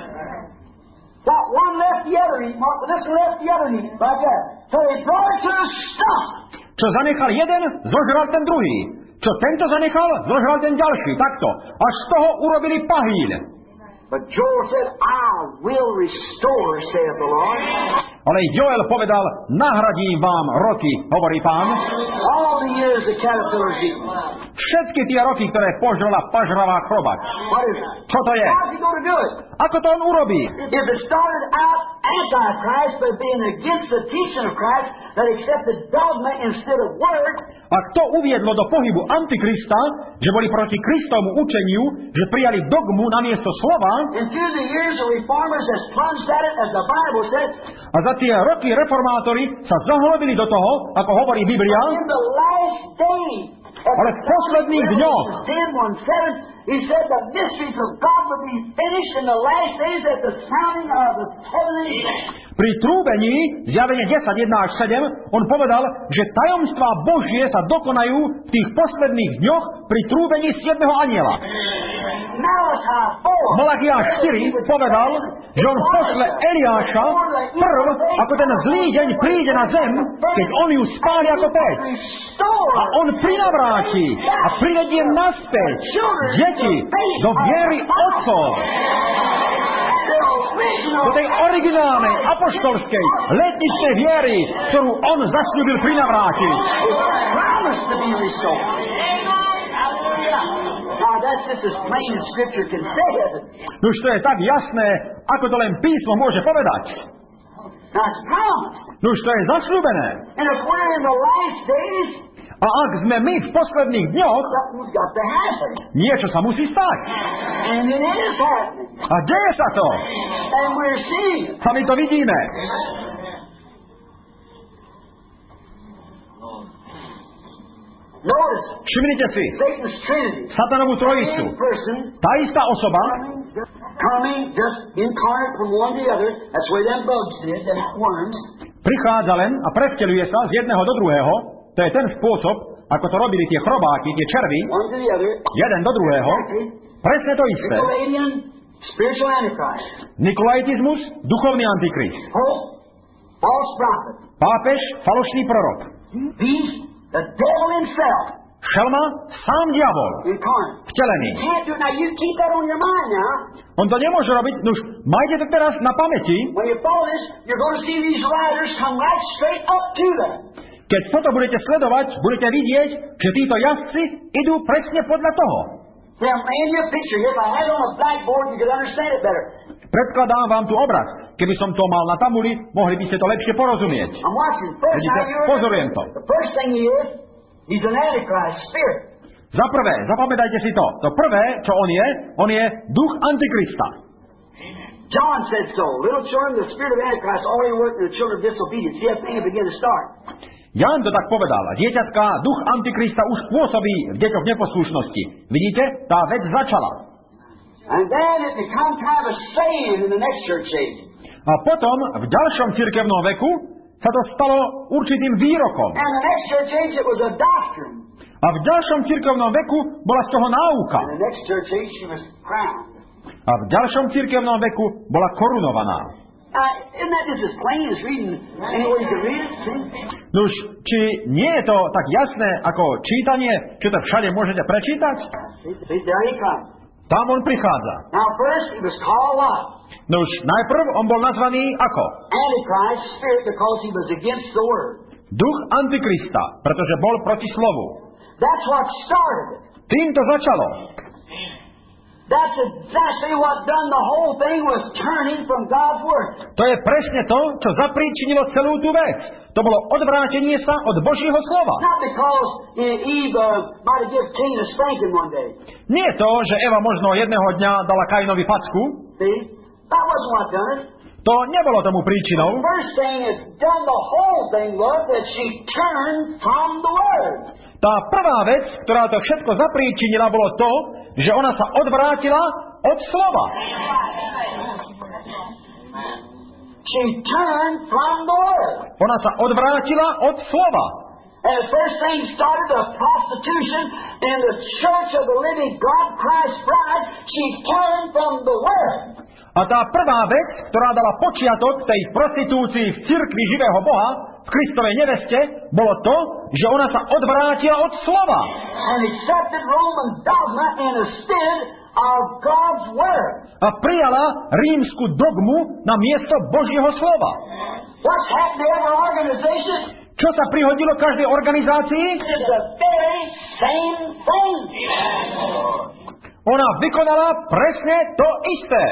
That one left the other, this one left the other, like that. So he brought it to a stop. Čo zanechal jeden, zožral ten druhý. Čo tento zanechal, zožral ten ďalší, takto. Až z toho urobili pahýl. But Joel said, I will restore, saith the Lord. Ale Joel povedal, nahradím vám roky, hovorí Pán. All the years the caterpillars eat. Všetky tie roky, ktoré požrala pažravá chroba. What is it? Čo to je? How's he going to do it? Ako to on urobí? If it started out anti-Christ by being against the teaching of Christ that accepted dogma instead of word, Ak to uviedlo do pohybu Antikrista, že boli proti Kristovmu učeniu, že prijali dogmu namiesto slova, and through the years the reformers has plunged at it as the Bible said, a za tie roky reformátori sa zahlbili do toho, ako hovorí Biblia, in the last days, ale v posledných dňoch, 10:17, he said the mysteries of God would be finished in the last days at the sounding of the heavenly. pri trúbení, zjavenie 10, 1 až 7, on povedal, že tajomstvá Božie sa dokonajú v tých posledných dňoch pri trúbení 7. anjela. Malachiáš 4 povedal, že on pošle Eliáša prv, ako ten zlý deň príde na zem, keď on ju spáli ako peč. A on prinavráti a privedie naspäť deti do viery otcov. Do tej originálnej, apoštolskej, letničnej viery, ktorú on zasľúbil prinavrátiť. Nož to je tak jasné, ako to len písmo môže povedať. Nož to je zasľúbené. A ak sme my v posledných dňoch, niečo sa musí stať. A deje sa to. A my to vidíme. Všimnite si, Satanovú trojicu. Tá istá osoba, prichádza len a prevteľuje sa z jedného do druhého. To je ten spôsob, ako to robili tie chrobáky, tie červy, jeden do druhého. Presne to isté. Nikolaitizmus, duchovný antikrist. Pápež, falošný prorok. Šelma, sám diabol, vtelený. On to nemôže robiť, nuž, majte to teraz na pamäti. Keď toto budete sledovať, budete vidieť, že títo jazdci idú presne podľa toho. Predkladám vám tu obraz. Keby som to mal na tabuli, mohli by ste to lepšie porozumieť. Vidíte, pozorujem to. Za prvé, zapamätajte si to. To prvé, čo on je duch Antikrista. John said so. Little children, the spirit of Antichrist already worked in the children of disobedience. See that thing begin to start. Ján to tak povedal. Dieťatka, duch Antikrista už pôsobí v deťoch neposlušnosti. Vidíte? Tá vec začala. And then it becomes kind of a saying in the next church age. A potom, v ďalšom cirkevnom veku, sa to stalo určitým výrokom. And the next church age it was a doctrine. A v ďalšom cirkevnom veku bola z toho náuka. In the next church age she was crowned. A v ďalšom cirkevnom veku bola korunovaná. Isn't that just as plain as reading anywhere you can read it? Nuž, či nie je to tak jasné ako čítanie, čo to všade môžete prečítať? See, there he comes. Tam on prichádza. Now first he was called what? Nuž, najprv on bol nazvaný ako? Antichrist spirit because he was against the word. Duch Antikrista, pretože bol proti slovu. That's what started it. Tým to začalo. That's exactly what done the whole thing was turning from God's Word. To je presne to, čo zapríčinilo celú tú vec. To bolo odvrátenie sa od Božieho slova. Not because Eve might have given Cain a spanking one day. Nie to, že Eva možno jedného dňa dala Kainovi facku. See? That wasn't what done it. To nebolo tomu príčinou. The first thing that done the whole thing was that she turned from the Word. Tá prvá vec, ktorá to všetko zapríčinila, bolo to, že ona sa odvrátila od slova. She turned from the Word. Ona sa odvrátila od slova. And the first thing started the prostitution in the church of the living God, Christ's bride. She turned from the Word. A tá prvá vec, ktorá dala počiatok tej prostitúcii v cirkvi živého Boha, v Kristovej neveste, bolo to, že ona sa odvrátila od slova. And accepted Roman dogma instead of God's Word. A prijala rímsku dogmu na miesto Božieho slova. What's happened to every organization? Čo sa prihodilo každej organizácii? It's the very same thing. Ona vykonala presne to isté.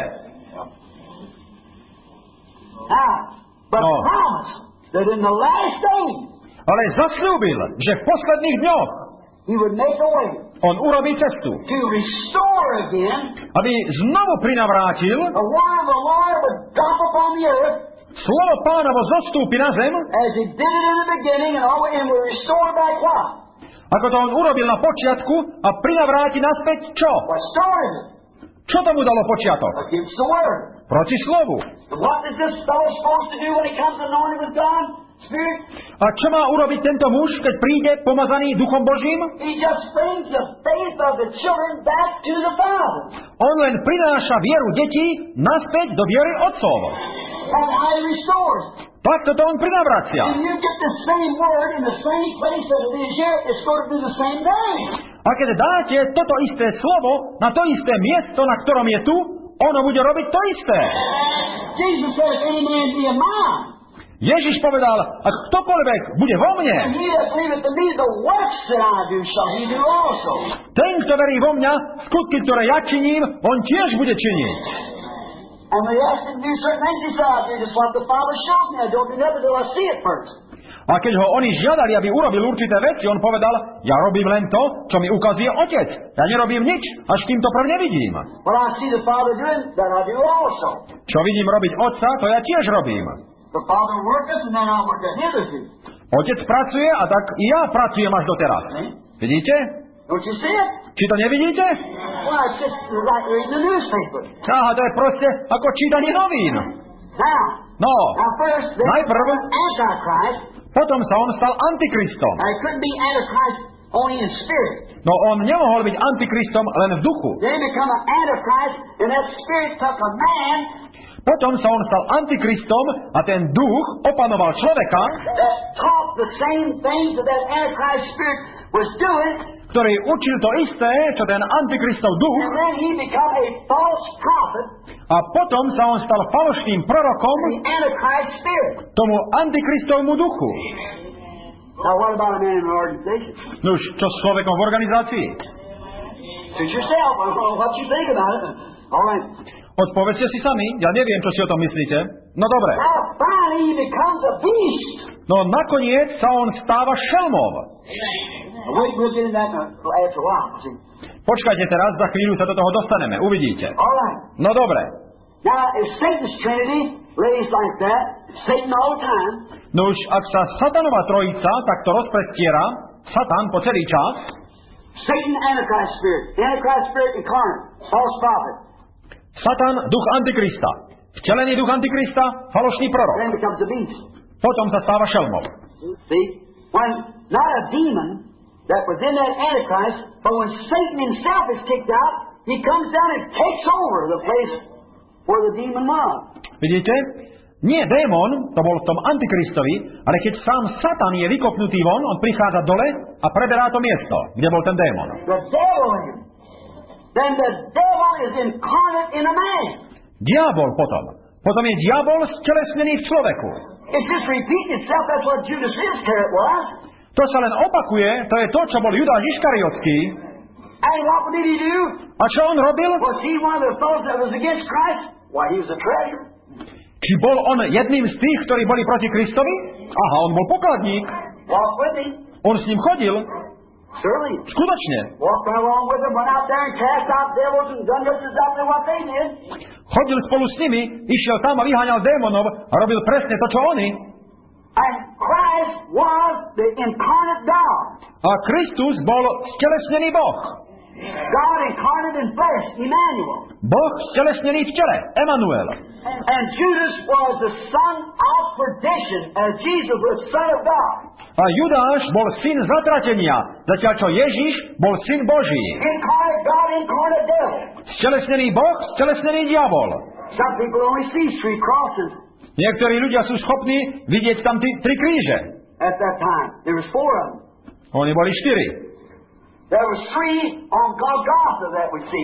But promise that in the last days Ale zasľúbil, že v posledných dňoch He would make a way on urobí cestu, to restore again aby znovu prinavrátil, the word of the Lord would drop upon the earth slovo Pánovo zostúpi na zem, as He did it in the beginning and will restore back what? ako to on urobil na počiatku a prinavráti naspäť čo? What started it? Čo tomu dalo počiatok? Against the Word. Proti slovu. And what is this fellow supposed to do when he comes anointed with God? Spirit? A čo má urobiť tento muž, keď príde pomazaný Duchom Božím? He just brings the faith of the children back to the Father. On len prináša vieru detí naspäť do viery otcov. That's how He restores. Tak toto on prinavracia. If you get the same word in the same place that it is here, it's going to do the same thing. A keď dáte toto isté slovo na to isté miesto, na ktorom je tu, ono bude robiť to isté. Jesus said, if any man be a mine, Ježiš povedal, ak ktokoľvek bude vo mne, and he that believeth in me, the works that I do shall he do also. ten, kto verí vo mňa, skutky, ktoré ja činím, on tiež bude činiť. And they asked him to do certain things, he said, I do just what the Father shows me. I don't do nothing till I see it first. A keď ho oni žiadali, aby urobil určité veci, on povedal, ja robím len to, čo mi ukazuje Otec. Ja nerobím nič, až kým to prv nevidím. What I see the Father doing, that I do also. Čo vidím robiť Otca, to ja tiež robím. The Father worketh, and then I work at hitherto. Otec pracuje, a tak i ja pracujem až doteraz. Vidíte? Don't you see it? Či to nevidíte? Well, it's just like reading the newspaper. Aha, to je proste ako čítanie novín. No, Now first, there najprv, was Antichrist. potom sa on stal antikristom. Now, it couldn't be Antichrist only in spirit. No on nemohol byť antikristom len v duchu. Then he become an Antichrist, and that spirit took a man Potom sa on stal antikristom a ten duch opanoval človeka, that taught the same things that that Antichrist spirit was doing, ktorý učil to isté, čo ten antikristov duch, and then he become a false prophet, a potom sa on stal falošným prorokom the Antichrist spirit. tomu antikristovmu duchu. Now what about a man in an organization? Nuž, čo s človekom v organizácii? Suit yourself. I don't know what you think about it. All right. Odpovedzte si sami, ja neviem, čo si o tom myslíte. No dobre. Now finally he becomes a beast. No nakoniec sa on stáva šelmom. Wait, we'll get in that after a while. See. Počkajte teraz, za chvíľu sa do toho dostaneme, uvidíte. All right. No dobre. Now, if Satan's Trinity lays like that, Satan all the time, Nuž, ak sa satanová trojica takto rozprestiera, Satan po celý čas, Satan, Antichrist spirit, the Antichrist spirit incarnate, false prophet, Satan, duch Antikrista, vtelený duch Antikrista, falošný prorok. then becomes a beast. Potom sa stáva šelmom. See? When not a demon that was in that Antichrist, but when Satan himself is kicked out, he comes down and takes over the place where the demon was. Vidíte? Nie démon, to bol v tom Antikristovi, ale keď sám Satan je vykopnutý von, on prichádza dole a preberá to miesto, kde bol ten démon. The devil in him. Then the devil is incarnate in a man. Diabol potom Potom je diabol stelesnený v človeku. It's just repeating itself. That's what Judas Iscariot was. To sa len opakuje, to je to, čo bol Judáš Iškariotský. And what did he do? A čo on robil? Was he one of the fellows that was against Christ? Why, he was a traitor. Či bol on jedným z tých, ktorí boli proti Kristovi? Aha, on bol pokladník. Walked with him. On s ním chodil. Certainly. Skutočne. Walked along with him, went out there and cast out devils and done just exactly what they did. Chodil spolu s nimi, išiel tam a vyháňal démonov a robil presne to, čo oni. And Christ was the incarnate God. A Kristus bol stelesnený Boh. God incarnate in flesh, Emmanuel. Boh stelesnený v tele, Emanuel. And Judas was the son of perdition, as Jesus was son of God. A Judáš bol syn zatratenia, zatiaľ čo Ježiš bol syn Boží. Incarnate God, incarnate devil. Stelesnený Boh, stelesnený diabol. Some people only see three crosses. Niektorí ľudia sú schopní vidieť tam tri kríže. At that time, there was four of them. Oni boli 4. There was three on Golgotha that we see.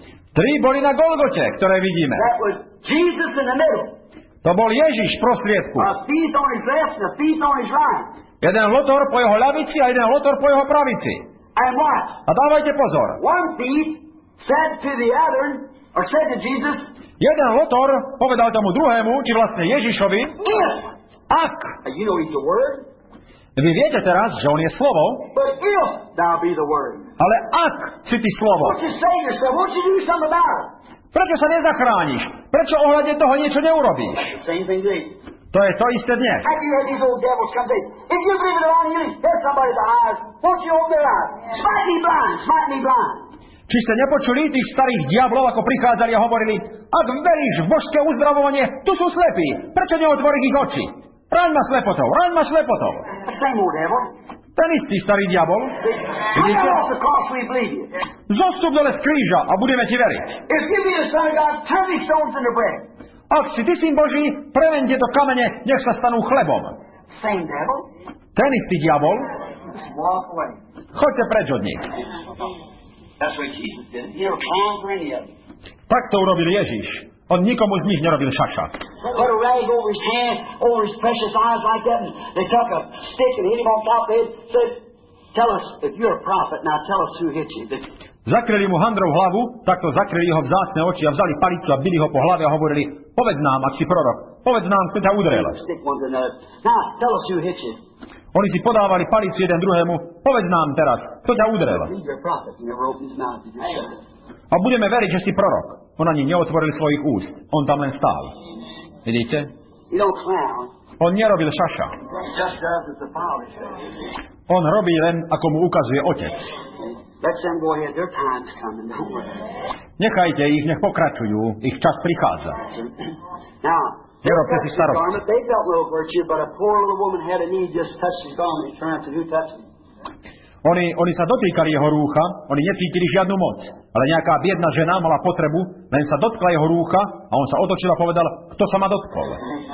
3 boli na Golgote, ktoré vidíme. That was Jesus in the middle. To bol Ježiš v prostriedku. A thief on his left and a thief on his right. Jeden lotor po jeho ľavici a jeden lotor po jeho pravici. And watch. A dávajte pozor. One thief said to the other, or said to Jesus, jeden lotor povedal tomu druhému, či vlastne Ježišovi, if. ak. You know he's the Word. Vy viete teraz, že on je slovo, But if thou be the Word. ale ak si ty slovo, Won't you save yourself? Won't you do something about it? prečo sa nezachrániš? Prečo ohľadne toho niečo neurobíš? Same thing today. To je to isté dnes. How do you have these old devils come say, if you believe in divine healing, there's somebody's eyes. Won't you open their eyes? Smite me blind, smite me blind. Či ste nepočuli tých starých diablov, ako prichádzali a hovorili, ak veríš v božské uzdravovanie, tu sú slepí, prečo neotvoriť ich oči? Raň ma slepotou, raň ma slepotou. Same old devil. Ten istý starý diabol. Vidíte? Off the cross, we believe you. Zostup dole z kríža a budeme ti veriť. If you be the Son of God, turn these stones into bread. Ak si ty syn Boží, premeň tieto kamene, nech sa stanú chlebom. Same devil. Ten istý diabol. Just walk away. Choďte preč od nich. That's what Jesus did. He don't plan for any of them. Tak to urobil Ježiš. On nikomu z nich nerobil šaša. Put a rag over his hand, over his precious eyes like that, and they took a stick and hit him on top of it. Said, tell us, if you're a prophet, now tell us who hit you. Zakryli mu handrou hlavu, takto zakryli jeho vzácne oči a vzali palicu a bili ho po hlave a hovorili, povedz nám, ak si prorok, povedz nám, kto ťa udrel. Now, tell us who hit you. Oni si podávali palicu jeden druhému, povedz nám teraz, kto ťa udrel. A budeme veriť, že si prorok. On ani neotvoril svojich úst. On tam len stál. Vidíte? On nerobil šaša. On robí len, ako mu ukazuje Otec. Nechajte ich, nech pokračujú. Ich čas prichádza. Nerobte si starosti. Oni sa dotýkali jeho rúcha, oni necítili žiadnu moc. Ale nejaká biedna žena mala potrebu, len sa dotkla jeho rúcha a on sa otočil a povedal, kto sa ma dotkol.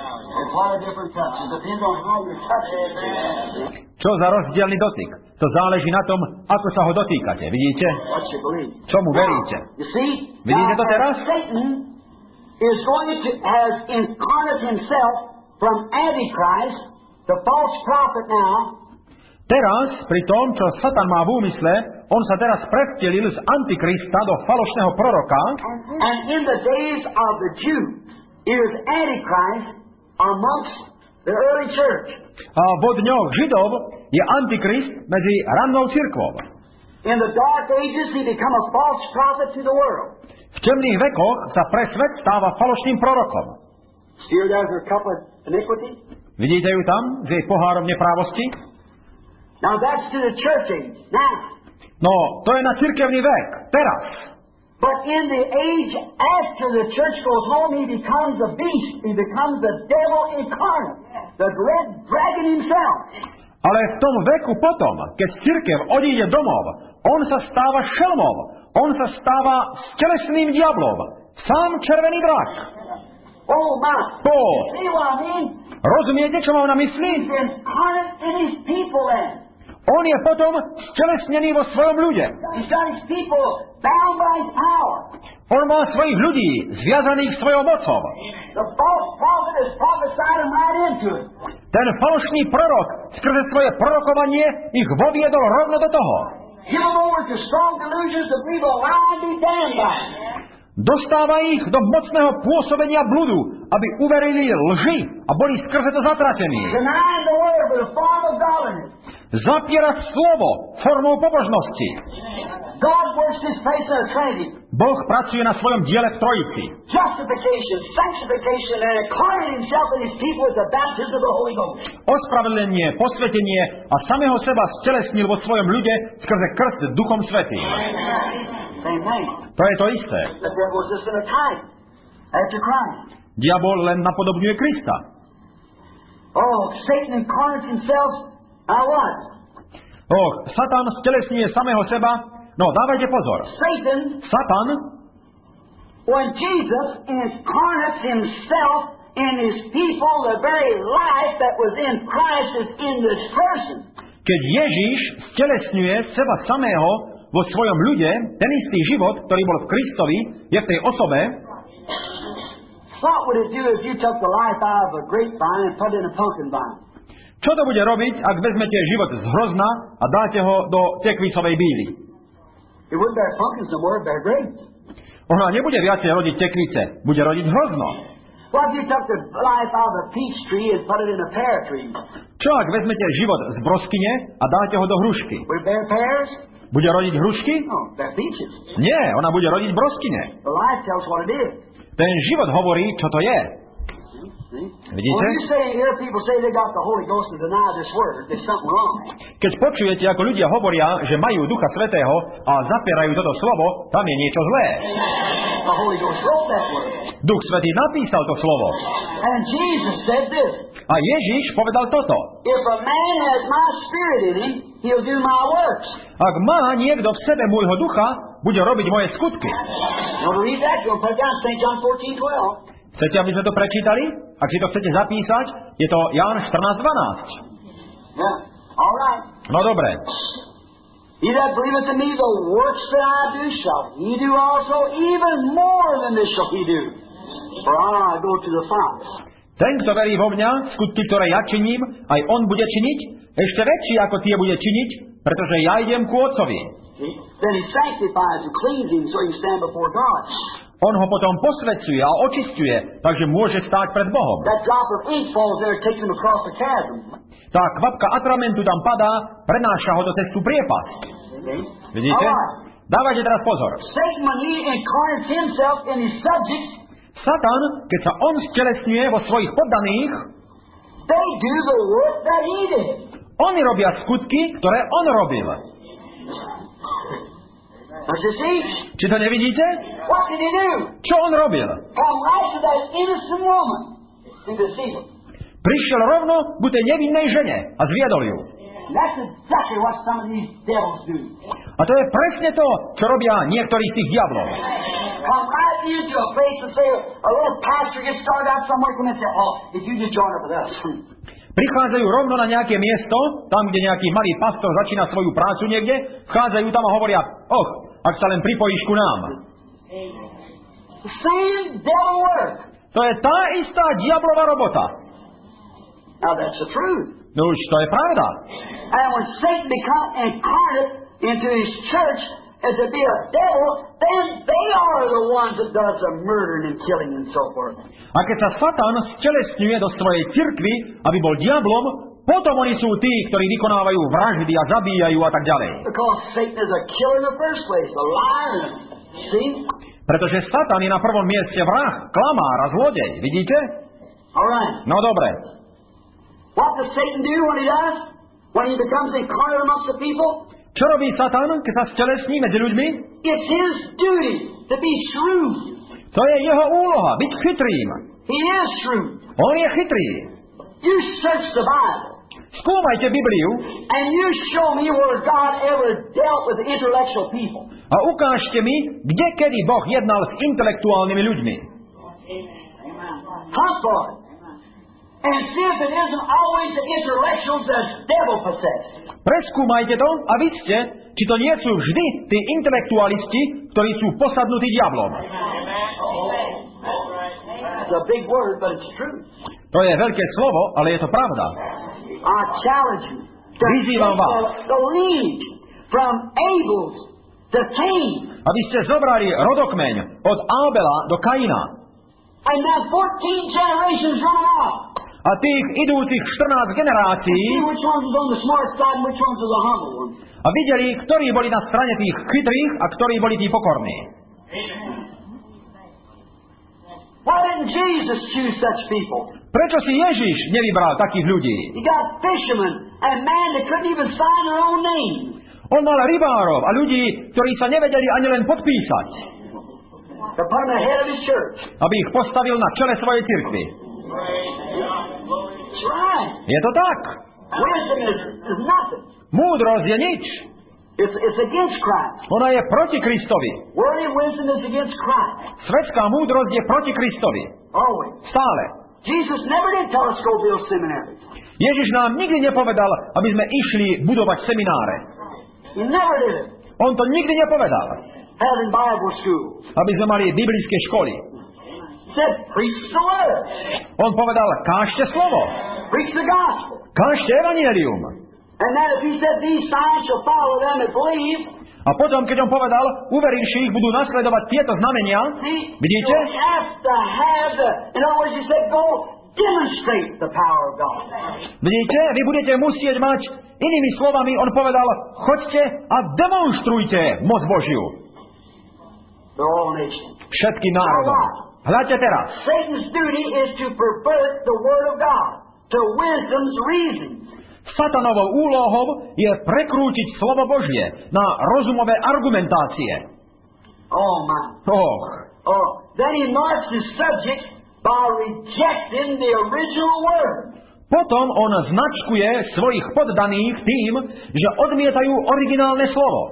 Čo za rozdielny dotyk? To záleží na tom, ako sa ho dotýkate. Vidíte? Čomu veríte? Vidíte to teraz? Is going to has incarnate himself from Antichrist, the false prophet now. Teraz, pri tom, čo Satan má v úmysle, on sa teraz prevtelil z Antikrista do falošného proroka. And in the days of the Jews is Antichrist amongst the early church. A vo dňoch Židov je Antikrist medzi rannou cirkvou. In the dark ages he become a false prophet to the world. V temných vekoch sa pre svet stáva falošným prorokom. Still there's a cup of iniquity. Vidíte ju tam, s jej pohárom neprávosti? Now that's to the church age. Now. No, to je na cirkevný vek. Teraz. But in the age after the church goes home, he becomes a beast. He becomes the devil incarnate. The red dragon himself. Ale v tom veku potom, keď cirkev odíde domov, on sa stáva šelmom. On sa stáva stelesným diablom. Sám červený drak. Oh my. See what I mean? Rozumiete, čo mám na mysli? He's incarnate in his people then. On je potom stelesnený vo svojom ľude. He's got his people bound by his power. On má svojich ľudí zviazaných svojou mocou. The false prophet has prophesied them right into it. Ten falošný prorok skrze svoje prorokovanie ich voviedol rovno do toho. Give them over to strong delusions to believe a lie and be damned by it. Dostáva ich do mocného pôsobenia bludu, aby uverili lži a boli skrze to zatratení. Denying the word with a form of godliness. Zapierať slovo formou pobožnosti. God works his place in a Trinity. Boh pracuje na svojom diele v Trojici. Justification, sanctification, and acquiring himself and his people with the baptism of the Holy Ghost. Ospravedlenie, posvetenie a samého seba stelesnil vo svojom ľude skrze krst Duchom Svätým. Same thing. To je to isté. The devil is just in a type after Christ. Diabol len napodobňuje Krista. Oh, Satan incarnates himself. Now what? Satan stelesňuje samého seba. No, dávajte pozor. Satan, when Jesus incarnates himself in his people, the very life that was in Christ is in this person. Keď Ježiš stelesňuje seba samého vo svojom ľude, ten istý život, ktorý bol v Kristovi, je v tej osobe. What would it do if you took the life out of a grapevine and put it in a pumpkin vine? Čo to bude robiť, ak vezmete život z hrozna a dáte ho do tekvicovej bíly? It wouldn't bear pumpkins no more, it bear grapes. Ona nebude viacej rodiť tekvice, bude rodiť hrozno. What if you took the life out of a peach tree and put it in a pear tree? Čo ak vezmete život z broskyne a dáte ho do hrušky? Would it bear pears? Bude rodiť hrušky? No, bear peaches. Nie, ona bude rodiť broskyne. The life tells what it is. Ten život hovorí, čo to je. Vidíte? When you hear people say they got the Holy Ghost and deny this word, there's something wrong. Keď počujete, ako ľudia hovoria, že majú Ducha Svätého a zapierajú toto slovo, tam je niečo zlé. The Holy Ghost wrote that word. Duch Svätý napísal to slovo. And Jesus said this. A Ježiš povedal toto. If a man has my spirit in him, he'll do my works. Ak má niekto v sebe môjho ducha, bude robiť moje skutky. You want to read that? You want to put it down? St. John 14:12. Chcete, aby sme to prečítali? Ak si to chcete zapísať, je to Ján 14:12. Yeah. All right. No dobre. He that believeth in me, the works that I do shall he do also, even more than this shall he do. For I go to the Father. Ten, kto verí vo mňa, skutky, ktoré ja činím, aj on bude činiť, ešte väčší ako tie bude činiť, pretože ja idem ku Otcovi. Then he sanctifies and cleans him so he can stand before God. On ho potom posvedzuje a očisťuje, takže môže stáť pred Bohom. That drop of ink falls there and takes him across the chasm. Tá kvapka atramentu tam padá, prenáša ho do cestu priepasť. Vidíte? Dávajte teraz pozor. Satan, when he incarnates himself in his subjects, Satan, keď sa on stelesňuje vo svojich poddaných, they do the work that he did. Oni robia skutky, ktoré on robil. Či to nevidíte? What did he do? Čo on robil? Come right to that innocent woman and deceive her. Prišiel rovno ku tej nevinnej žene a zviedol ju. That's exactly what some of these devils do. A to je presne to, čo robia niektorí z tých diablov. Come right into a place and say, a little pastor gets started out somewhere, come and say, oh, if you just join up with us. Prichádzajú rovno na nejaké miesto, tam, kde nejaký malý pastor začína svoju prácu niekde, vchádzajú tam a hovoria, ak sa len pripojíš ku nám. The same devil work. To je tá istá diablová robota. Now that's the truth. No už to je pravda. And when Satan becomes incarnate into his church as to be a devil, then they are the ones that does the murdering and killing and so forth. A keď sa Satan stelesňuje do svojej cirkvi, aby bol diablom, potom oni sú tí, ktorí vykonávajú vraždy a zabíjajú a tak ďalej. Because Satan is a killer in the first place, a liar. See? Pretože Satan je na prvom mieste vrah, klamár a zlodej. Vidíte? All right. No dobre. What does Satan do when he does? When he becomes incarnate amongst the people? Čo robí Satan, keď sa stelesní medzi ľuďmi? It's his duty to be shrewd. To je jeho úloha, byť chytrým. He is shrewd. On je chytrý. You search the Bible. Skúmajte Bibliu. And you show me where God ever dealt with intellectual people. A ukážte mi, kde kedy Boh jednal s intelektuálnymi ľuďmi. Hunt for it. and see if it isn't always the intellectuals that's devil possessed. Preskúmajte to a vidzte, či to nie sú vždy tí intelektualisti, ktorí sú posadnutí diablom. It's a big word, but it's true. To je veľké slovo, ale je to pravda. I challenge you to Vyzývam vás, the lead from Abel's to Cain. aby ste zobrali rodokmeň od Ábela do Kaina. And now 14 generations running out. A tých idúcich 14 generácií See which one was on the smart side and which one was the humble one. a videli, ktorí boli na strane tých chytrých a ktorí boli tí pokorní. Why didn't Jesus choose such people? Prečo si Ježiš nevybral takých ľudí? You got fishermen and man that couldn't even sign their own name. On mal rybárov a ľudí, ktorí sa nevedeli ani len podpísať, To put him ahead of his church. aby ich postavil na čele svojej cirkvi. That's right. Je to tak. Wisdom is nothing. Múdrosť je nič. It's against Christ. Ona je proti Kristovi. Worldly wisdom is against Christ. Svetská múdrosť je proti Kristovi. Always. Stále. Jesus never did tell us go build seminaries. Ježiš nám nikdy nepovedal, aby sme išli budovať semináre. He never did it. On to nikdy nepovedal. Having Bible schools. Aby sme mali biblické školy. He said, preach the word. On povedal, kážte slovo. Preach the gospel. Kážte evanjelium. And then if he said, these signs shall follow them that believe. A potom, keď on povedal, uverivších budú nasledovať tieto znamenia, See, vidíte? you have to have the, in other words, he said, go demonstrate the power of God. Vidíte, vy budete musieť mať, inými slovami, on povedal, choďte a demonstrujte moc Božiu. For all nations. Všetkým národom. Hľadte teraz. Satan's duty is to pervert the word of God to wisdom's reasoning. Satanovou úlohou je prekrútiť slovo Božie na rozumové argumentácie. Oh my. Oh. Then he marks his subject by rejecting the original word. Potom on značkuje svojich poddaných tým, že odmietajú originálne slovo.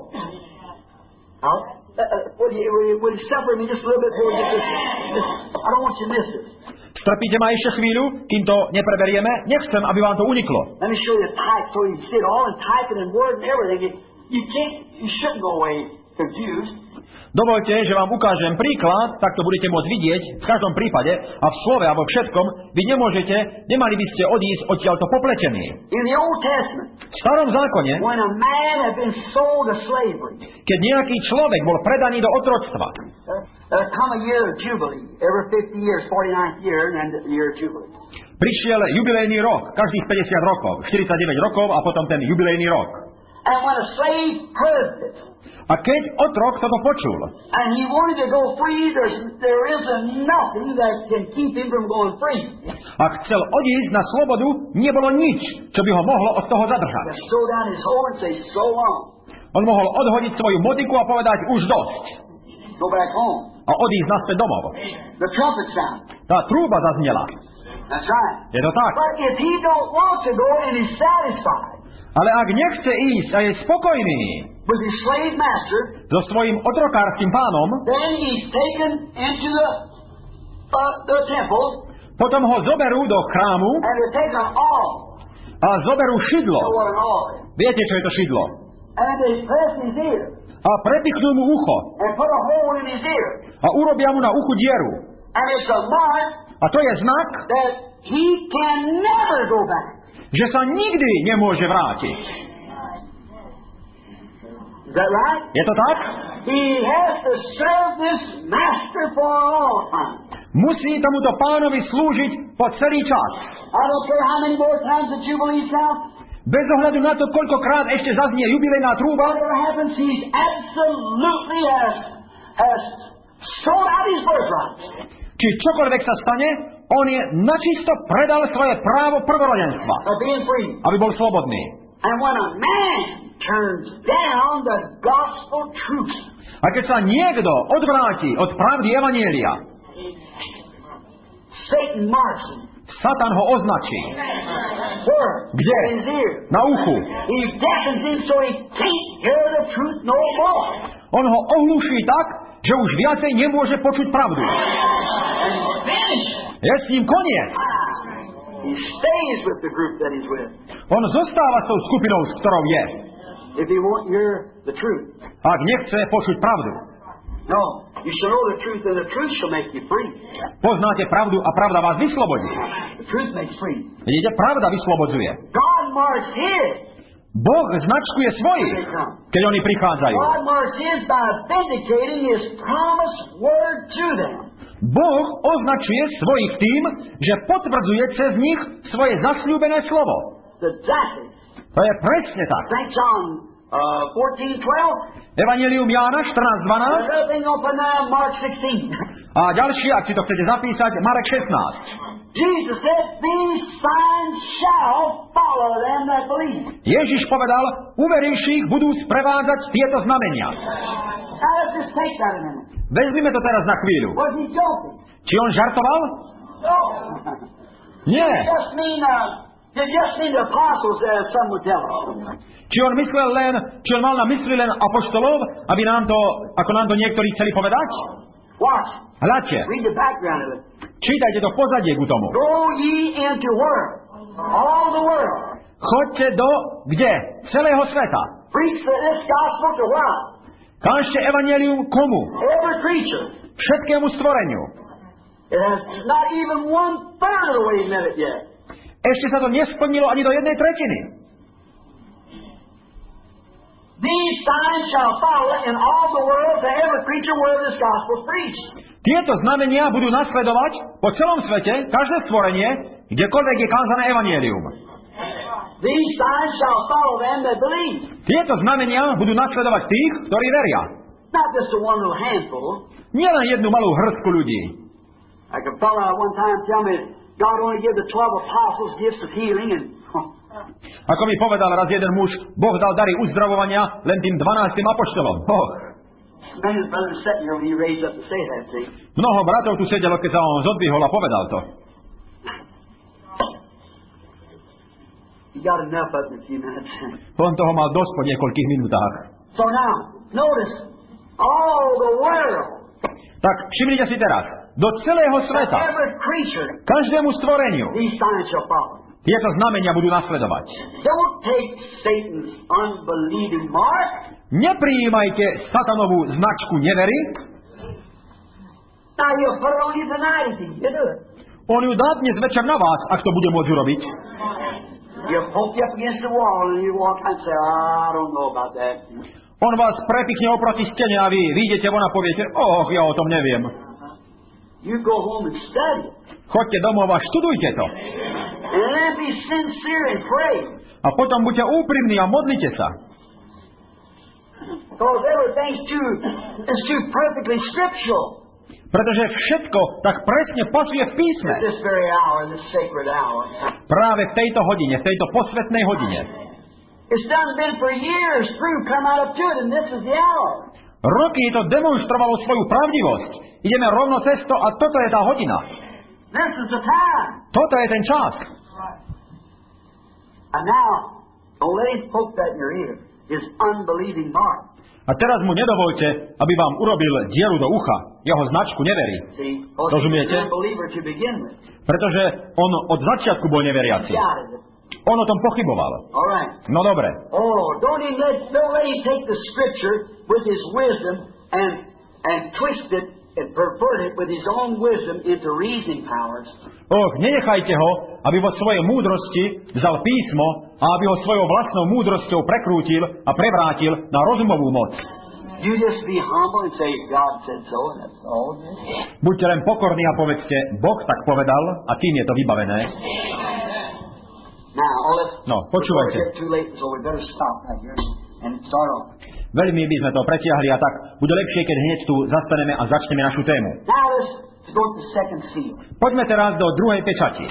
Will you suffer me just a little bit before we get this? I don't want you to miss this. Strpíte ma ešte chvíľu, kým to nepreberieme? Nechcem, aby vám to uniklo. Let me show you a type so you can see it all and type it in Word and everything. You shouldn't go away confused. Dovoľte, že vám ukážem príklad, tak to budete môcť vidieť v každom prípade a v slove a vo všetkom. Vy nemali by ste odísť odtiaľto popletení. In the Old Testament, v Starom zákone, when a man had been sold to slavery, keď nejaký človek bol predaný do otroctva, come a year of Jubilee, every 50 years, 49th year, and then the year of Jubilee. Prišiel jubilejný rok, každých 50 rokov, 49 rokov a potom ten jubilejný rok. And when a slave heard this, a keď otrok toto počul, and he wanted to go free, there isn't nothing that can keep him from going free. A chcel odísť na slobodu, nebolo nič, čo by ho mohlo od toho zadržať. Just throw down his hoe and say, so long. On mohol odhodiť svoju motiku a povedať, už dosť. Go back home. A odísť naspäť domov. The trumpet sound. Tá trúba zaznela. That's right. Je to tak. But if he don't want to go and he's satisfied, ale ak nechce ísť a je spokojný with his slave master, so svojím otrokárskym pánom, then he's taken into the temple, potom ho zoberú do chrámu and they take an awl. A zoberú šidlo. You know what an awl is? Viete, čo je to šidlo? And they press his ear. A prepichnú mu ucho. And put a hole in his ear. A urobia mu na uchu dieru. And it's a mark. A to je znak, that he can never go back. Že sa nikdy nemôže vrátiť. Is that right? Je to tak? He has to serve this master for all time. Musí tomuto pánovi slúžiť po celý čas. I don't care how many more times the Jubilee sound. Bez ohľadu na to, koľkokrát ešte zaznie jubilejná trúba. Whatever happens, he's absolutely has sold out his birthright. Či čokoľvek sa stane, on je načisto predal svoje právo prvorodenstva. Aby bol slobodný. And when a man turns down the gospel truth, a keď sa niekto odvráti od pravdy evanjelia, Satan marks him. Satan ho označí. Where? Kde? Na uchu. He deafens him so he can't hear the truth no more. On ho ohluší tak, že už viacej nemôže počuť pravdu. Je s ním koniec. He stays with the group that he's with. On zostáva s tou skupinou, s ktorou je. If he won't hear the truth. Ak nechce počuť pravdu. No, you shall know the truth, and the truth shall make you free. Poznáte pravdu a pravda vás vyslobodí. The truth makes free. Vidíte, pravda vyslobodzuje. God marks his. Boh značkuje svojich, keď oni prichádzajú. God marks his by vindicating his promised word to them. Boh označuje svojich tým, že potvrdzuje cez nich svoje zasľúbené slovo. Exactly. To je presne tak. St. John 14:12. Evangelium Jána 14:12. Another thing open now, Mark 16. A ďalšie, ak si to chcete zapísať, Marek 16. Jesus said, "These signs shall follow them that believe." Ježiš povedal, uverivších budú sprevádzať tieto znamenia. Now let's just take that a minute. Vezmime to teraz na chvíľu. Was he joking? Či on žartoval? No. Nie. It just mean the apostles, as some would tell us. Či on mal na mysli len apoštolov, aby nám to, ako nám to niektorí chceli povedať? Watch. Hľadte. Read the background of it. Čítajte to pozadie ku tomu. Go ye into where? All the world. Choďte do, kde? Celého sveta. Preach this gospel to what? Kážte evanjelium komu? Every creature. Všetkému stvoreniu. It has not even 1/3 of the way he meant it yet. Ešte sa to nesplnilo ani do 1/3. These signs shall follow in all the world to every creature where this gospel is preached. Tieto znamenia budú nasledovať po celom svete, každé stvorenie, kdekoľvek je kázané evanjelium. These signs shall follow them that believe. Tieto znamenia budú nasledovať tých, ktorí veria. Not just a one little handful. Nie len jednu malú hrstku ľudí. Like a fellow one time tell me God only gave the 12 apostles gifts of healing and Ako mi povedal raz jeden muž, Boh dal dary uzdravovania len tým 12 apoštolom. Mnoho bratov tu sedelo, keď sa on zodvihol a povedal to. On toho mal dosť po niekoľkých minútach. So now, notice, all the world. Tak všimnite si teraz, do celého sveta, každému stvoreniu, tieto znamenia budú nasledovať. Neprijímajte satanovú značku nevery. On ju dá dnes večer na vás, ak to bude môcť urobiť. On vás prepichne oproti stene a vy vyjdete von a poviete, ja o tom neviem. Choďte domov a študujte to. A potom buďte úprimní a modlite sa. Pretože všetko tak presne pasuje v písme. Práve v tejto hodine, v tejto posvetnej hodine. Roky to demonstrovalo svoju pravdivosť. Ideme rovno cez to a toto je tá hodina. Toto je ten čas. A teraz mu nedovolte, aby vám urobil dieru do ucha, jeho značku neverí. Rozumiete? Pretože on od začiatku bol neveriaci. On o tom pochyboval. No dobre. Don't let him take the scripture with his wisdom and twist it and pervert it with his own wisdom into reasoning powers. Nenechajte ho, aby vo svojej múdrosti vzal písmo a aby ho svojou vlastnou múdrosťou prekrútil a prevrátil na rozumovú moc. You just be humble and say, God said so, and that's all. Buďte len pokorní a povedzte, Boh tak povedal a tým je to vybavené. Počúvajte. Veľmi by sme to pretiahli a tak bude lepšie, keď hneď tu zastaneme a začneme našu tému. Poďme teraz do druhej pečati.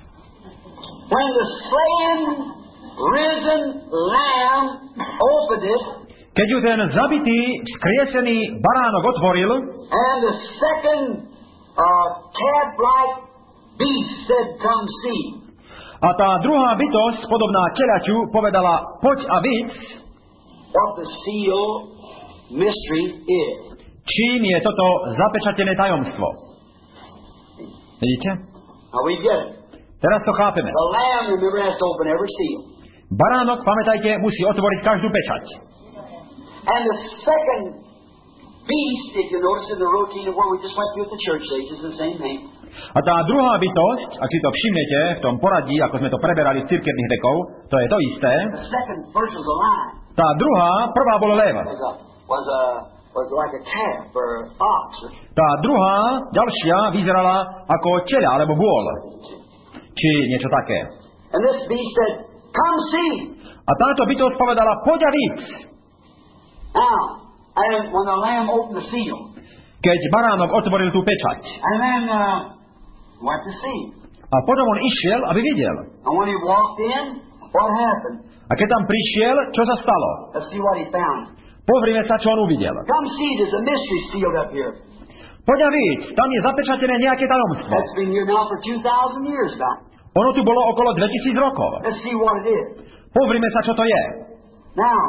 Keď ju ten zabitý, skriesený baránok otvoril and the second cat-like beast said, "Come see." A tá druhá bytosť, podobná telaťu, povedala, poď a vidť, what the seal mystery is. Čím je toto zapečatené tajomstvo? Vidíte? Now we get it. Teraz to chápeme. The lamb, remember, has to open every seal. Baránok, pamätajte, musí otvoriť každú pečať. And the second beast, if you notice in the routine of what we just went through at the church age, is the same thing. A tá druhá bytosť, ak si to všimnete v tom poradí, ako sme to preberali z cirkevných vekov, to je to isté. The second first was a lion. Tá druhá, prvá bol lev. Was like a calf or ox. Tá druhá, ďalšia, vyzerala ako teľa alebo bôl. Či niečo také. And this beast said, "Come see." A táto bytosť povedala, poď a víc. Now, and when the lamb opened the seal, keď baránok otvoril tú pečať. And then went to see. A potom on išiel, aby videl. And when he walked in, what happened? A keď tam prišiel, čo sa stalo? Let's see what he found. Pozrime sa, čo on uvidel. Come see, there's a mystery sealed up here. Poď a víc, tam je zapečatené nejaké tajomstvo. That's been here now for 2,000 years now. Ono tu bolo okolo 2000 rokov. Let's see what it is. Pozrime sa, čo to je. Now,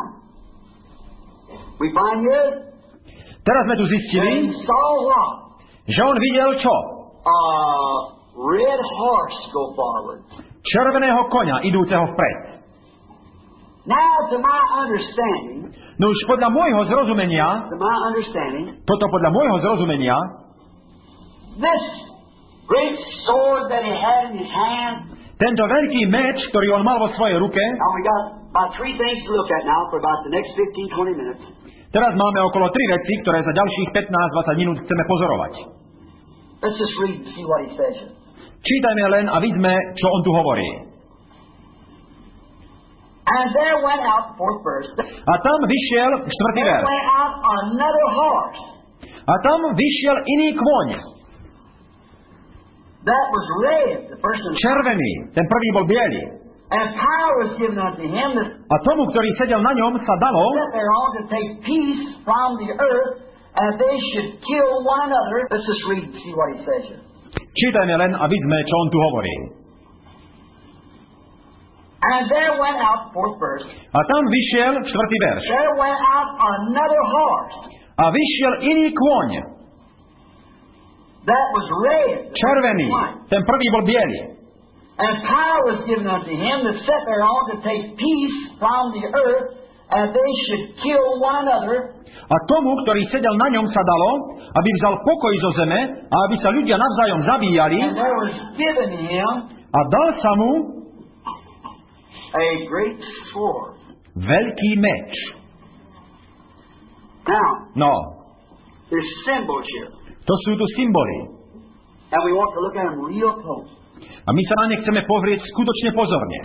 we find here. Teraz sme tu zistili, že on videl čo? A red horse go forward. Červeného koňa idúceho vpred. Now, to my understanding, no už podľa môjho zrozumenia, toto podľa môjho zrozumenia, this great sword that he had in his hand, tento veľký meč, ktorý on mal vo svojej ruke, and we got about three things to look at now for about the next 15-20 minutes. Teraz máme okolo 3 veci, ktoré za ďalších 15-20 minút chceme pozorovať. Let's just read and see what he says. Čítajme len a vidíme, čo on tu hovorí. And there went out, fourth verse. A tam vyšiel, 4. verš. There went out another horse. A tam vyšiel iný kôň. That was red, the first one. Červený, ten prvý bol biely. And power was given unto him that a tomu, ktorý sedel na ňom, sa dalo, that thereon to take peace from the earth, and they should kill one another. Let's just read and see what he says here. Čítajme len a vidíme, čo on tu hovorí. And there went out, fourth verse. A tam vyšiel, 4. verš. There went out another horse. A vyšiel iný kôň. That was red. Červený, ten prvý bol biely. And power was given unto him that sat thereon to take peace from the earth, and they should kill one another. A tomu, ktorý sedel na ňom, sa dalo, aby vzal pokoj zo zeme a aby sa ľudia navzájom zabíjali. And there was given him a dal sa mu a great sword. Veľký meč. Now, no, there's symbols here. To sú tu symboly. And we want to look at them real close. A my sa na ne chceme pozrieť skutočne pozorne.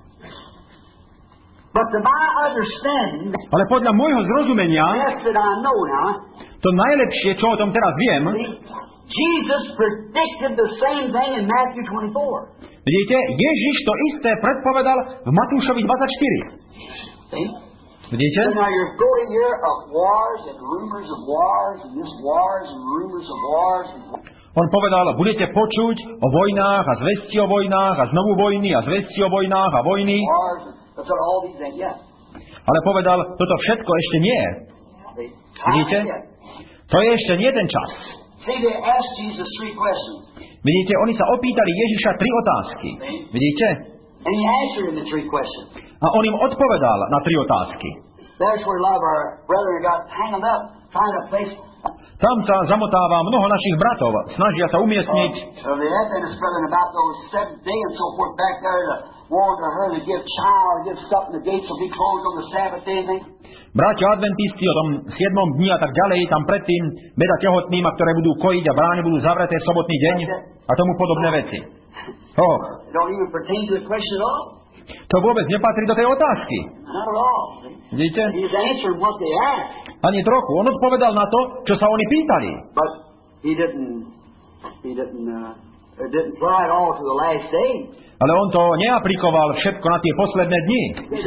But to my understanding, ale podľa môjho zrozumenia, that I know now, to najlepšie, čo o tom teraz viem, Jesus predicted the same thing in Matthew 24. Vidíte, Ježiš to isté predpovedal v Matúšovi 24. See? Vidíte? So now you're going here of wars and rumors of wars and this wars and rumors of wars. On povedal, budete počuť o vojnách a zvesti o vojnách a znovu vojny a zvesti o vojnách a vojny. Ale povedal, toto všetko ešte nie. Vidíte? To je ešte nie ten čas. Vidíte, oni sa opýtali Ježiša 3 otázky. Vidíte? A on im odpovedal na 3 otázky. Tam sa zamotáva mnoho našich bratov, snažia sa umiestniť. Bratia adventisti o tom 7. dni a tak ďalej, tam predtým beda tehotným, a ktoré budú kojiť a bráne budú zavreté v sobotný deň a tomu podobné veci. To vôbec nepatrí do tej otázky. Vidíte? Ani trochu. On odpovedal na to, čo sa oni pýtali. Ale on to neaplikoval všetko na tie posledné dni.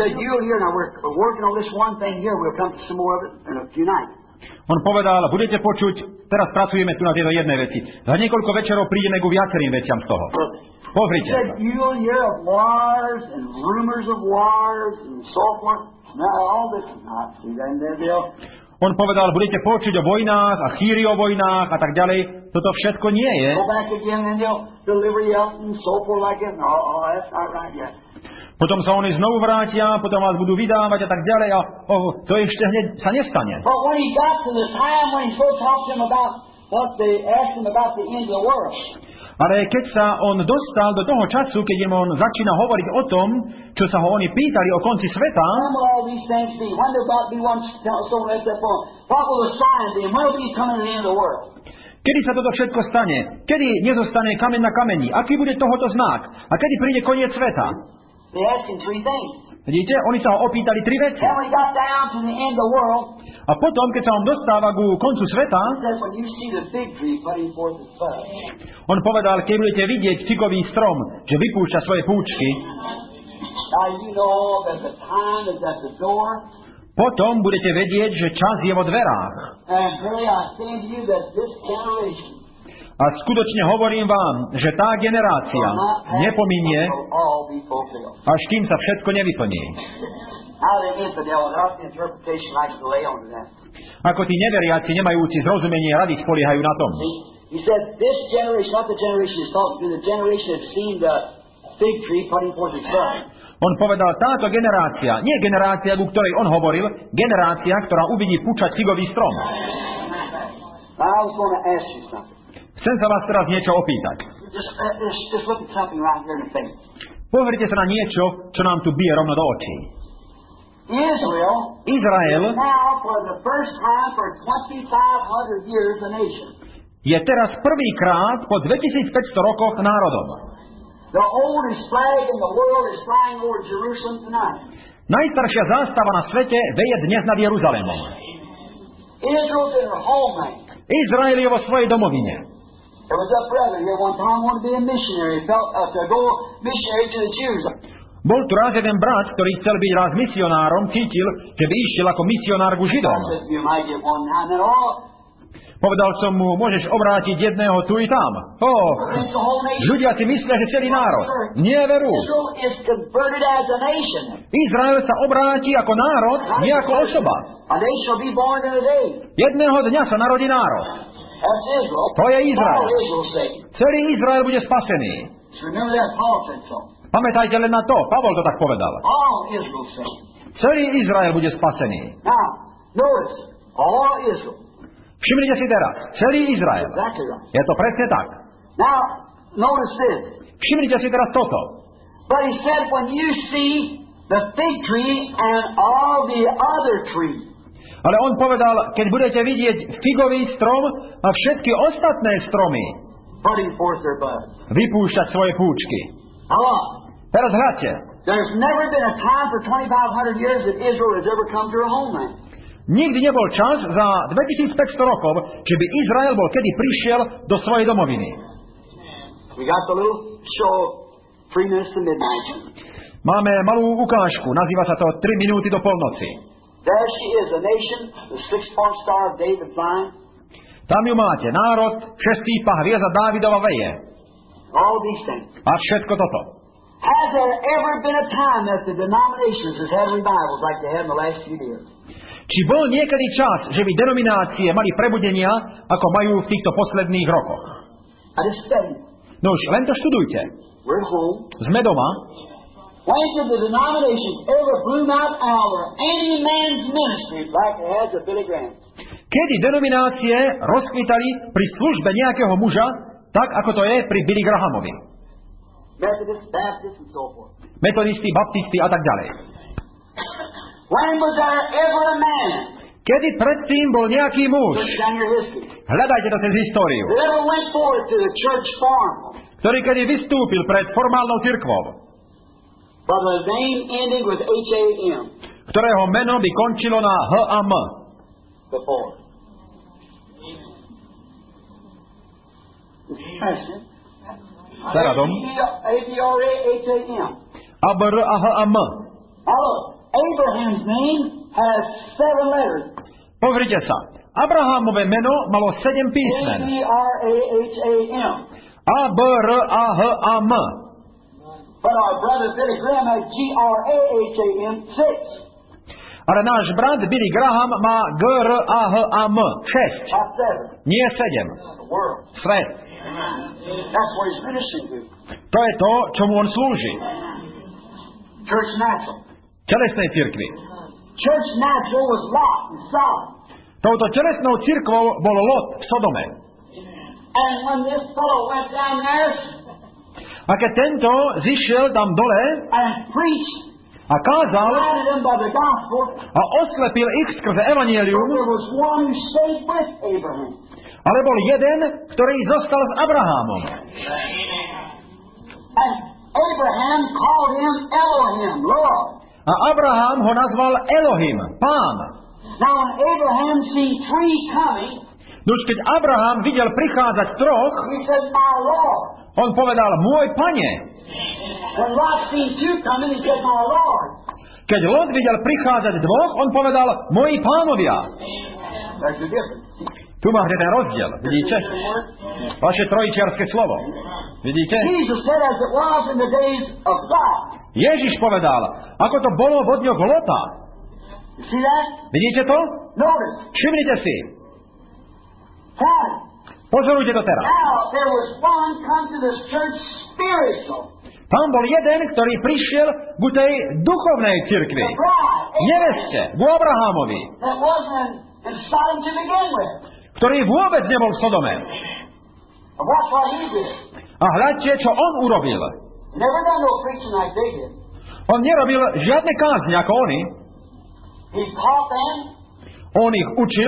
On povedal, budete počuť, teraz pracujeme tu na tejto jednej veci. Za niekoľko večerov prídeme ku viacerým veciam z toho. Pozrite sa. On povedal, budete počuť o vojnách a chýri o vojnách a tak ďalej. Toto všetko nie je. Go back again and they'll deliver you up and so forth like that. No, that's not right yet. Potom sa oni znovu vrátia, potom vás budú vydávať a tak ďalej a to ešte hneď sa nestane. But when he got to the time when he's supposed to talk to them about what they asked him about the end of the world. Ale keď sa on dostal do toho času, keď im on začína hovoriť o tom, čo sa ho oni pýtali o konci sveta, kedy sa toto všetko stane? Kedy nezostane kameň na kameni? Aký bude tohoto znak? A kedy príde koniec sveta? Vidíte, oni sa ho opýtali 3 veci. A potom, keď sa on dostáva ku koncu sveta, on povedal, keď budete vidieť figový strom, že vypúšťa svoje púčky, potom budete vedieť, že čas je vo dverách. A skutočne hovorím vám, že tá generácia nepominie, až kým sa všetko nevyplní. Ako tí neveriaci, nemajúci zrozumenie rady, spoliehajú na tom. On povedal, táto generácia, nie generácia, ku ktorej on hovoril, generácia, ktorá uvidí púčať figový strom. Chcem sa vás teraz niečo opýtať. Pozrite sa na niečo, čo nám tu bije rovno do očí. Izrael je teraz prvýkrát po 2500 rokoch národom. Najstaršia zástava na svete veje dnes nad Jeruzalémom. Izrael je vo svojej domovine. Bol tu raz jeden brat, ktorý chcel byť raz misionárom, cítil, že by išiel ako misionár ku Židom. Povedal som mu, môžeš obrátiť jedného tu i tam. Ľudia si myslia, že celý národ. Nie veru. Izrael sa obráti ako národ, nie ako osoba. Jedného dňa sa narodí národ. To je Izrael. Celý Izrael bude spasený. Pamätajte len na to, Pavol to tak povedal. Celý Izrael bude spasený. Všimnite si teraz, celý Izrael. Je to presne tak. Všimnite si teraz toto. Ale on povedal, keď budete vidieť figový strom a všetky ostatné stromy vypúšťať svoje púčky. Teraz hľadte. Nikdy nebol čas za 2500 rokov, že by Izrael bol kedy prišiel do svojej domoviny. Máme malú ukážku, nazýva sa to 3 minúty do polnoci. Tam ju máte, národ, šestý pah hviezda Dávidova veje. A všetko toto. Has there ever been a time that the denominations has had revivals like they had in the last few years? Či bol niekedy čas, že by denominácie mali prebudenia, ako majú v týchto posledných rokoch? No už, len to študujte. Sme doma. When did the denominations ever bloom out of any man's ministry like it has of Billy Graham? Kedy denominácie rozkvitali pri službe nejakého muža, tak ako to je pri Billy Grahamovi? Methodists, Baptists, and so forth. Metodisti, baptisti a tak ďalej. When was there ever a man? Kedy predtým bol nejaký muž? Hľadajte to cez históriu. Ktorý kedy vystúpil pred formálnou cirkvou. Ktorého meno by končilo na H a M. Zaradom. A B, R, A, H a M. Abraham's name has 7 letters. Pozrite sa. Abrahamové meno malo 7 písmen. A-B-R-A-H-A-M. A, B, R, A, H a M. But our brother Billy Graham has G-R-A-H-A-M 6. Ale náš brat Billy Graham má G-R-A-H-A-M. 6. Nie 7. Svet. To je to, čomu on slúži. Telesnej cirkvi. Touto telesnou cirkvou bol Lot v Sodome. A keď tento zišiel tam dole a kázal a oslepil ich skrze evanjelium, ale bol jeden, ktorý zostal s Abrahámom. A Abraham ho nazval Elohim, Pán. Nož keď Abraham videl prichádzať troch, on povedal, môj pane. Keď Lot videl prichádzať dvoch, on povedal, moji pánovia. Tu máte ten rozdiel, vidíte? Vaše trojičiarske slovo. Vidíte? Ježiš povedal, ako to bolo vo dňoch Lota. Vidíte to? Všimnite si. Pozorujte to teraz. Tam bol jeden, ktorý prišiel ku tej duchovnej cirkvi. Neveste, ku Abrahámovi, ktorý vôbec nebol v Sodome. A hľadte, čo on urobil. On nerobil žiadne kázne ako oni. On ich učil,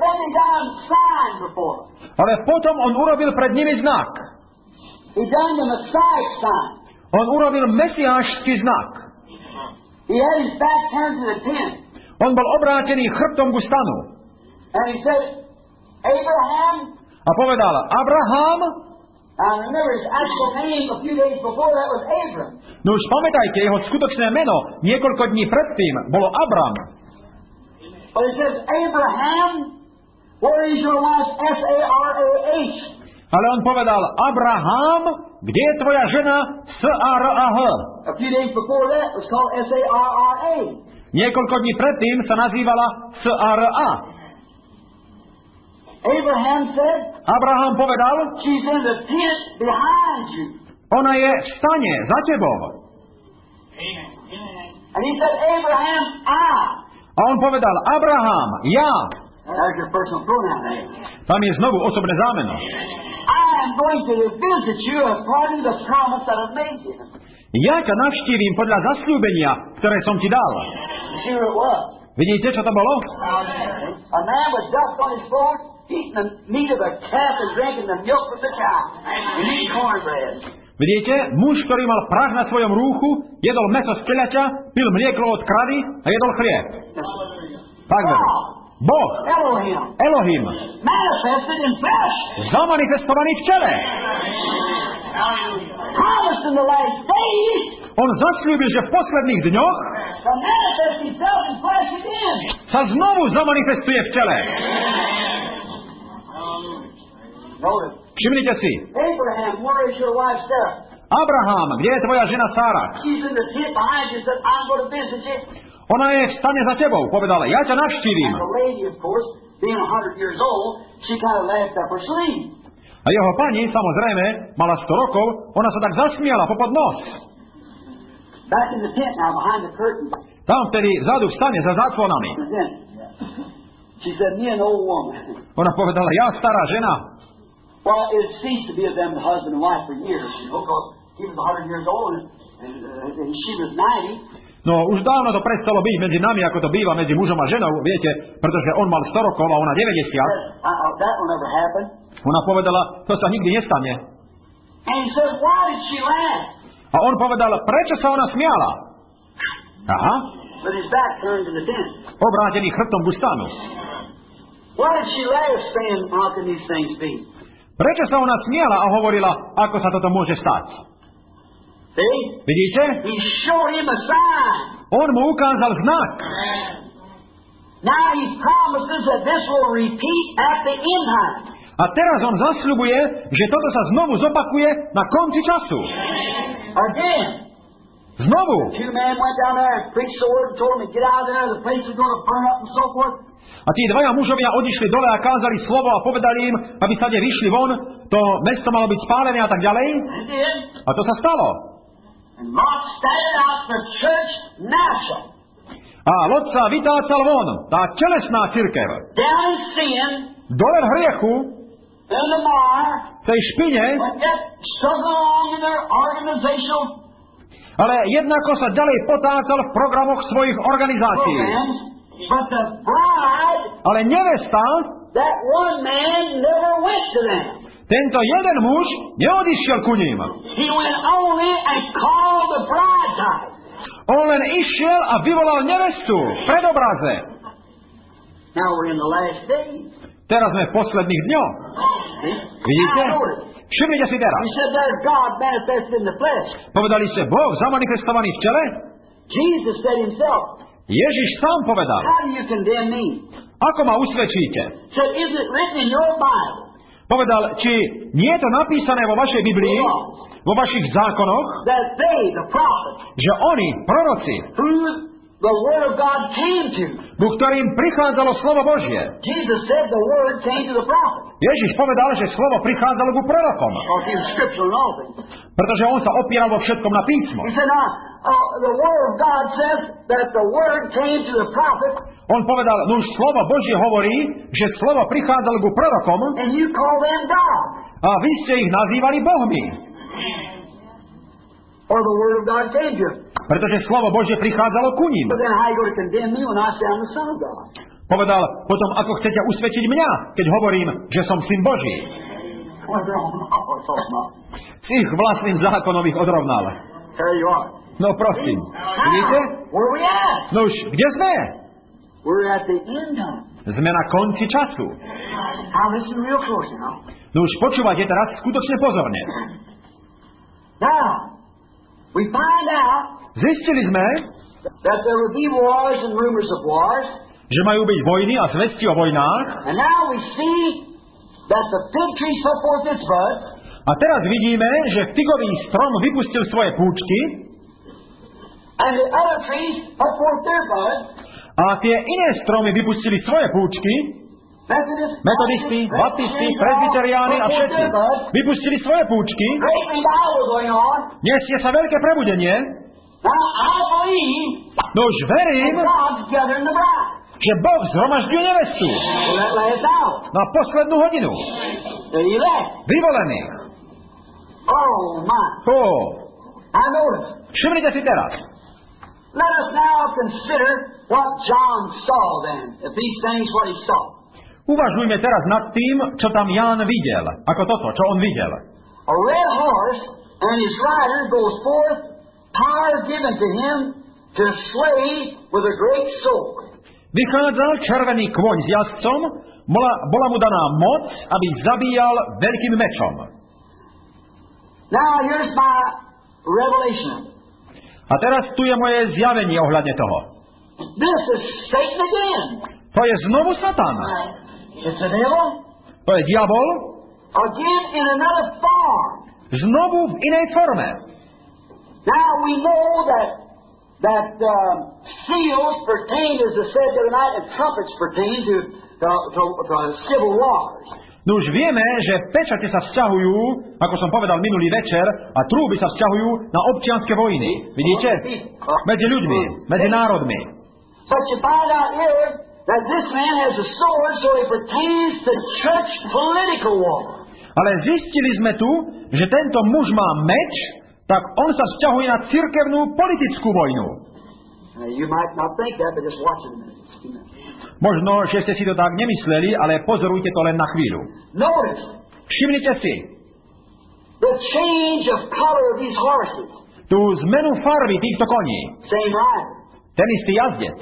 ale potom on urobil pred nimi znak. On urobil mesiášsky znak. On bol obrátený chrbtom ku stanu. A povedal, Abraham. No už pamätajte, jeho skutočné meno niekoľko dní predtým bolo Abram. Ale on povedal, Abraham, kde je tvoja žena S-A-R-A-H? Niekoľko dní predtým sa nazývala S-A-R-A. Abraham povedal, ona je v stane za tebou. A on povedal, Abraham, ja. Tam je znovu osobné zámeno. Ja ťa navštívim podľa zasľúbenia, ktoré som ti dal. Vidíte, čo to bolo? Vidíte, muž, ktorý mal prach na svojom rúchu, jedol mäso z telaťa, pil mlieko od kravy a jedol chlieb. Tak veru. Boh, Elohim, zamanifestovaný v tele. On zasľúbil, že v posledných dňoch sa znovu zamanifestuje v tele. Všimnite si. Abraham, kde je tvoja žena Sára? Ona je v stane za tebou. Povedala, ja ťa navštívim. A jeho pani, samozrejme, mala 100 rokov, ona sa tak zasmiala popod nos. Tam vtedy vzadu v stane za záclonami. Ona povedala, ja stará žena. No, už dávno to prestalo byť medzi nami, ako to býva medzi mužom a ženou, viete, pretože on mal 100 rokov a ona 90. Ona povedala, to sa nikdy nestane. A on povedal, prečo sa ona smiala? Aha. Obrátený chrbtom k stanu. Prečo sa ona smiala a hovorila, ako sa toto môže stať? Vidíte? On mu ukázal znak. A teraz on zasľubuje, že toto sa znovu zopakuje na konci času. Znovu. Two men went down there and preached the word and told them to get out of there, the place was going to burn up and so forth. A tí dvaja mužovia odišli dole a kázali slovo a povedali im, aby sa vyšli von, to mesto malo byť spálené a tak ďalej. A to sa stalo. And Lot started out the church natural. A Lot sa vytácal von, tá telesná cirkev. Down in sin, dole v hriechu, in the mire, v tej špine, but yet struggling along in their organizational ale jednako sa ďalej potácal v programoch svojich organizácií. programs. But the bride, Ale nevesta, that one man never went to them. tento jeden muž neodišiel ku ním. He went only and called the bride time. On len išiel a vyvolal nevestu v predobraze. Now we're in the last days. Teraz sme v posledných dňoch. Vidíte? Now notice. Všimnite si teraz. He said there's God manifested in the flesh. Povedali ste, Boh zamanifestovaný v tele? Jesus said himself, Ježiš sám povedal. how do you condemn me? Ako ma usvedčíte? Said, is it written in your Bible? Povedal, či nie je to napísané vo vašej Biblii, vo vašich zákonoch, That they, the prophets, že oni, proroci, who the Word of God came to. ku ktorým prichádzalo slovo Božie. Jesus said the Word came to the prophet. Ježiš povedal, že slovo prichádzalo ku prorokom, Because he was scriptural in all things. pretože on sa opieral vo všetkom na písmo. He said, now, the Word of God says that the Word came to the prophet, On povedal, no už slovo Božie hovorí, že slovo prichádzalo ku prorokom and you call them God. a vy ste ich nazývali bohmi. Or the Word of God came to him. Pretože slovo Božie prichádzalo ku ním. But then how are you going to condemn me when I say I'm the Son of God? Povedal, potom ako chcete usvedčiť mňa, keď hovorím, že som syn Boží. Well, they're all not. S ich vlastným zákonom ich odrovnal. There you are. No prosím. Vidíte? Now, where are we at? No už, kde sme? We're at the end time. Sme na konci času. Now listen real close now. No už počúvate teraz skutočne pozorne. Now, we find out Zistili sme, that there will be wars and rumors of wars. že majú byť vojny a zvesti o vojnách. And now we see that the fig tree so forth its buds. A teraz vidíme, že figový strom vypustil svoje púčky And the other trees put forth their buds. a tie iné stromy vypustili svoje púčky. Metodisti, baptisti, presbyteriáni a všetci vypustili svoje púčky. Great revival going on. Nesie sa veľké prebudenie. Now I believe No už verím, that God's gathering the bride. že Boh zhromažďuje nevestu For that last hour. na poslednú hodinu. The elect. Vyvolených. Oh my. I notice. Všimnite si teraz. Let us now consider what John saw then. If these things what he saw. Uvažujme teraz nad tým, čo tam Ján videl. Ako toto, čo on videl. A red horse and his rider goes forth, power given to him to slay with a great sword. Vychádzal červený kôň s jazdcom, bola mu daná moc, aby zabíjal veľkým mečom. Now here's my revelation. A teraz tu je moje zjavenie ohľadne toho. This is Satan again. To je znovu Satan. It's the devil. To je diabol. Again in another form. Znovu v inej forme. Now we know that seals pertain, as I said the other night, and trumpets pertain to civil wars. No už vieme, že pečate sa vzťahujú, ako som povedal minulý večer, a trúby sa vzťahujú na občianske vojny. Vidíte? Medzi ľuďmi, medzi národmi. But you find out here that this man has a sword, so it pertains to church political war. Ale zistili sme tu, že tento muž má meč, tak on sa vzťahuje na cirkevnú politickú vojnu. You might not think that, but just watch it a minute. Možno, že ste si to tak nemysleli, ale pozorujte to len na chvíľu. Notice Všimnite si the change of color of these horses. tú zmenu farby týchto koní. Same rider. Ten istý jazdec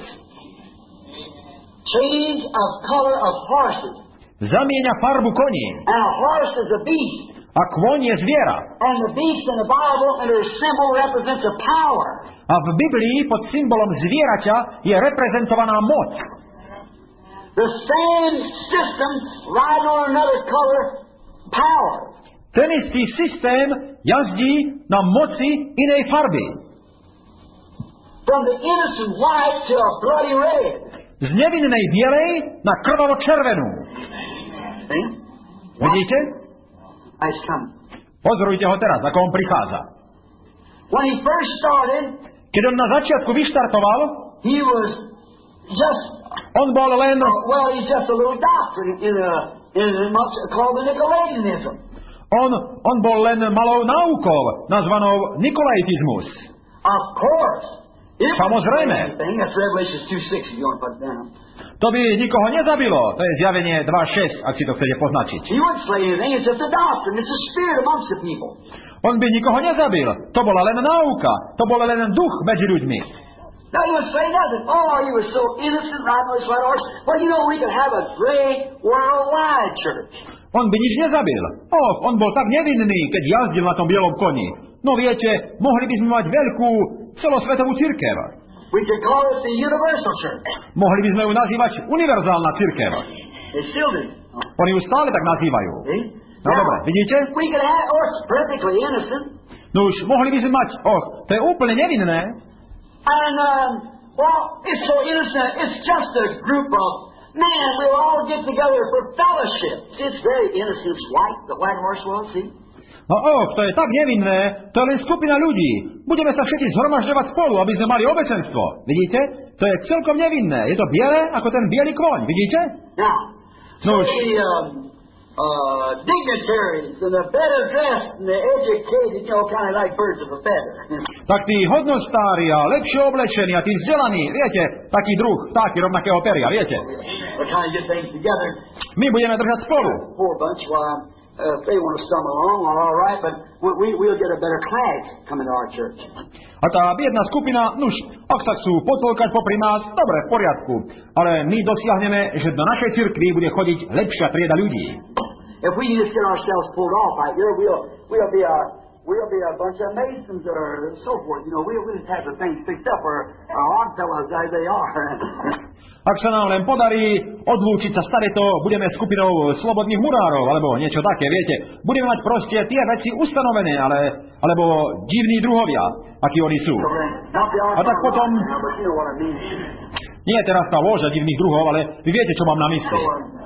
Change of color of horses. zamieňa farbu koní. And a horse is a beast. A kôň je zviera. And the beast in the Bible, under a symbol, represents a power. A v Biblii pod symbolom zvieraťa je reprezentovaná moc. The same system, riding on another color, power. Ten istý systém jazdí na moci inej farby. from the innocent white to a bloody red. Z nevinnej bielej na krvavo červenú. Vidíte? Pozorujte ho teraz, ako on prichádza. When he first started, keď on na začiatku vyštartoval, he was just on bol len he's just a little doctrine in much called the Nicolaitanism. On bol len malou náukou, nazvanou Nikolaitizmus. Of course. Samozrejme. That's Revelation 2:6 if you want to put it down. To by nikoho nezabilo. To je Zjavenie 2:6, ak si to chcete poznačiť. He wouldn't slay anything. It's just a doctrine. It's a spirit amongst the people. On by nikoho nezabil. To bola len náuka. To bol len duch medzi ľuďmi. Now he would say nothing. Oh, he was so innocent, riding on his white horse. But you know, we could have a great worldwide church. On by nič nezabil. On bol tak nevinný, keď jazdil na tom bielom koni. No viete, mohli by sme mať veľkú celosvetovú cirkev. We could call it the universal church. Mohli by sme ju nazývať univerzálna cirkev. They still do. Oni ju stále tak nazývajú. No dobre, vidíte? We could have, it's perfectly innocent. No už mohli by sme mať, to je úplne nevinné. And, it's so innocent. It's just a group of men. We'll all get together for fellowship. It's very innocent. It's white, the white horse was, see? No to je tak nevinné, to je len skupina ľudí. Budeme sa všetci zhromažďovať spolu, aby sme mali obecenstvo. Vidíte? To je celkom nevinné. Je to biele ako ten biely kôň, vidíte? No už. Dignitaries and the better dressed and the educated, kind of like birds of a feather. Tak tí hodnostári a lepšie oblečení a tí vzdelaní, viete, taký druh, vtáky rovnakého peria, viete? My budeme držať spolu. If they want to stumble along, all right, but we'll get a better class coming to our church. A tá biedna skupina, nuž, ak sa chcú potolkať popri nás, dobre, v poriadku. Ale my dosiahneme, že do našej cirkvi bude chodiť lepšia trieda ľudí. If we just get ourselves pulled off right here, we'll be a bunch of masons or so forth. We'll just have the things fixed up, or odd fellows as they are. Ak sa nám len podarí odlúčiť sa stareto, budeme skupinou slobodných murárov, alebo niečo také, viete. Budeme mať proste tie veci ustanovené, alebo divní druhovia, akí oni sú. A tak potom... Nie je teraz tá loža divných druhov, ale vy viete, čo mám na mysli.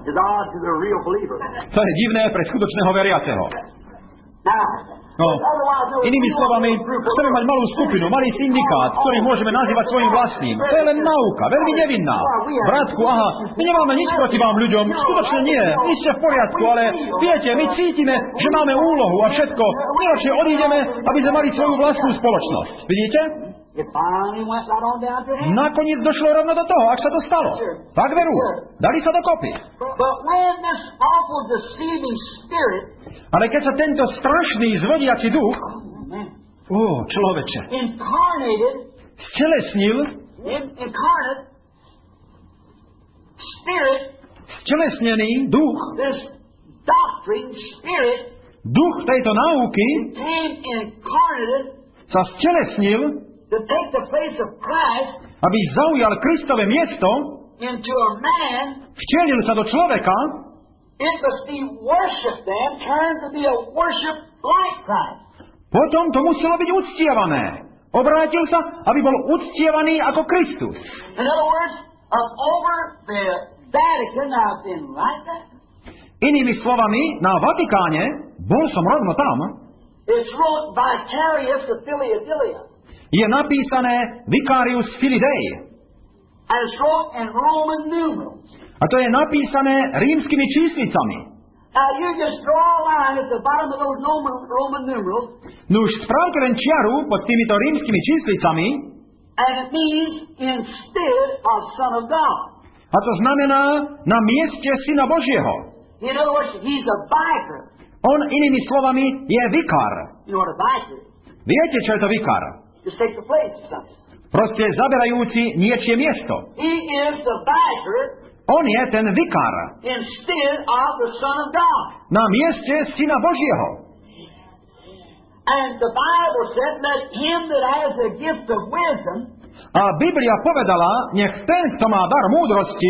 To je divné pre skutočného veriaceho. No, inými slovami, chceme mať malú skupinu, malý syndikát, ktorý môžeme nazývať svojim vlastným. To je len náuka, veľmi nevinná. Bratku, my nemáme nič proti vám ľuďom, skutočne nie, nič je v poriadku, ale viete, my cítime, že máme úlohu a všetko. My radšej odídeme, aby sme mali svoju vlastnú spoločnosť. Vidíte? Nakoniec došlo rovno do toho, ak sa to stalo. Tak veru, dali sa dokopy. Ale keď sa tento strašný zvodiaci duch, človeče, stelesnil, stelesnený duch, duch tejto náuky sa stelesnil, aby zaujal Kristove miesto, včelil sa do človeka, potom to muselo byť uctievané. Obrátil sa, aby bol uctievaný ako Kristus. Inými slovami, na Vatikáne, bol som rovno tam, je napísané Vicarius Filidei. A to je napísané rímskymi číslicami. Nuž spravte len čiaru pod týmito rímskymi číslicami a to znamená na mieste Syna Božieho. On inými slovami je vikár. Viete, čo je to vikár? Proste zaberajúci niečie miesto. On je ten vikár. Na mieste Syna Božieho. A Biblia povedala, nech ten, kto má dar múdrosti,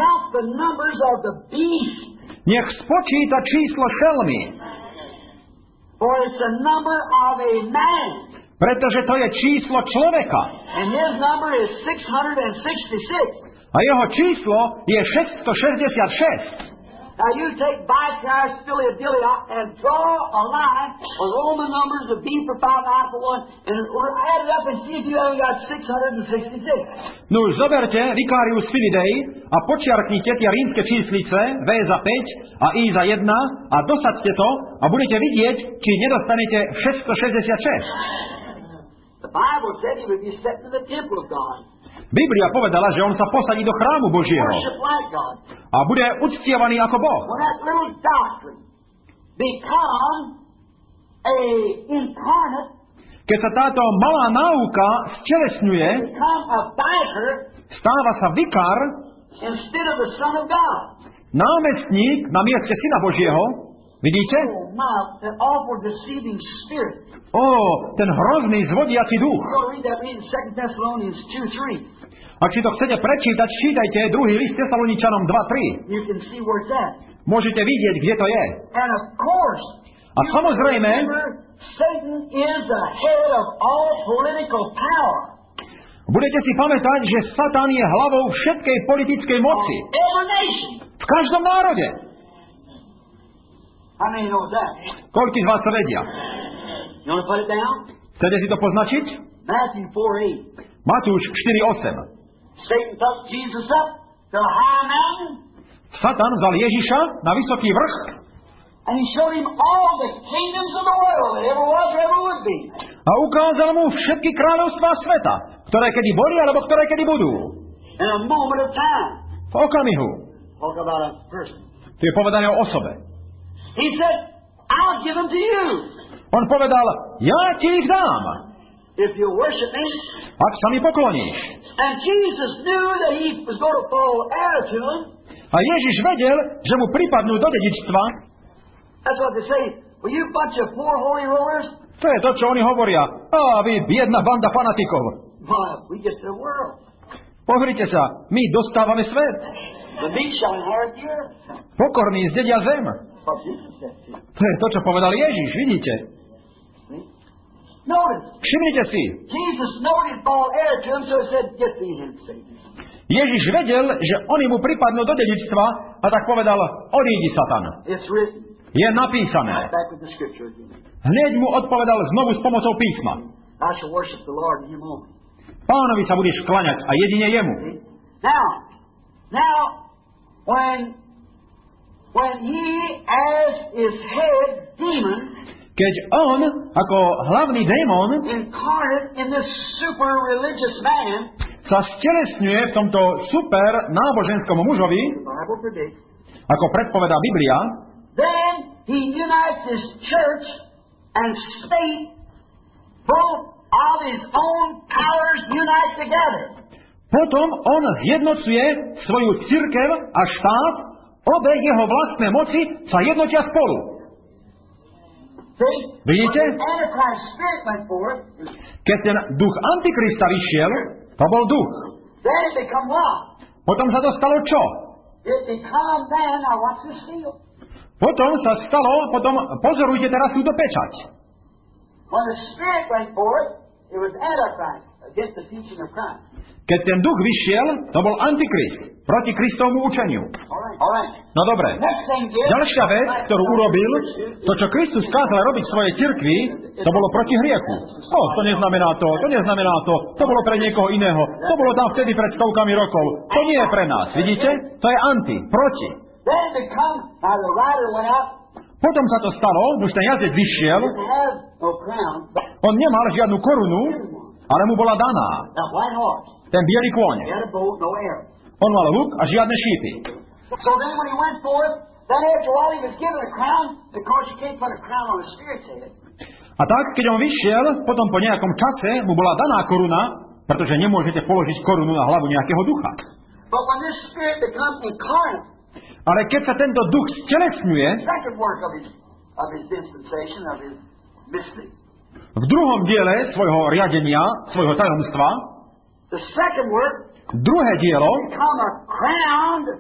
nech spočíta číslo šelmy. Pretože to je číslo človeka. And his number is 666. A jeho číslo je 666. Now you take Vicar, Philly, and draw a line with Roman numbers of B for 5, I for 1, and add it up and see if you haven't got 666. No už zoberte Vicarius Philidei a počiarknite tie rímske číslice V za 5 a I za 1 a dosaďte to a budete vidieť, či nedostanete 666. The Bible said he would be set in the temple of God. Biblia povedala, že on sa posadí do chrámu Božieho Worship like God. a bude uctievaný ako Boh. When that little doctrine become a incarnate, Keď sa táto malá náuka stelesňuje, become a vicar stáva sa vikár, instead of the Son of God. námestník na mieste Syna Božieho. Vidíte? Oh my, that awful deceiving spirit. Ó, ten hrozný zvodiaci duch. You'll read that in 2 Thessalonians 2:3. Ak si to chcete prečítať, čítajte 2. list Tesaloničanom 2:3. You can see where it's at. Môžete vidieť, kde to je. And of course, A samozrejme, Satan is the head of all political power. budete si pamätať, že Satan je hlavou všetkej politickej moci. Every nation. V každom národe. How many knows that? Koľký z vás to vedia? You want to put it down? Chcete si to poznačiť? Matthew 4:8. Matúš 4:8. Satan took Jesus up to a high mountain, Satan vzal Ježiša na vysoký vrch and he showed him all the kingdoms of the world that ever was or ever would be. a ukázal mu všetky kráľovstvá sveta, ktoré kedy boli alebo ktoré kedy budú. In a moment of time. V okamihu. Talk about a person. Tu je povedané o osobe. He said, I'll give them to you. On povedal, ja ti ich dám, If you worship me. ak sa mi pokloníš. And Jesus knew that he was going to fall heir to him. A Ježiš vedel, že mu pripadnú do dedičstva. That's what they say. Well, you bunch of poor holy rollers. To je to, čo oni hovoria. Á, vy biedna banda fanatikov. Well, we get the world. Pozrite sa, my dostávame svet. The meek shall inherit the earth. Pokorní zdedia zem. What Jesus said to you. To je to, čo povedal Ježiš, vidíte? Notice. Všimnite si, Jesus knew he'd fall heir to him, so he said, get thee hence, Satan. Ježiš vedel, že oni mu pripadnú do dedičstva a tak povedal, odídi, Satan. It's written. Je napísané. Back with the scripture again. Hneď mu odpovedal znovu s pomocou písma. I shall worship the Lord and him only. Pánovi sa budeš kláňať a jedine jemu. Now, when he as his head demon Keď on, ako hlavný démon, incarnate in this super religious man, sa stelesňuje v tomto super náboženskom mužovi, the Bible predicts, ako predpovedá Biblia, then he unites his church and state, both of his own powers unite together. potom on zjednocuje svoju cirkev a štát, obe jeho vlastné moci sa jednotia spolu. Vidíte? Keď ten duch Antikrista vyšiel, to bol duch. Potom sa to stalo čo? Potom sa stalo, pozorujte teraz túto pečať. Keď ten duch vyšiel, to bol Antikrist, proti Kristovmu učeniu. No dobre. Ďalšia vec, ktorú urobil, to, čo Kristus kázal robiť v svojej cirkvi, to bolo proti hriechu. To neznamená to, to bolo pre niekoho iného, to bolo tam vtedy pred stovkami rokov. To nie je pre nás, vidíte? To je anti, proti. Potom sa to stalo, už ten jazdec vyšiel, on nemal žiadnu korunu, ale mu bola daná. Ten biely kôň. On mal luk a žiadne šípy. A tak, keď on vyšiel, potom po nejakom čase mu bola daná koruna, pretože nemôžete položiť korunu na hlavu nejakého ducha. Ale keď sa tento duch stelesňuje, v druhom diele svojho riadenia, svojho tajomstva, druhé dielo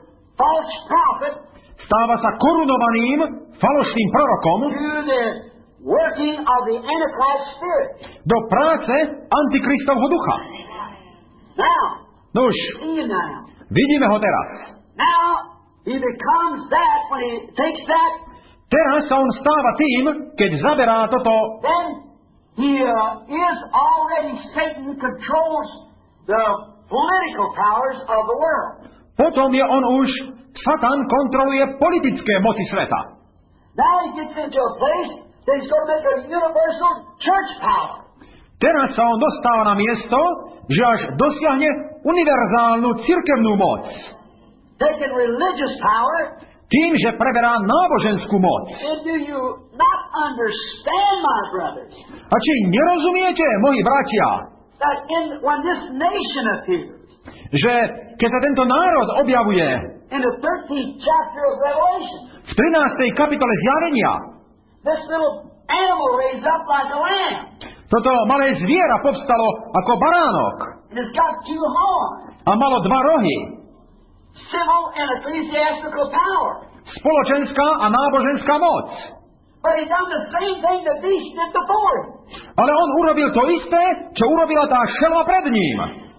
stáva sa korunovaným falošným prorokom working of the Antichrist spirit. do práce Antikristovho ducha. Now, Nuž, see you now. vidíme ho teraz. Now, he becomes that when he takes that, Teraz sa on stáva tým, keď zaberá toto, then he is already Satan controls the political powers of the world. potom je on už, Satan kontroluje politické moci sveta. Now he gets into a place that he's going to make a universal church power. Teraz sa on dostáva na miesto, že až dosiahne univerzálnu cirkevnú moc. Taking religious power. Tým, že preberá náboženskú moc. And do you not understand, my brothers? A či nerozumiete, moji bratia, That when this nation appears, že keď sa tento národ objavuje in the 13th chapter of Revelation, v 13. kapitole Zjavenia, this little animal raised up like a lamb. toto malé zviera povstalo ako baránok And it's got 2 horns. a malo 2 rohy. Civil and ecclesiastical power. Spoločenská a náboženská moc. But he done the same thing the beast did before him. Ale on urobil to isté, čo urobila tá šelma pred ním.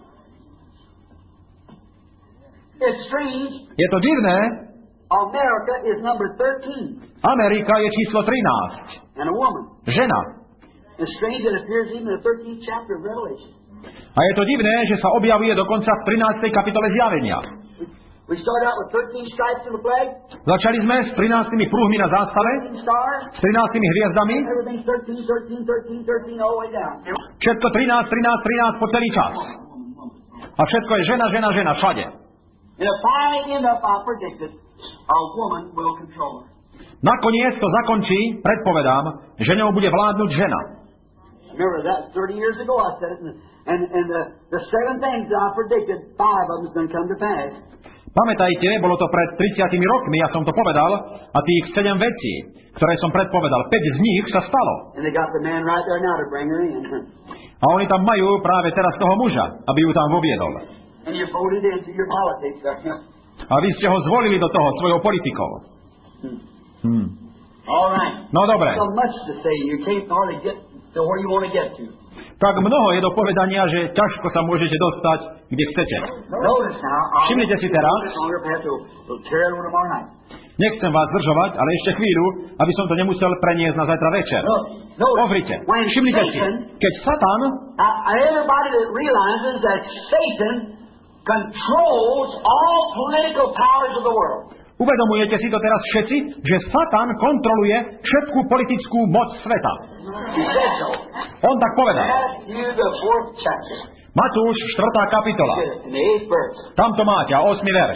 It's strange. Je to divné. America is number 13. Amerika je číslo 13. And a woman. Žena. It's strange that it appears even in the 13th chapter of Revelation. A je to divné, že sa objavuje dokonca v 13. kapitole Zjavenia. We started out with 13 stripes in the flag. Začali sme s 13 prúhmi na zástave, 13 stars. s 13 hviezdami. Everything's 13 all the way down. Všetko 13 po celý čas. A všetko je žena, žena, žena, všade. And it finally end up, I predicted, a woman will control her. Nakoniec to zakončí, predpovedám, že ňou bude vládnuť žena. Remember that 30 years ago I said it, and the 7 things that I predicted, 5 of them is going to come to pass. Pamätajte, bolo to pred 30 rokmi, ja som to povedal, a tých 7 vecí, ktoré som predpovedal, 5 z nich sa stalo. And they got the man right there now to bring her in. A oni tam majú práve teraz toho muža, aby ju tam voviedol. And you voted into your politics. A vy ste ho zvolili do toho svojou politikou. All right. No dobre. So much to say, you can't hardly get to where you want to get to. Tak mnoho je do povedania, že ťažko sa môžete dostať, kde chcete. Všimnite si teraz. Nechcem vás zdržovať, ale ešte chvíľu, aby som to nemusel preniesť na zajtra večer. Pozrite, všimnite si, keď Satan, everybody that realizes that Satan controls all political powers of the world. Uvedomujete si to teraz všetci, že Satan kontroluje všetkú politickú moc sveta. On tak povedal. Matúš, 4. kapitola. Tam to máte, 8. verš.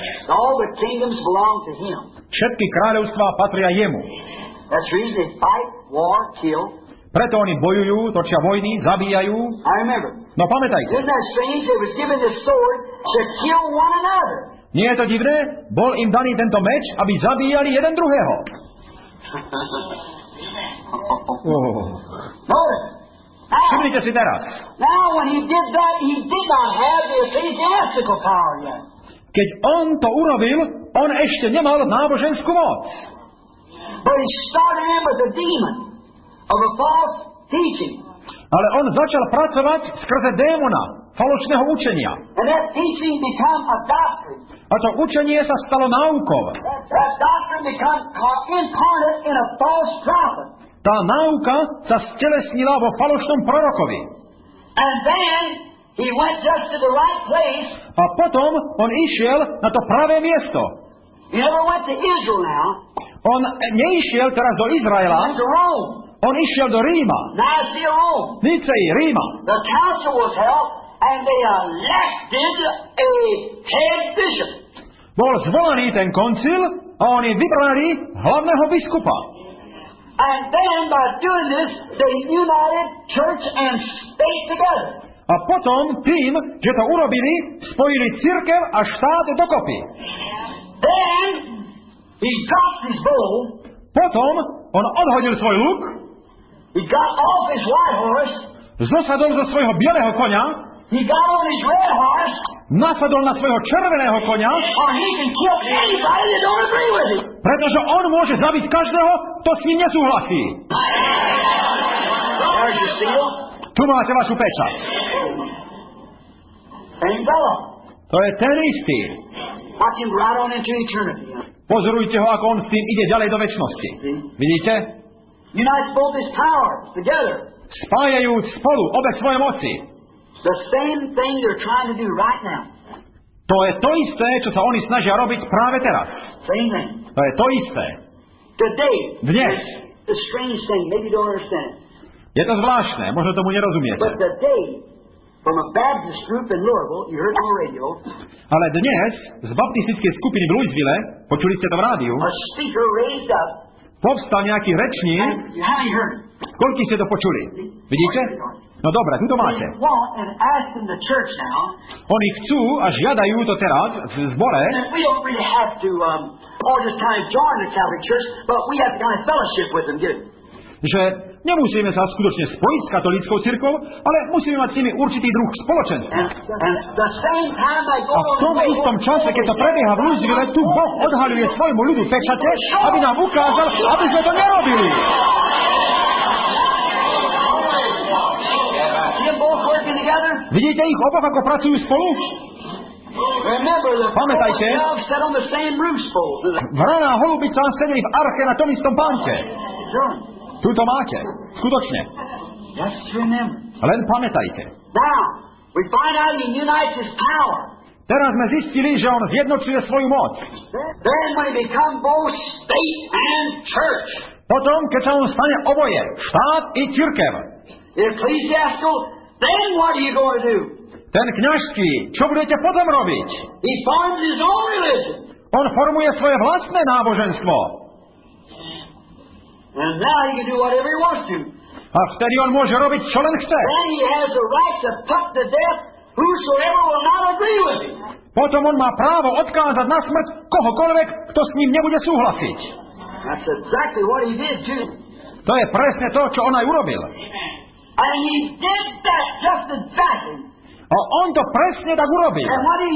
Všetky kráľovstvá patria jemu. Preto oni bojujú, točia vojny, zabíjajú. No pamätajte. Nie je to divné? Bol im daný tento meč, aby zabíjali jeden druhého. Všimnite si teraz. Keď on to urobil, on ešte nemal náboženskú moc. Ale on začal pracovať skrze démona, falošného učenia. A to učenie sa stalo náukou. Tá náuka sa stelesnila vo falošnom prorokovi. A potom on išiel na to pravé miesto. On neišiel teraz do Izraela, on išiel do Ríma. Nicei, Ríma. Bol zvolaný ten koncil a oni vybrali hlavného biskupa. A potom tým, že to urobili, spojili cirkev a štát dokopy. Potom on odhodil svoj luk, zosadol zo svojho bieleho koňa, nasadol na svojho červeného koňa Pretože on môže zabiť každého, kto s ním nesúhlasí. There's your seal. Tu máte vašu pečať. Same fellow. To je ten istý. Watch him right on into eternity. Pozorujte ho, ako on s tým ide ďalej do večnosti. Vidíte? Unites both his powers together. Spájajúc spolu obe svoje moci. The same thing they're trying to do right now. To je to isté, čo sa oni snažia robiť práve teraz. Same thing. To je to isté. Today, Dnes. the strange thing, maybe you don't understand it. Je to zvláštne, možno tomu nerozumiete. But today, from a Baptist group in Louisville, you heard it on the radio, Ale dnes z baptistickej skupiny v Louisville, počuli ste to v rádiu, a speaker raised up, povstal nejaký rečník. and you haven't heard it. Koľko ste to počuli? Vidíte? No dobre, tu to máte. They want and ask in the church now, Oni chcú a žiadajú to teraz v zbore, and we don't really have to all just kind of join the Catholic Church, but we have to kind of fellowship with them, get it? že nemusíme sa skutočne spojiť s katolíckou cirkvou, ale musíme mať s nimi určitý druh spoločenstva. And the same time they go A v tom istom čase, keď to prebieha v Louisville, tu Boh odhaľuje svojmu ľudu pečate, aby nám ukázal, aby sme to nerobili. Vidíte ich oboch, ako pracujú spolu? Pamätajte, vrana a holubica sedeli v arche na tom istom pánte. Tu to máte. Skutočne. Len pamätajte. Teraz sme zistili, že on zjednocuje svoju moc. Potom, keď sa on stane oboje, štát i cirkev. Ten kňažský, čo budete potom robiť? On formuje svoje vlastné náboženstvo. A vtedy on môže robiť, čo len chce. Potom on má právo odkázať na smrť kohokoľvek, kto s ním nebude súhlasiť. To je presne to, čo on aj urobil. A on to presne tak urobil.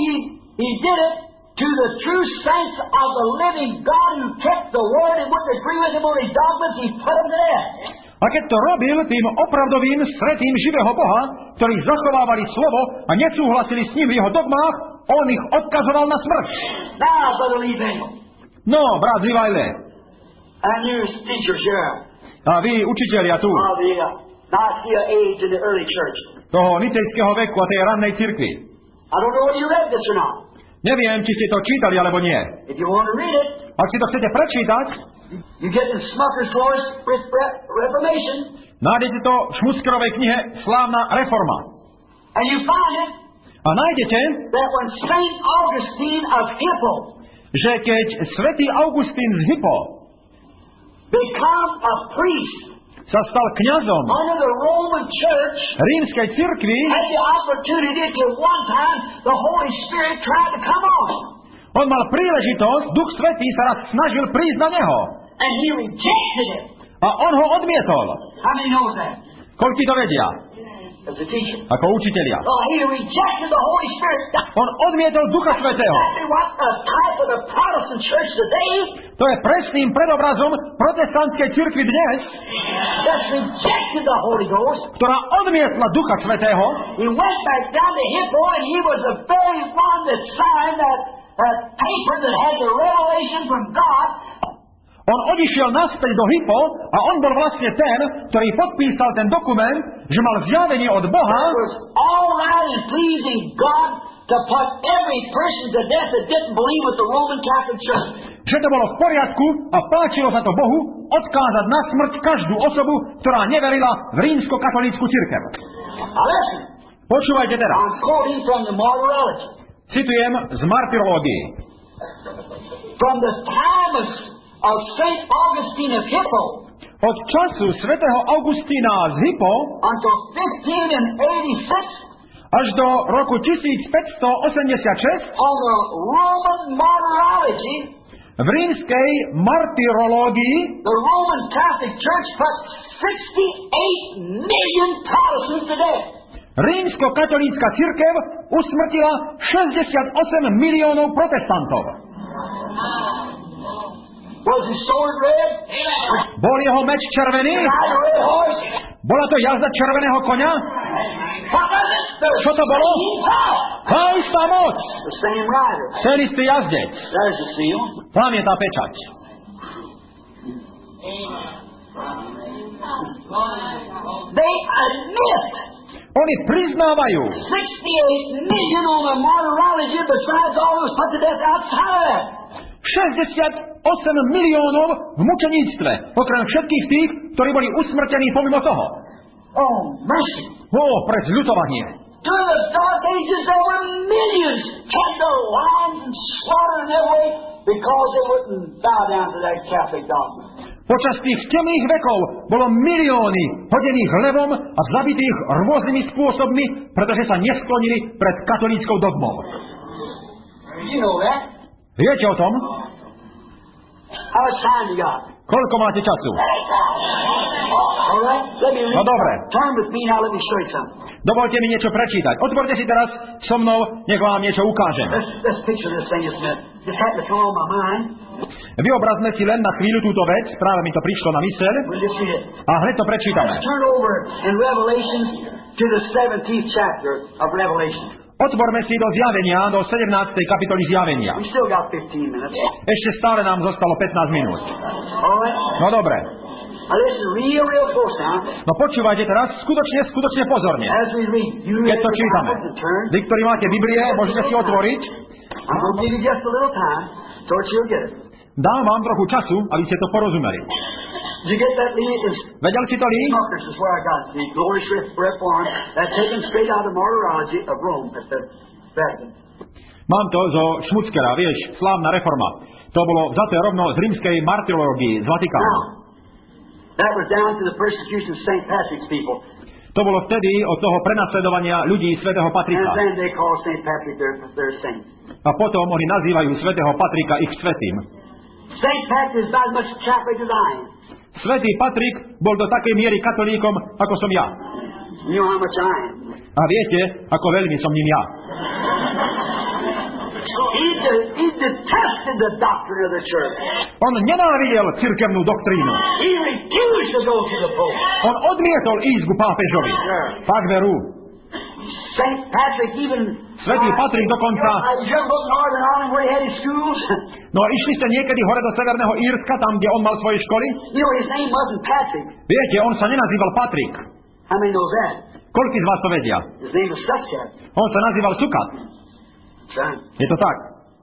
To the true saints of the living God who kept the word and wouldn't agree with him on his dogmas, he put them to death. A keď to robil tým opravdovým, svätým, živého Boha, ktorí zachovávali slovo a nesúhlasili s ním v jeho dogmách, on ich odkazoval na smrť. Now, Brother Lee Bengel. No, brat Zivajle. And you teachers here. A vy, učitelia tu. Of the Nicaea age in the early church. Toho nicejského veku a tej rannej cirkvi. I don't know whether you read this or not. Neviem, či ste to čítali, alebo nie. If you want to read it, ak si to chcete prečítať, you get in Smucker's Glorious Reformation. Nájdete to v Šmuskerovej knihe Slávna reforma. And you find it. A nájdete, that when Saint Augustine of Hippo, že keď svätý Augustín z Hippo become a priest, sa stal kňazom under the Roman Church, rímskej cirkvi, had the opportunity to one time the Holy Spirit tried to come on. On mal príležitosť, Duch Svätý sa raz snažil prísť na neho. And he rejected it. A on ho odmietol. How many knows that? Koľko to vedia? As a teacher. Ako učitelia. Oh, he rejected the Holy Spirit. On odmietol Ducha Svätého. Exactly what a type of the Protestant church today. To je presným predobrazom protestantskej cirkvi dnes, that rejected the Holy Ghost, ktorá odmietla Ducha Svätého. He went back down to Hippo and he was the very one that signed that paper that had the revelation from God. On odišiel naspäť do Hippo a on bol vlastne ten, ktorý podpísal ten dokument, že mal zjavenie od Boha. It was all right and pleasing God to put every person to death that didn't believe with the Roman Catholic Church. Že to bolo v poriadku a páčilo sa to Bohu odkázať na smrť každú osobu, ktorá neverila v rímsko-katolícku cirkev. Počúvajte teraz. I'm quoting from the Martyrology. Citujem z Martyrológie. From the time of Saint Augustine of Hippo, od času svätého Augustína z Hippo until 1586, až do roku 1586 on the Roman Martyrology, v rímskej martyrológii the Roman Catholic Church put 68 million Protestants to death. Rímsko-katolícka cirkev usmrtila 68 miliónov protestantov. Was his sword red? Bol jeho meč červený? Ride a red horse? Bola to jazda červeného koňa? What was it? Čo to bolo? Tá istá moc. The same rider. Ten istý jazdec. There's the seal. Tam je tá pečať. They admit Oni priznávajú 68 million on the martyrology besides all those put to death outside of that. 68 miliónov v mučeníctve, okrem všetkých tých, ktorí boli usmrtení pomimo toho. Oh, mercy. Pre zľutovanie. During the dark ages there were millions kept alive and slaughtered in every way because they wouldn't bow down to that Catholic dogma. Počas tých temných vekov bolo milióny hodených levom a zabitých rôznymi spôsobmi, pretože sa nesklonili pred katolíckou dogmou. You know that? Viete o tom? How much time you got? Koľko máte času? All right, let me read. No dobre. Turn with me now, let me show you something. Dovolte mi niečo prečítať. Otvorte si teraz so mnou, nech vám niečo ukážem. Let's picture this thing just a minute. Just happened to come on my mind. Vyobrazme si len na chvíľu túto vec, práve mi to prišlo na myseľ We'll just read it. a hneď to prečítame. Let's turn over in Revelation to the 17th chapter of Revelation. Otvorme si do Zjavenia, do 17. kapitoly Zjavenia. We still got 15 minutes. Ešte stále nám zostalo 15 minút. All right? No dobre. Now listen real close now. No počúvajte teraz skutočne pozorne. As we read, you Keď read to the čítame. Bible to turn. Vy, ktorí máte Biblie, môžete si otvoriť. I'm going to give you just a little time so that you'll get it. Dám vám trochu času, aby ste to porozumeli. Did you get that, Lee? It's Vedel si to, Lee? Smuckers is where I got it. The Glory Shrift Reform that's taken straight out of Martyrology of Rome at the Vatican. Mám to zo Šmuckera, vieš, slávna reforma. To bolo vzaté rovno z rímskej martyrológie z Vatikánu. Now, that was down to the persecution of St. Patrick's people. To bolo vtedy od toho prenasledovania ľudí svätého And Patrika. then they call St. Patrick their saint. A potom oni nazývajú svätého Patrika ich svätým. St. Patrick is about as much Catholic as I am. Svätý Patrik bol do takej miery katolíkom, ako som ja. You know how much I am. A viete, ako veľmi som ním ja. He detested the doctrine of the church. On nenávidel cirkevnú doktrínu. He refused to go to the Pope. On odmietol ísť ku pápežovi. Tak veru. St. Patrick even... Svätý Patrik dokonca... You ever go to Northern Ireland where he had his schools? No a išli ste niekedy hore do Severného Írska, tam, kde on mal svoje školy? You know, his name wasn't Patrick. Viete, on sa nenazýval Patrik. How many knows that? Koľký z vás to vedia? His name was Suscat. On sa nazýval Sukat. That's right. Je to tak.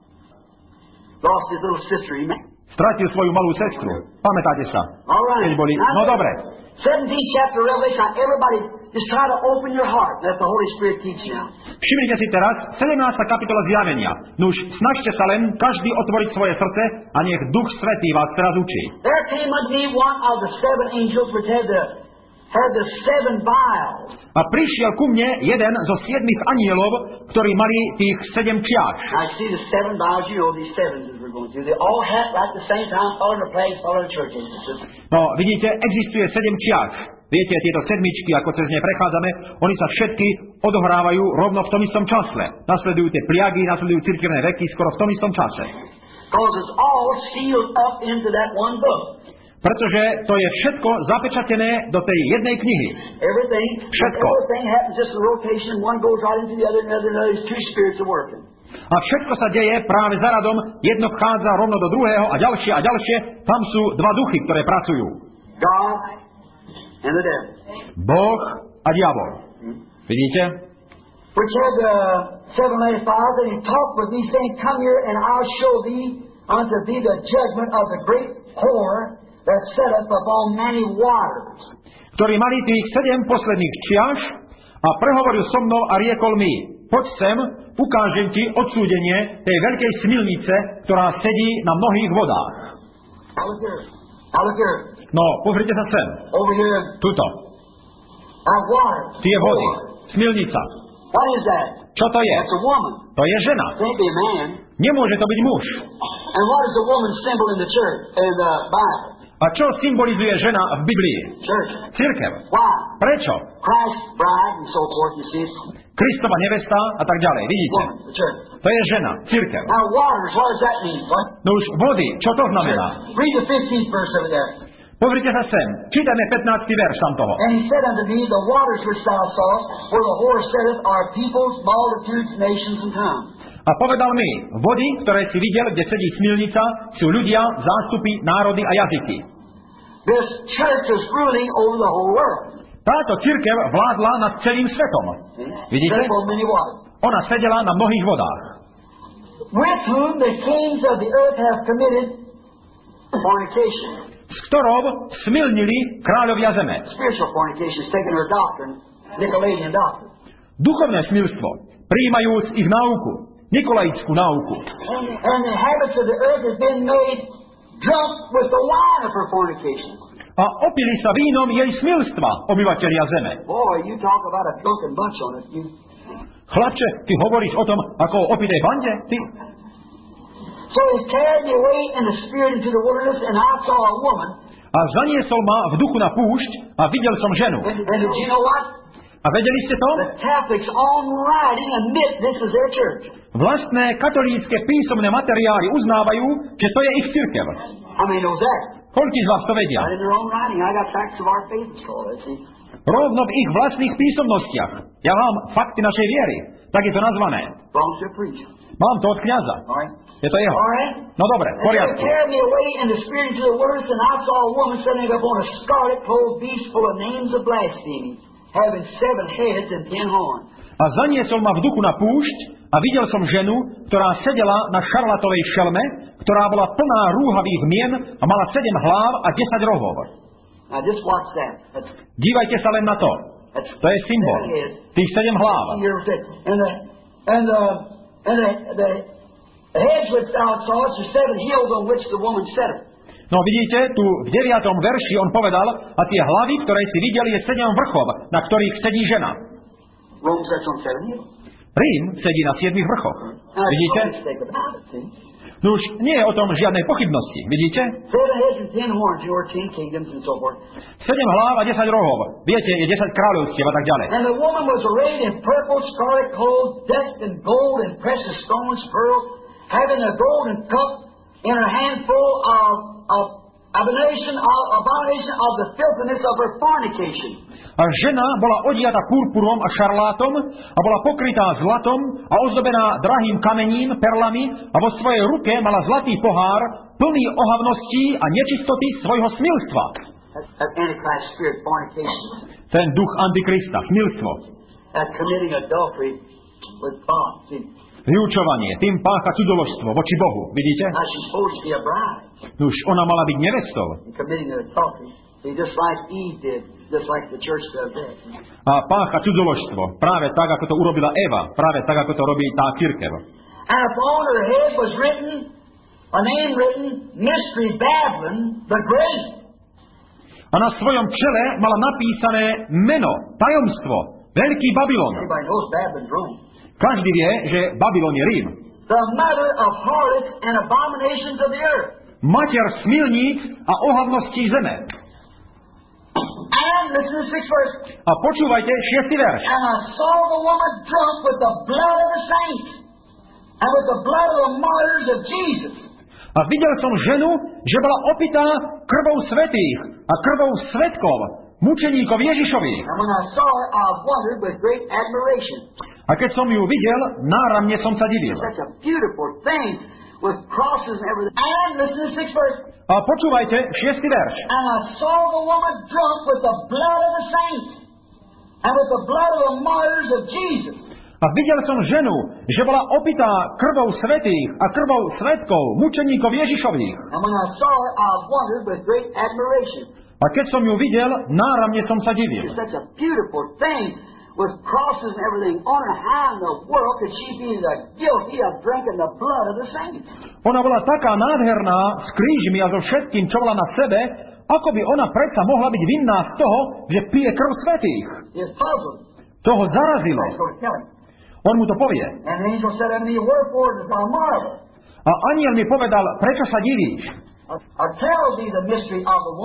Lost his little sister. He met. Stratil svoju malú sestru. Pamätáte sa? All right. Keď boli... No dobre. 17th chapter of Revelation. Now, everybody, just try to open your heart. Let the Holy Spirit teach you now. Všimnite si teraz 17. kapitola Zjavenia. Nuž, snažte sa len každý otvoriť svoje srdce a nech Duch Svätý vás teraz učí. There came unto me one of the seven angels which had the seven vials. A prišiel ku mne jeden zo 7 anielov, ktorí mali tých 7 čiach. I see the seven vials. You know these sevens as we're going through. They all had right at the same time, following the plagues, following the church ages. No, vidíte, existuje 7 čiach. Viete, tieto sedmičky, ako cez ne prechádzame, oni sa všetky odohrávajú rovno v tom istom čase. Nasledujú tie pliagy, nasledujú cirkevné veky skoro v tom istom čase. Because it's all sealed up into that one book. Pretože to je všetko zapečatené do tej jednej knihy. Everything happens just in rotation. One goes right into the other, and there's two spirits are working. A všetko sa deje práve za radom, jedno vchádza rovno do druhého a ďalšie. Tam sú dva duchy, ktoré pracujú. God and the devil. Boh a diabol. Vidíte? Which had seven last vials, and he talked with me, saying, Come here, and I'll show thee unto thee the judgment of the great whore that setteth upon many waters. Ktorí mali tých 7 posledných čiaš a prehovoril so mnou a riekol mi, poď sem, ukážem ti odsúdenie tej veľkej smilnice, ktorá sedí na mnohých vodách. Look here. No, pozrite sa sem. Over here. Tuto. Waters. Tie vody. Smilnica. What is that? Čo to je? That's a woman. To je žena. Can't be a man. Nemôže to byť muž. And what is the woman's symbol in the church, in the Bible? A čo symbolizuje žena v Biblii? Church. Cirkev. Why? Prečo? Christ, bride, and so forth, you see. Kristova nevesta a tak ďalej. Vidíte? To je žena, cirkev. Now waters, what does that mean? What? No už vody, čo to znamená? Read the 15th verse over there. Pozrite sa sem, čítame 15. verš tam toho. And he said unto me, the waters which thou sawest, where the whore sitteth, are peoples, multitudes, nations, and tongues. A povedal mi, vody, ktoré si videl, kde sedí smilnica, sú ľudia, zástupy, národy a jazyky. This church is ruling over the whole world. Táto cirkev vládla nad celým svetom. Vidíte? Ona sedela na mnohých vodách. With whom the kings of the earth have committed fornication. S ktorou smilnili kráľovia zeme. Spiritual fornication is taking her doctrine, Nicolaitan doctrine. Duchovné smilstvo, prijímajúc ich náuku, nikolaickú náuku. And the habits of the earth has been made drunk with the wine of her fornication. A opili sa vínom jej smilstva obyvatelia zeme. Boy, you talk about a drunken bunch on it. Chlapče, ty hovoríš o tom, ako o opitej bande? Ty? So he carried me away in the spirit into the wilderness, and I saw a woman. A zaniesol ma v duchu na púšť a videl som ženu. And did you know what? A vedeli ste to? The Catholics on writing admit this is their church. Vlastné katolícke písomné materiály uznávajú, že to je ich cirkev. How many knows that? Koľký z vás to vedia? Right in their own writing. I got facts of our faith, it's called, see. Rovno v ich vlastných písomnostiach. Ja mám fakty našej viery. Tak je to nazvané. Belongs to a priest. Mám to od kňaza. All right. Je to jeho. All right. No dobre, v poriadku. And they carried me away in the spirit into the wilderness, and I saw a woman sitting upon a scarlet clothed beast full of names of blasphemy, having 7 heads and 10 horns. A zaniesol ma v duchu na púšť a videl som ženu, ktorá sedela na šarlatovej šelme, ktorá bola plná rúhavých mien a mala 7 hlav a 10 rohov. Now just watch that. Dívajte sa len na to. To je symbol. Tých 7 hlav. And the heads which thou sawest are 7 hills on which the woman sitteth. No vidíte, tu v 9. verši on povedal, a tie hlavy, ktoré si videli, je 7 vrchov, na ktorých sedí žena. Rome sits on 7 hills. Rím sedí na 7 vrchoch. Vidíte? No už nie je o tom žiadnej pochybnosti. Vidíte? 7 heads and 10 horns, your 10 kingdoms and so forth. 7 hlav a 10 rohov. Viete, je 10 kráľovstiev a tak ďalej. And the woman was arrayed in purple, scarlet clothes, decked in gold and precious stones, pearls, having a golden cup in her hand full of abomination of the filthiness of her fornication. A žena bola odiata purpurom a šarlátom a bola pokrytá zlatom a ozdobená drahým kamením, perlami a vo svojej ruke mala zlatý pohár plný ohavností a nečistoty svojho smilstva. Ten duch Antikrista, smilstvo. Vyučovanie, tým pácha cudzoložstvo voči Bohu. Vidíte? Nuž, ona mala byť nevestou. A pácha cudzoložstvo, práve tak, ako to urobila Eva, práve tak, ako to robí tá cirkev. And upon her head was written, a name written, Mystery Babylon, the Great. A na svojom čele mala napísané meno, tajomstvo, Veľký Babylon. Everybody knows Babylon's Rome. Každý vie, že Babylon je Rím. The mother of harlots and abominations of the earth. Mater smilníc a ohavností zeme. And listen to the 6th verse. A počúvajte 6. verš. And I saw the woman drunk with the blood of the saints and with the blood of the martyrs of Jesus. A videl som ženu, že bola opitá krvou svätých a krvou svedkov, mučeníkov Ježišových. And when I saw her, I wondered with great admiration. A keď som ju videl, náramne som sa divil. Such a beautiful thing with crosses and everything. And listen to the 6th verse. A počúvajte 6. verš. And I saw the woman drunk with the blood of the saints and with the blood of the martyrs of Jesus. A videl som ženu, že bola opitá krvou svätých a krvou svedkov, mučeníkov Ježišových. And when I saw her, I wondered with great admiration. A keď som ju videl, náramne som sa divil. It's such a beautiful thing with crosses and everything on her. How in the world could she be the guilty of drinking the blood of the saints? Ona bola taká nádherná, s krížmi a so všetkým, čo bola na sebe, ako by ona predsa mohla byť vinná z toho, že pije krv svätých. It's puzzling. To ho zarazilo. Let's go to tell him. On mu to povie. And the angel said unto me, wherefore dost thou marvel? A anjel mi povedal, prečo sa divíš? I tell thee the mystery of the woman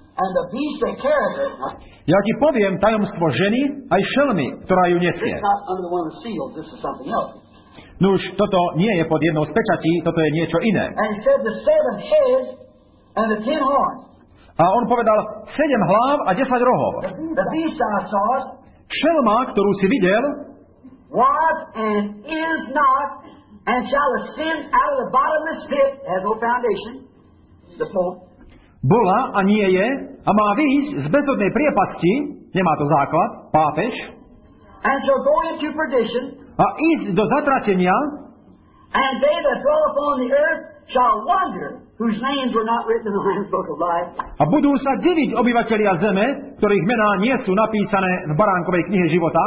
and the beast that carrieth her. Ja ti poviem tajomstvo ženy aj šelmy, ktorá ju nesie. It's not under one of the seals. This is something else. Nuž, toto nie je pod jednou z pečatí, toto je niečo iné. And he said the 7 heads and the 10 horns. A on povedal 7 hlav a 10 rohov. The beast I saw Šelma, ktorú si videl, was and is not, and shall ascend out of the bottomless pit, has no foundation, the Pope. bola a nie je a má výjsť z bezodnej priepasti, nemá to základ, pápež, and shall go into perdition, a ísť do zatratenia, and they that dwell upon the earth shall wonder, whose names were not written in the Lamb's Book of Life. a budú sa diviť obyvatelia zeme, ktorých mená nie sú napísané v Baránkovej knihe života.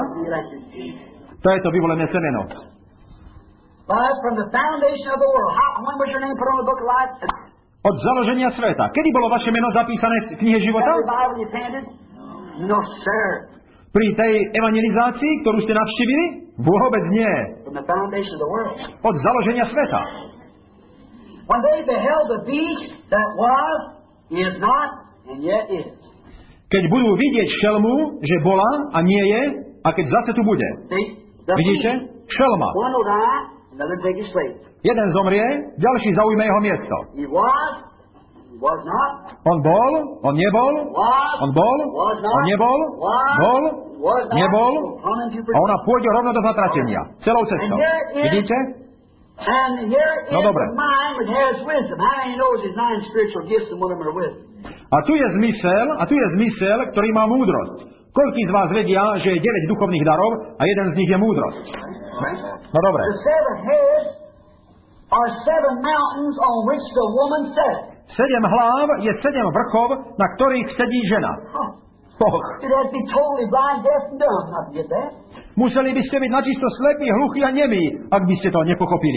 To je to vyvolené semeno. But from the foundation of the world, when was your name put on the Book of Life? Od založenia sveta. Kedy bolo vaše meno zapísané v knihe života? Every Bible you planted? No, sir. Pri tej evangelizácii, ktorú ste navštívili? Vôbec nie. From the foundation of the world. Od založenia sveta. When they beheld the beast that was, is not, and yet is. Keď budú vidieť šelmu, že bola a nie je, a keď zase tu bude. Vidíte? Šelma. One will die, another take his place. Jeden zomrie, ďalší zaujme jeho miesto. He was not, On bol, on nebol, on bol, on nebol, bol, nebol, a ona pôjde rovno do zatratenia. Celou cestou. Vidíte? And here is No dobre. the mind which has wisdom. How many knows his 9 spiritual gifts and one of them are wisdom? A tu je zmysel, ktorý má múdrosť. Koľký z vás vedia, že je 9 duchovných darov a jeden z nich je múdrosť? No dobre. The 7 heads are 7 mountains on which the woman sat. 7 hlav je 7 vrchov, na ktorých sedí žena. It has to be totally blind, deaf, and dumb not to get that. Museli by ste byť načisto slepí, hluchí a nemí, ak by ste to nepochopili.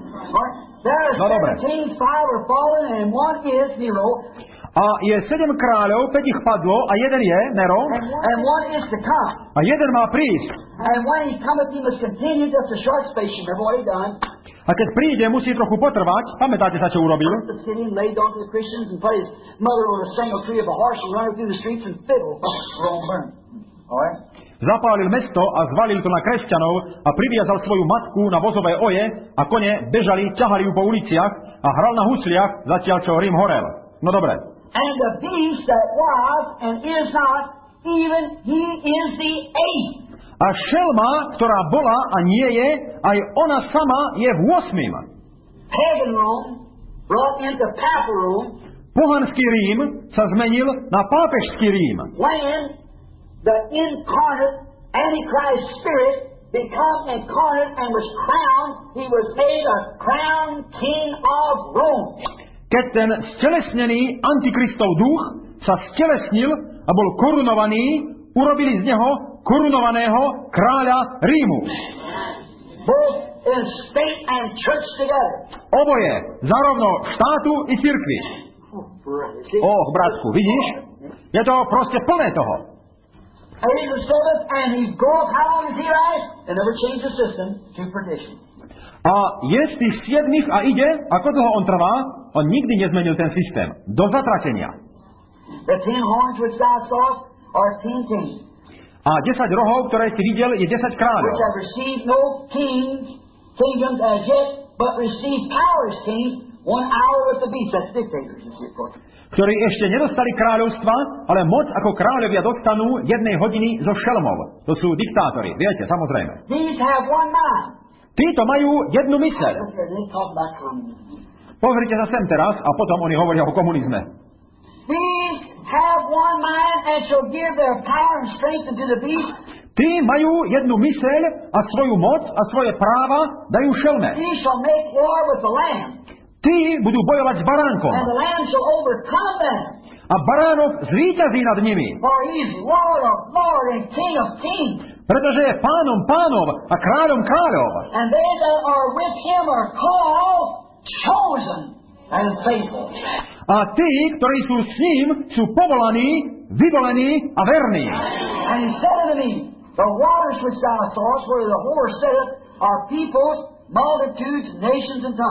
There No are dobre. 7 kings, 5 are fallen, and one is Nero, A je 7 kráľov, 5 ich padlo a jeden je Nero and one is to come. a jeden má prísť. And when he cometh, he must continue just a short space. You remember what he done? A keď príde, musí trochu potrvať. Pamätáte sa, čo urobil? The city and laid down to the Christians and put his mother on a single tree of a horse and run her through the streets and fiddle. Rome burn. All right? Zapálil mesto a zvalil to na kresťanov a priviazal svoju matku na vozové oje a kone bežali, ťahali ju po uliciach a hral na husliach, zatiaľ čo Rím horel. No dobre. And the beast that was and is not, even he is the eighth. A šelma, ktorá bola a nie je, aj ona sama je v 8. Pagan Rome brought into papal Rome Pohanský Rím sa zmenil na pápežský Rím. when the incarnate Antichrist spirit become incarnate and was crowned, he was made a crowned king of Rome. Keď ten stelesnený antikristov duch sa stelesnil a bol korunovaný, urobili z neho korunovaného kráľa Rímu. Both in state and church together. Oboje, zarovno štátu i cirkvi. Bratku, vidíš? Je to proste plné toho. And he goes, how long is he right? And never change the system to perdition. A je z tých 7 a ide, ako dlho on trvá, on nikdy nezmenil ten systém. Do zatratenia. The 10 horns which thou sawest are 10 kings. A 10 rohov, ktoré si videl, je 10 kráľov. Which have received no kingdoms as yet, but received power as kings 1 hour with the beast. That's dictators, you see, of course. Ktorí ešte nedostali kráľovstva, ale moc ako kráľovia dostanú 1 hodiny zo šelmov. To sú diktátori, viete, samozrejme. These have one mind. Títo majú jednu myseľ. Pozrite sa sem teraz a potom oni hovoria o komunizme. These have one mind and shall give their power and strength unto the beast. Tí majú jednu myseľ a svoju moc a svoje práva dajú šelme. He shall make war with the Lamb. Tí budú bojovať s baránkom. And the Lamb shall overcome them. A baránok zvíťazí nad nimi. For he is Lord of lords and King of kings. Pretože je pánom pánov a kráľom kráľov. And they that are with him are called, chosen, and faithful. A tí, ktorí sú s ním, sú povolaní, vyvolení a verní. And he said unto me, the waters which thou sawest, where the whore sitteth, are peoples, multitudes, nations, and tongues.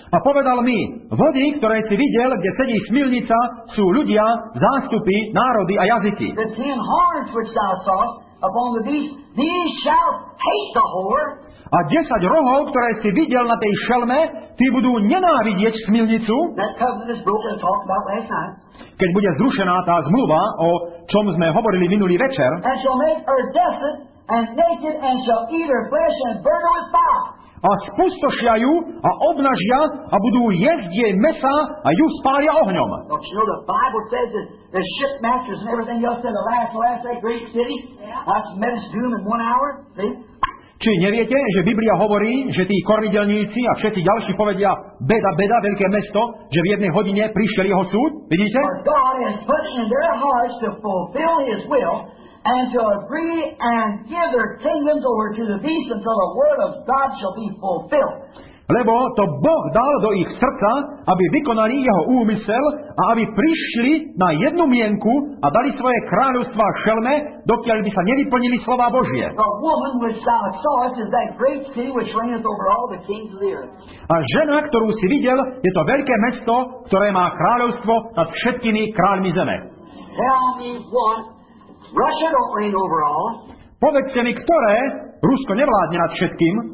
A povedal mi, vody, ktoré si videl, kde sedí smilnica, sú ľudia, zástupy, národy a jazyky. The 10 horns which thou sawest upon the beast, these shall hate the whore. A 10 rohov, ktoré si videl na tej šelme, tí budú nenávidieť smilnicu, That covenant is broken and talked about last night. keď bude zrušená tá zmluva, o čom sme hovorili minulý večer, And shall make her desolate and naked, and shall eat her flesh and burn her with fire. a spustošia ju a obnažia a budú jesť jej mesa a ju spália ohňom. Don't you know the Bible says that the shipmasters and everything else in the last that great city, that's met its doom in 1 hour? See? Či neviete, že Biblia hovorí, že tí kormidelníci a všetci ďalší povedia beda, beda, veľké mesto, že v jednej hodine prišiel jeho súd? Vidíte? For God has put in their hearts to fulfill His will and to agree and give their kingdoms over to the beast until the word of God shall be fulfilled. Lebo to Boh dal do ich srdca, aby vykonali jeho úmysel a aby prišli na jednu mienku a dali svoje kráľovstvá šelme, dokiaľ by sa nevyplnili slová Božie. The woman which thou sawest is that great city which reigneth over all the kings of the earth. A žena, ktorú si videl, je to veľké mesto, ktoré má kráľovstvo nad všetkými kráľmi zeme. Tell me one. Russia don't reign over all. Povedzte mi, ktoré Rusko nevládne nad všetkým,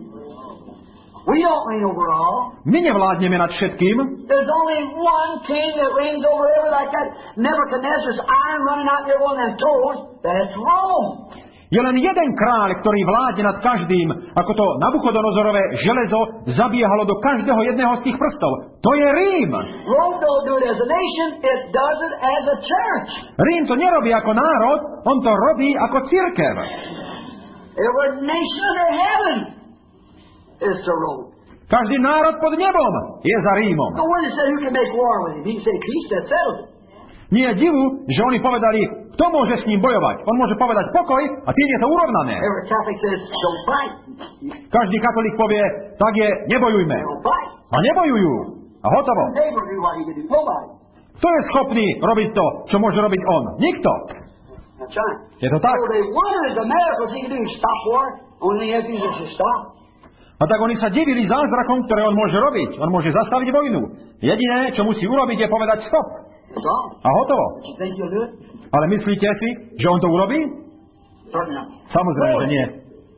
We don't reign over all. my nevládneme nad všetkým, There's only one king that reigns over every like that. Nebuchadnezzar's iron running out there one of them toes. That's Rome. je len jeden kráľ, ktorý vládne nad každým, ako to Nabuchodonozorové železo zabiehalo do každého jedného z tých prstov. To je Rím. Rome don't do it as a nation, it does it as a church. Rím to nerobí ako národ, on to robí ako cirkev. Every nation under heaven is to Rome. Každý národ pod nebom je za Rímom. No one said who can make war with him. He can say peace, that settles it. Nie je divu, že oni povedali, kto môže s ním bojovať. On môže povedať pokoj a tým je to urovnané. Every Catholic says don't fight. Každý katolík povie, tak je, nebojujme. Don't fight. A nebojujú. A hotovo. Neighbor do what he can do. Nobody. Kto je schopný robiť to, čo môže robiť on? Nikto. That's right. Je to tak. So they wondered the miracles he can do. Stop war. Only thing he has to do is to stop. A tak oni sa divili zázrakom, ktoré on môže robiť. On môže zastaviť vojnu. Jediné, čo musí urobiť, je povedať stop. That's all. A hotovo. You think he'll do it? Ale myslíte si, že on to urobí? Certainly not. Samozrejme, že nie.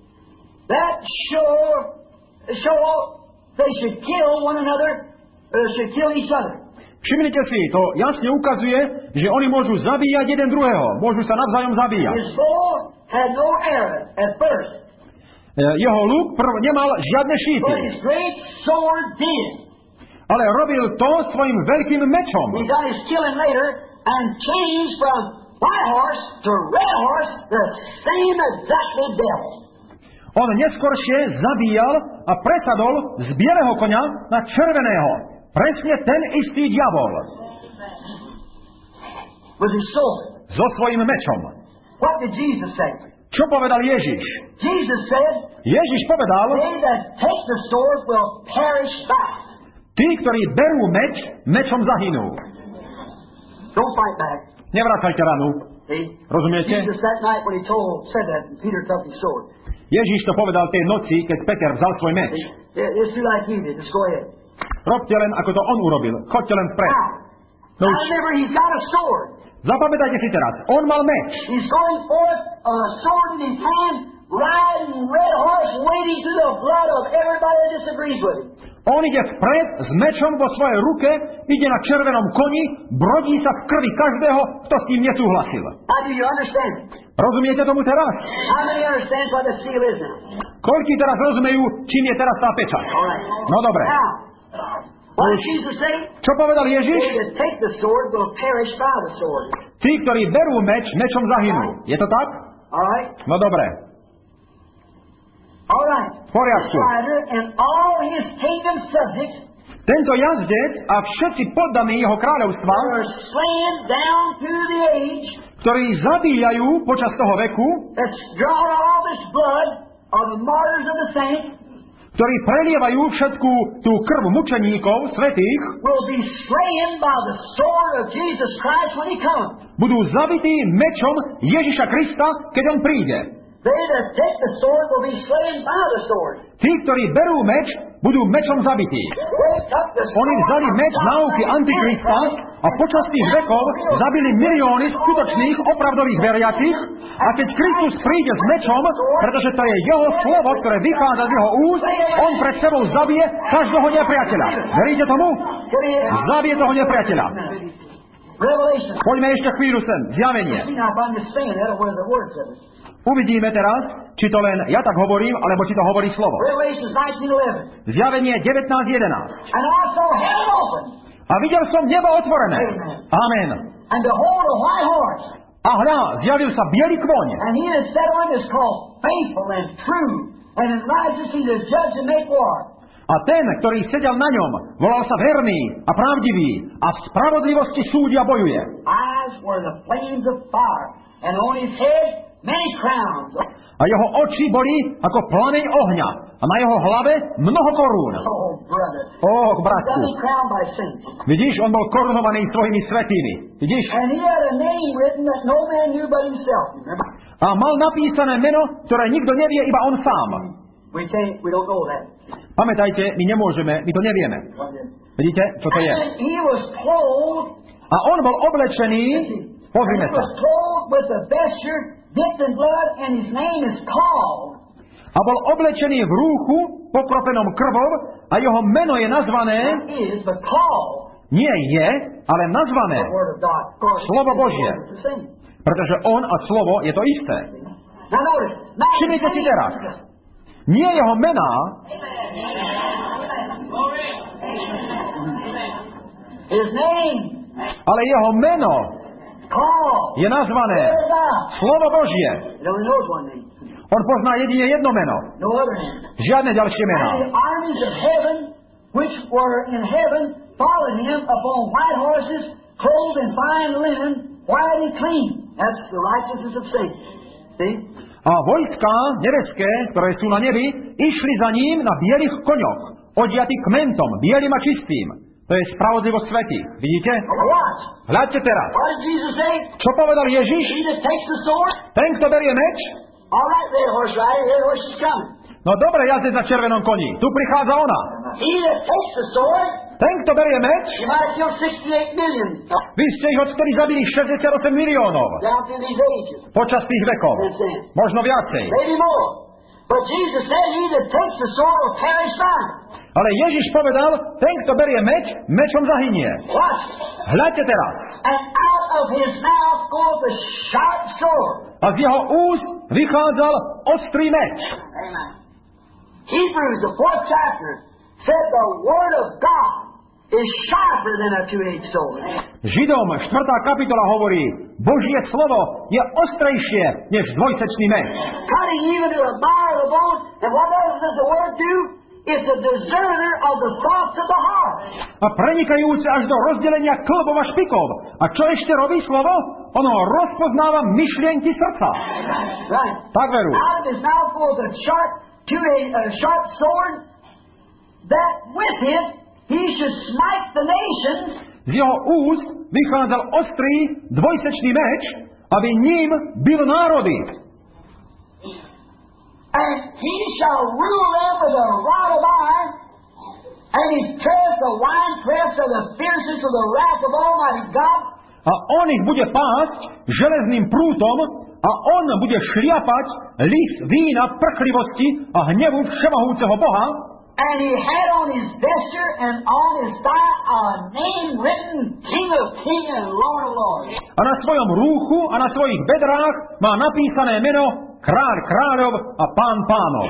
That show they should kill one another, should kill each other. Všimnite si, to jasne ukazuje, že oni môžu zabíjať jeden druhého. Môžu sa navzájom zabíjať. His bow had no arrows at first, Jeho lúk nemal žiadne but šípy. his great sword did. Ale robil to svojim veľkým mečom. He got his killing later and changed from white horse to red horse, the same exactly devil. On neskoršie zabíjal a presadol z bieleho koňa na červeného. Presne ten istý diabol. With his sword. So svojím mečom. What did Jesus say? Čo povedal Ježiš? Jesus said, Ježiš povedal, they that take the sword will perish fast. tí, ktorí berú meč, mečom zahynú. Don't fight back. Nevracajte ranu. See? Rozumiete? Jesus that night when he said that, Peter took his sword. Ježiš to povedal tej noci, keď Peter vzal svoj meč. It's do like you did. Just go ahead. Robte len, ako to on urobil. Choďte len vpred. Now, No, I remember he's got a sword. zapamätajte si teraz, on mal meč. He's going forth a sword in his hand, riding red horse, wading through the blood of everybody that disagrees with him. On ide vpred s mečom vo svojej ruke, ide na červenom koni, brodí sa v krvi každého, kto s tým nesúhlasil. How do you understand it? Rozumiete tomu teraz? How many understand what the seal is now? Koľký teraz rozumejú, čím je teraz tá pečať? All right. No dobre. Now, what did Jesus say? Čo povedal They Ježiš? that take the sword will perish by the sword. Tí, ktorí berú meč, mečom zahynú. Je to tak? All right? No dobre. All right. V poriadku. This rider and all his kingdom subjects Tento jazdec a všetci poddaní jeho kráľovstva, are slain down through the age ktorí zabíjajú počas toho veku, that's drawn all this blood of the martyrs of the saints, ktorí prelievajú všetku tú krv mučeníkov, svätých, will be slain by the sword of Jesus Christ when he comes. budú zabití mečom Ježiša Krista, keď on príde. They that take the sword will be slain by the sword. Tí, ktorí berú meč, budú mečom zabití. Oni vzali meč náuky Antikrista a počas tých vekov zabili milióny skutočných, opravdových veriacich a keď Kristus príde s mečom, pretože to je jeho slovo, ktoré vychádza z jeho úst, on pred sebou zabije každého nepriateľa. Veríte tomu? Zabije toho nepriateľa. Poďme ešte chvíľu sem. Zjavenie. Uvidíme teraz, či to len ja tak hovorím, alebo či to hovorí slovo. Zjavenie 19:11. A videl som nebo otvorené. Amen. A hľa, zjavil sa biely kvoň. A ten, ktorý sedel na ňom, volal sa verný a pravdivý a v spravodlivosti súdi a bojuje. A jeho oči boli ako plameň ohňa a na jeho hlave mnoho korún. Bratku. Vidíš, on bol korunovaný svojimi svätými. Vidíš? A mal napísané meno, ktoré nikto nevie, iba on sám. Pamätajte, my nemôžeme, my to nevieme. Vidíte, čo to je? A on bol oblečený, pozrime sa. A bol oblečený v rúchu, pokropenom krvou, a jeho meno je nazvané, nie je, ale nazvané slovo Božie. Pretože on a slovo je to isté. Všimnite si teraz. Nie jeho mená, ale jeho meno je nazvané slovo Božie. On pozná jedine jedno meno. Žiadne ďalšie mená. A vojská nebeské, ktoré sú na nebi, išli za ním na bielých koňoch, odiatí kmentom, bielým a čistým. To je spravodlivosť svätých. Vidíte? Hľadte teraz. Čo povedal Ježiš? Ten, kto berie meč? No dobre, jazdec na červenom koni. Tu prichádza ona. Ten, kto berie meč? Vy ste ich odtedy zabili 68 miliónov. Počas tých vekov. Možno viacej. Ale Ježiš povedal, ten, kto berie meč, mečom zahynie. Hľadte teraz. A z jeho úst vychádzal ostrý meč. Hebrews, the 4th chapter, said the word of God is sharper than a two-edged sword. Židom 4. kapitola hovorí, Božie slovo je ostrejšie než dvojsečný meč. Cutting even to the marrow of the bone, and what else does the word do? It's a discerner of the thoughts of the heart. A prenikajúce až do rozdelenia klbov a špikov. A čo ešte robí slovo? Ono rozpoznáva myšlienky srdca. Right. Tak veru. Out of his mouth goes a sharp sword, that with it he should smite the nations. Z jeho úst vychádzal ostrý dvojsečný meč, aby ním bil národy. And he shall rule them with a rod of iron, and he treads the winepress of the fierceness of the wrath of Almighty God. A on ich bude pásť železným prútom a on bude šliapať list vína prchlivosti a hnevu všemohúceho Boha. And he had on his vesture and on his thigh a name written, King of Kings and Lord of Lords. A na svojom rúchu a na svojich bedrách má napísané meno Kráľ kráľov a Pán pánov.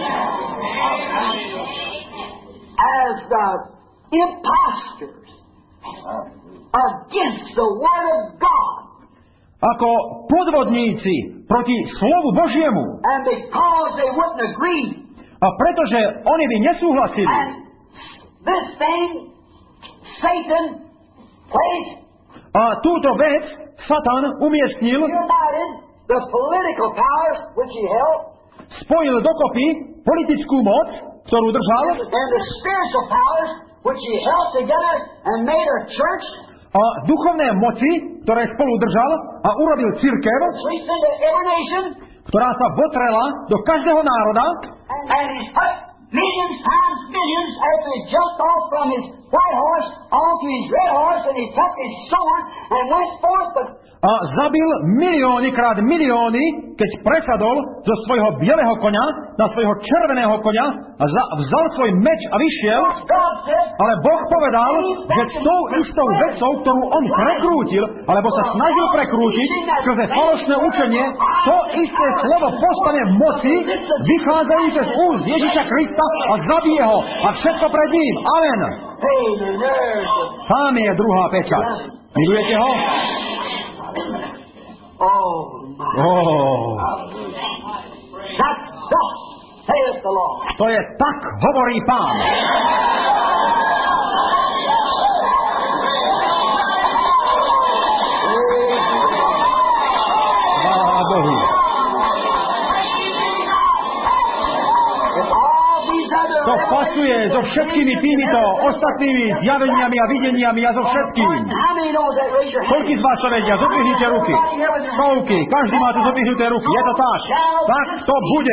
As the impostors against the word of God. Ako podvodníci proti slovu Božiemu. And because they wouldn't agree. A pretože oni by nesúhlasili. And this thing, Satan placed. A túto vec Satan umiestnil. The political powers which he held. Spojil dokopy politickú moc, ktorú držal. And the spiritual powers which he held together and made a church. A duchovné moci, ktoré spolu držal a urobil cirkev, ktorá sa votrela do každého národa and he's put millions times millions after he jumped off from his white horse onto his red horse and he took his sword and went forth but a zabil milióny krát milióny, keď presadol zo svojho bieleho koňa na svojho červeného koňa a vzal svoj meč a vyšiel, ale Boh povedal, že tou istou vecou, ktorú on prekrútil, alebo sa snažil prekrútiť skrze falošné učenie, to isté slovo postane v moci, vychádzajúce z úst Ježiša Krista a zabije ho a všetko pred ním. Amen. Tam je druhá pečať. Milujete ho? To je tak, hovorí Pán. Chvála Bohu. To pasuje so všetkými týmito ostatnými zjaveniami a videniami a so všetkým. Koľký z vás to vedia? Zodvihnite ruky. Stovky. Každý má tu zodvihnuté ruky. Je to tak? Tak to bude.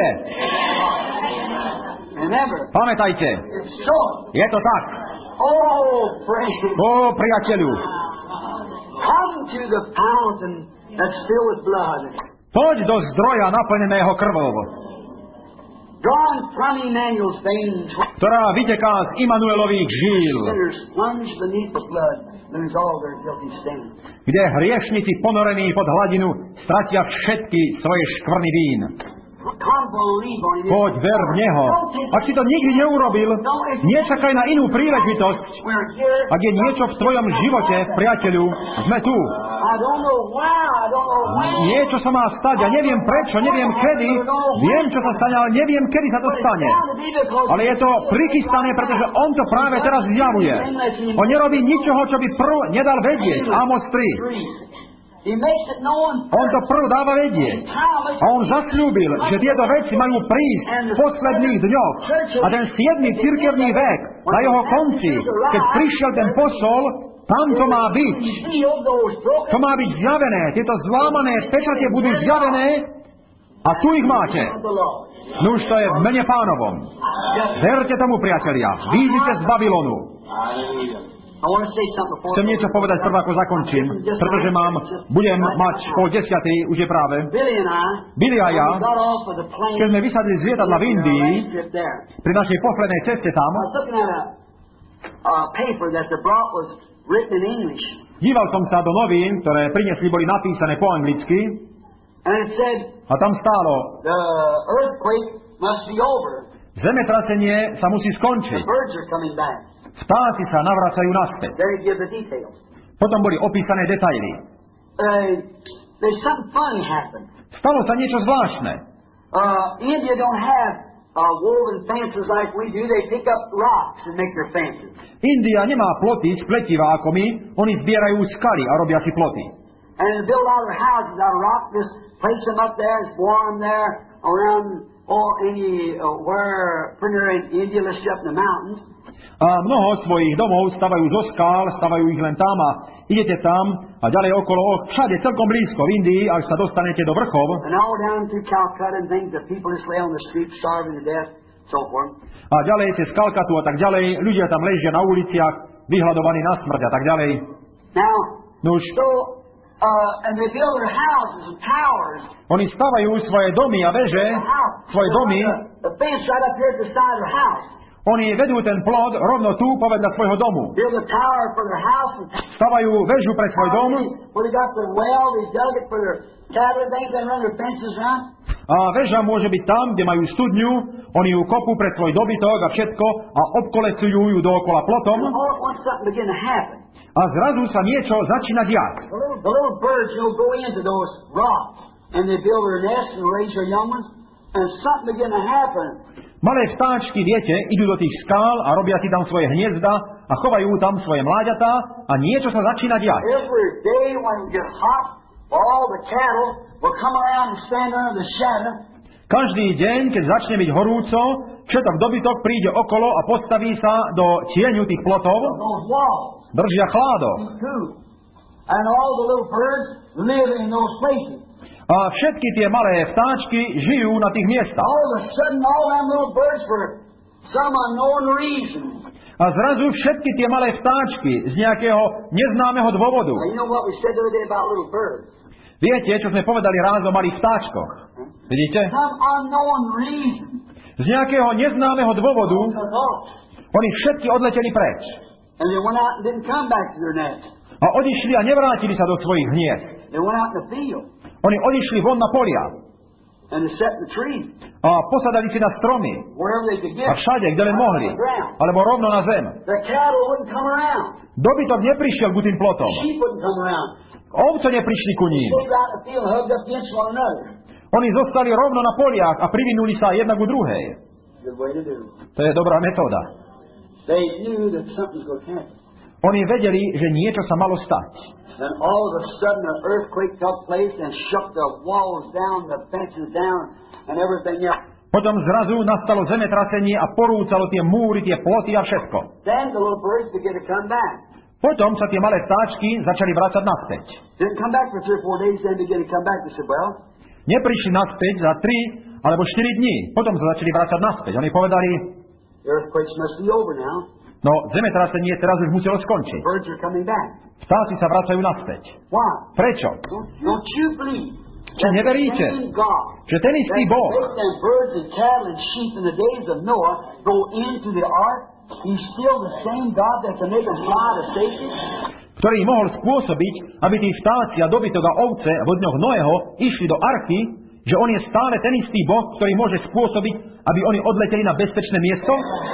Pamätajte. Je to tak. Ó, priateľu. Poď do zdroja naplneného krvou, ktorá vyteká z Immanuelových žíl, kde hriešnici ponorení pod hladinu stratia všetky svoje škvrny vín. Poď, ver v Neho. Ak si to nikdy neurobil, nečakaj na inú príležitosť. Ak je niečo v tvojom živote, priateľu, sme tu. Niečo sa má stať, ja neviem prečo, neviem kedy, viem, čo sa stane, ale neviem, kedy sa to stane. Ale je to prichystané, pretože on to práve teraz zjavuje. On nerobí ničoho, čo by prv nedal vedieť. Amos 3. On to prv dáva vedieť. A on zasľúbil, že tieto veci majú prísť v posledných dňoch. A ten 7. cirkevný vek, na jeho konci, keď prišiel ten posol, tam to má byť. To má byť zjavené. Tieto zlámané pečate budú zjavené a tu ich máte. No už to je v mene Pánovom. Verte tomu, priatelia. Výjdite z Babylonu. Chcem niečo povedať prv, ako zakončím, pretože budem mať 9:30, už je práve. Billy a ja, keď sme vysadli z lietadla v Indii, pri našej poslednej ceste tam, díval som sa do novín, ktoré priniesli, boli napísané po anglicky, a tam stálo: zemetrasenie sa musí skončiť. Vtáci sa navracajú naspäť. Potom boli opísané detaily. Stalo sa niečo zvláštne. India nemá ploty z pletiva ako my, oni zbierajú skaly a robia si ploty. A mnoho svojich domov stavajú zo skál, stavajú ich len tam a idete tam a ďalej okolo, všade celkom blízko v Indii, až sa dostanete do vrchov. A ďalej cez Kalkatu a tak ďalej, ľudia tam ležia na uliciach, vyhľadovaní na smrť a tak ďalej. Nuž, oni stavajú svoje domy a veže, svoje domy. Oni vedú ten plod rovno tu, povedľa svojho domu. Stavajú väžu pre svoj dom. A väža môže byť tam, kde majú studňu. Oni ju kopú pre svoj dobytok a všetko a obkolecujú ju dookola plotom. A zrazu sa niečo začína diať. Malé vtáčky, viete, idú do tých skál a robia si tam svoje hniezda a chovajú tam svoje mláďatá a niečo sa začína diať. Každý deň, keď začne byť horúco, všetok dobytok príde okolo a postaví sa do tieňu tých plotov, držia chládo. A všetky tie malé vtáčky žijú na tých miestach. All of a sudden, all them little birds, for some unknown reason. A zrazu všetky tie malé vtáčky z nejakého neznámeho dôvodu. Now, you know what we said the other day about little birds? Viete, čo sme povedali ráz o malých vtáčkoch? Vidíte? Some unknown reason. Z nejakého neznámeho dôvodu Took off. oni všetky odleteli preč. And they went out and didn't come back to their nest. A odišli a nevrátili sa do svojich hniezd. They went out in the field. Oni odišli von na polia And they sat in the tree. a posadali si na stromy. Wherever they could get. A všade, kde len mohli. Alebo rovno na zem. The cattle wouldn't come around. Dobytok neprišiel k tým plotom. Sheep wouldn't come around. Ovce neprišli ku ním. They got in the field and hugged up against one another. Oni zostali rovno na poliach a privinuli sa jedna ku druhej. Good way to do it. To je dobrá metóda. They knew that something's going to happen. Oni vedeli, že niečo sa malo stať. Then all of a sudden an earthquake took place and shook the walls down, the fences down, and everything else. Potom zrazu nastalo zemetrasenie a porúcalo tie múry, tie ploty a všetko. Then the little birds began to come back. Potom sa tie malé vtáčky začali vrácať naspäť. Didn't come back for 3 or 4 days, then began to come back. They said, well, Neprišli naspäť za 3 alebo 4 dní. Potom sa začali vrácať naspäť. Oni povedali, the earthquakes must be over now. no zemetrasenie teraz už muselo skončiť. Birds are coming back. Vtáci sa vracajú naspäť. Why? Prečo? Don't you believe Či neveríte, God že ten istý that Boh, made them birds and cattle and sheep in the days of Noah go into the ark? He's still the same God that can make them fly to safety. ktorý mohol spôsobiť, aby tí vtáci a dobytok a ovce v dňoch Noého išli do arky, že on je stále ten istý Boh, ktorý môže spôsobiť, aby oni odleteli na bezpečné miesto?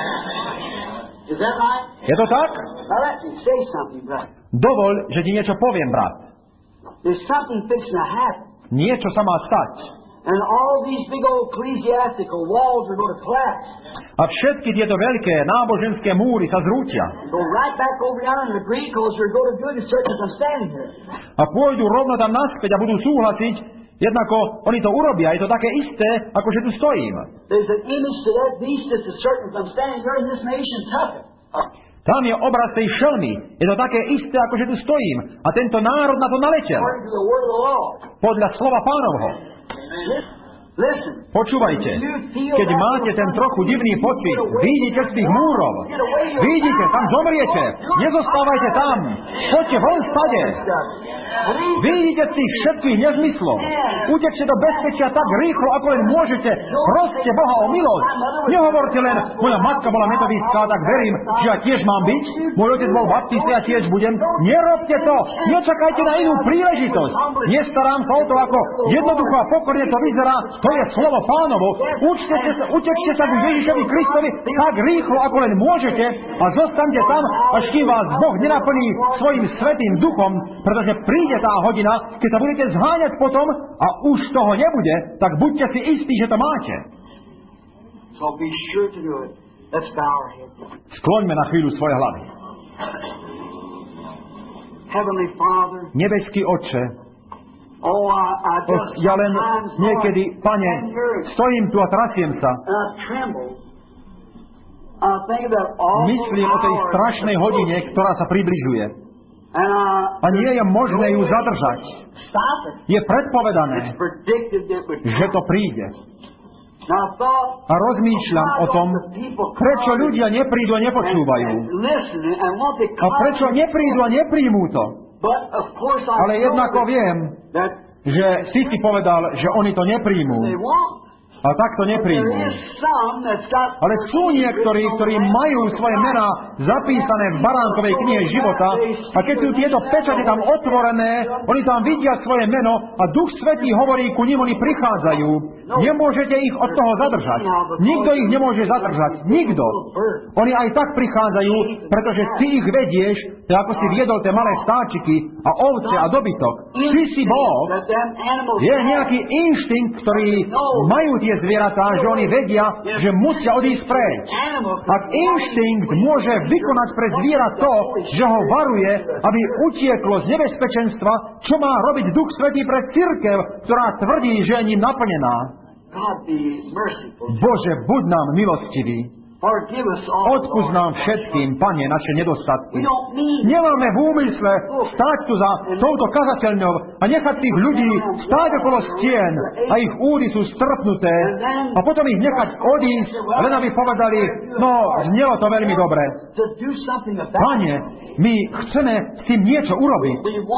Is that right? Je to tak? Now let me say something, brother. Dovol, že ti niečo poviem, brat. There's something fixing to happen. Niečo sa má stať. And all these big old ecclesiastical walls are going to collapse. A všetky tieto veľké náboženské múry sa zrútia. Go right back over yonder and agree because you're going to do it as certain as I'm standing here. A pôjdu rovno tam naspäť a budú súhlasiť, jednako oni to urobia. Je to také isté, ako že tu stojím. There's an image to that beast that's as certain as I'm standing here in this nation, Tucker. Tam je obraz tej šelmy. Je to také isté, ako že tu stojím. A tento národ na to naletel. According to the word of the Lord. Podľa slova Pánovho. Listen. Počúvajte. Keď máte ten trochu divný pocit, vyjdite z tých múrov. Vyjdite, tam zomriete. Nezostávajte tam. Poďte von stade. Vyjdite z tých všetkých nezmyslov. Utečte do bezpečia tak rýchlo, ako len môžete. Proste Boha o milosť. Nehovorte len, moja matka bola metodistka, tak verím, že ja tiež mám byť. Môj otec bol baptista, ja tiež budem. Nerobte to. Nečakajte na inú príležitosť. Nestarám sa o to, ako jednoducho a pokorne to vyzerá. To je slovo Pánovo. Utečte sa ku Ježišovi Kristovi tak rýchlo, ako len môžete a zostaňte tam, až kým vás Boh nenaplní svojim svätým duchom, pretože príde tá hodina, keď sa budete zháňať potom a už toho nebude, tak buďte si istí, že to máte. So be sure to do it. Let's bow our heads. Skloňme na chvíľu svoje hlavy. Heavenly Father, Nebeský Otče, oh, I just ja len sometimes, niekedy, Lord, Pane, stand here stojím tu a trasiem sa. and I tremble. I think of that awful Myslím o tej hour strašnej that's hodine, approaching. ktorá sa približuje. And A nie je možné ju zadržať. Stop it. Je predpovedané, It's predicted that it would že to príde. Now, I thought, A rozmýšľam o tom, prečo ľudia neprídu a nepočúvajú. A prečo neprídu a nepríjmú to. Ale jednako viem, že si povedal, že oni to nepríjmú. A tak to nepríjmú. Ale sú niektorí, ktorí majú svoje mená zapísané v baránkovej knihe života a keď sú tieto pečate tam otvorené, oni tam vidia svoje meno a Duch Svätý hovorí ku nim, oni prichádzajú. Nemôžete ich od toho zadržať. Nikto ich nemôže zadržať. Nikto. Oni aj tak prichádzajú, pretože ty ich vedieš, tak ako si viedol tie malé vtáčiky a ovce a dobytok. Ty si Boh. Je nejaký inštinkt, ktorý majú tie zvieratá, že oni vedia, že musia odísť preč. Ak inštinkt môže vykonať pre zviera to, že ho varuje, aby utieklo z nebezpečenstva, čo má robiť Duch Svätý pre cirkev, ktorá tvrdí, že je ním naplnená. Bože, buď nám milostivý. Odpusť nám všetkým, Pane, naše nedostatky. Nemáme v úmysle stáť tu za touto kazateľňou a nechať tých ľudí stáť okolo stien a ich údy sú strpnuté a potom ich nechať odísť, len aby povedali, no, znelo to veľmi dobre. Pane, my chceme s tým niečo urobiť.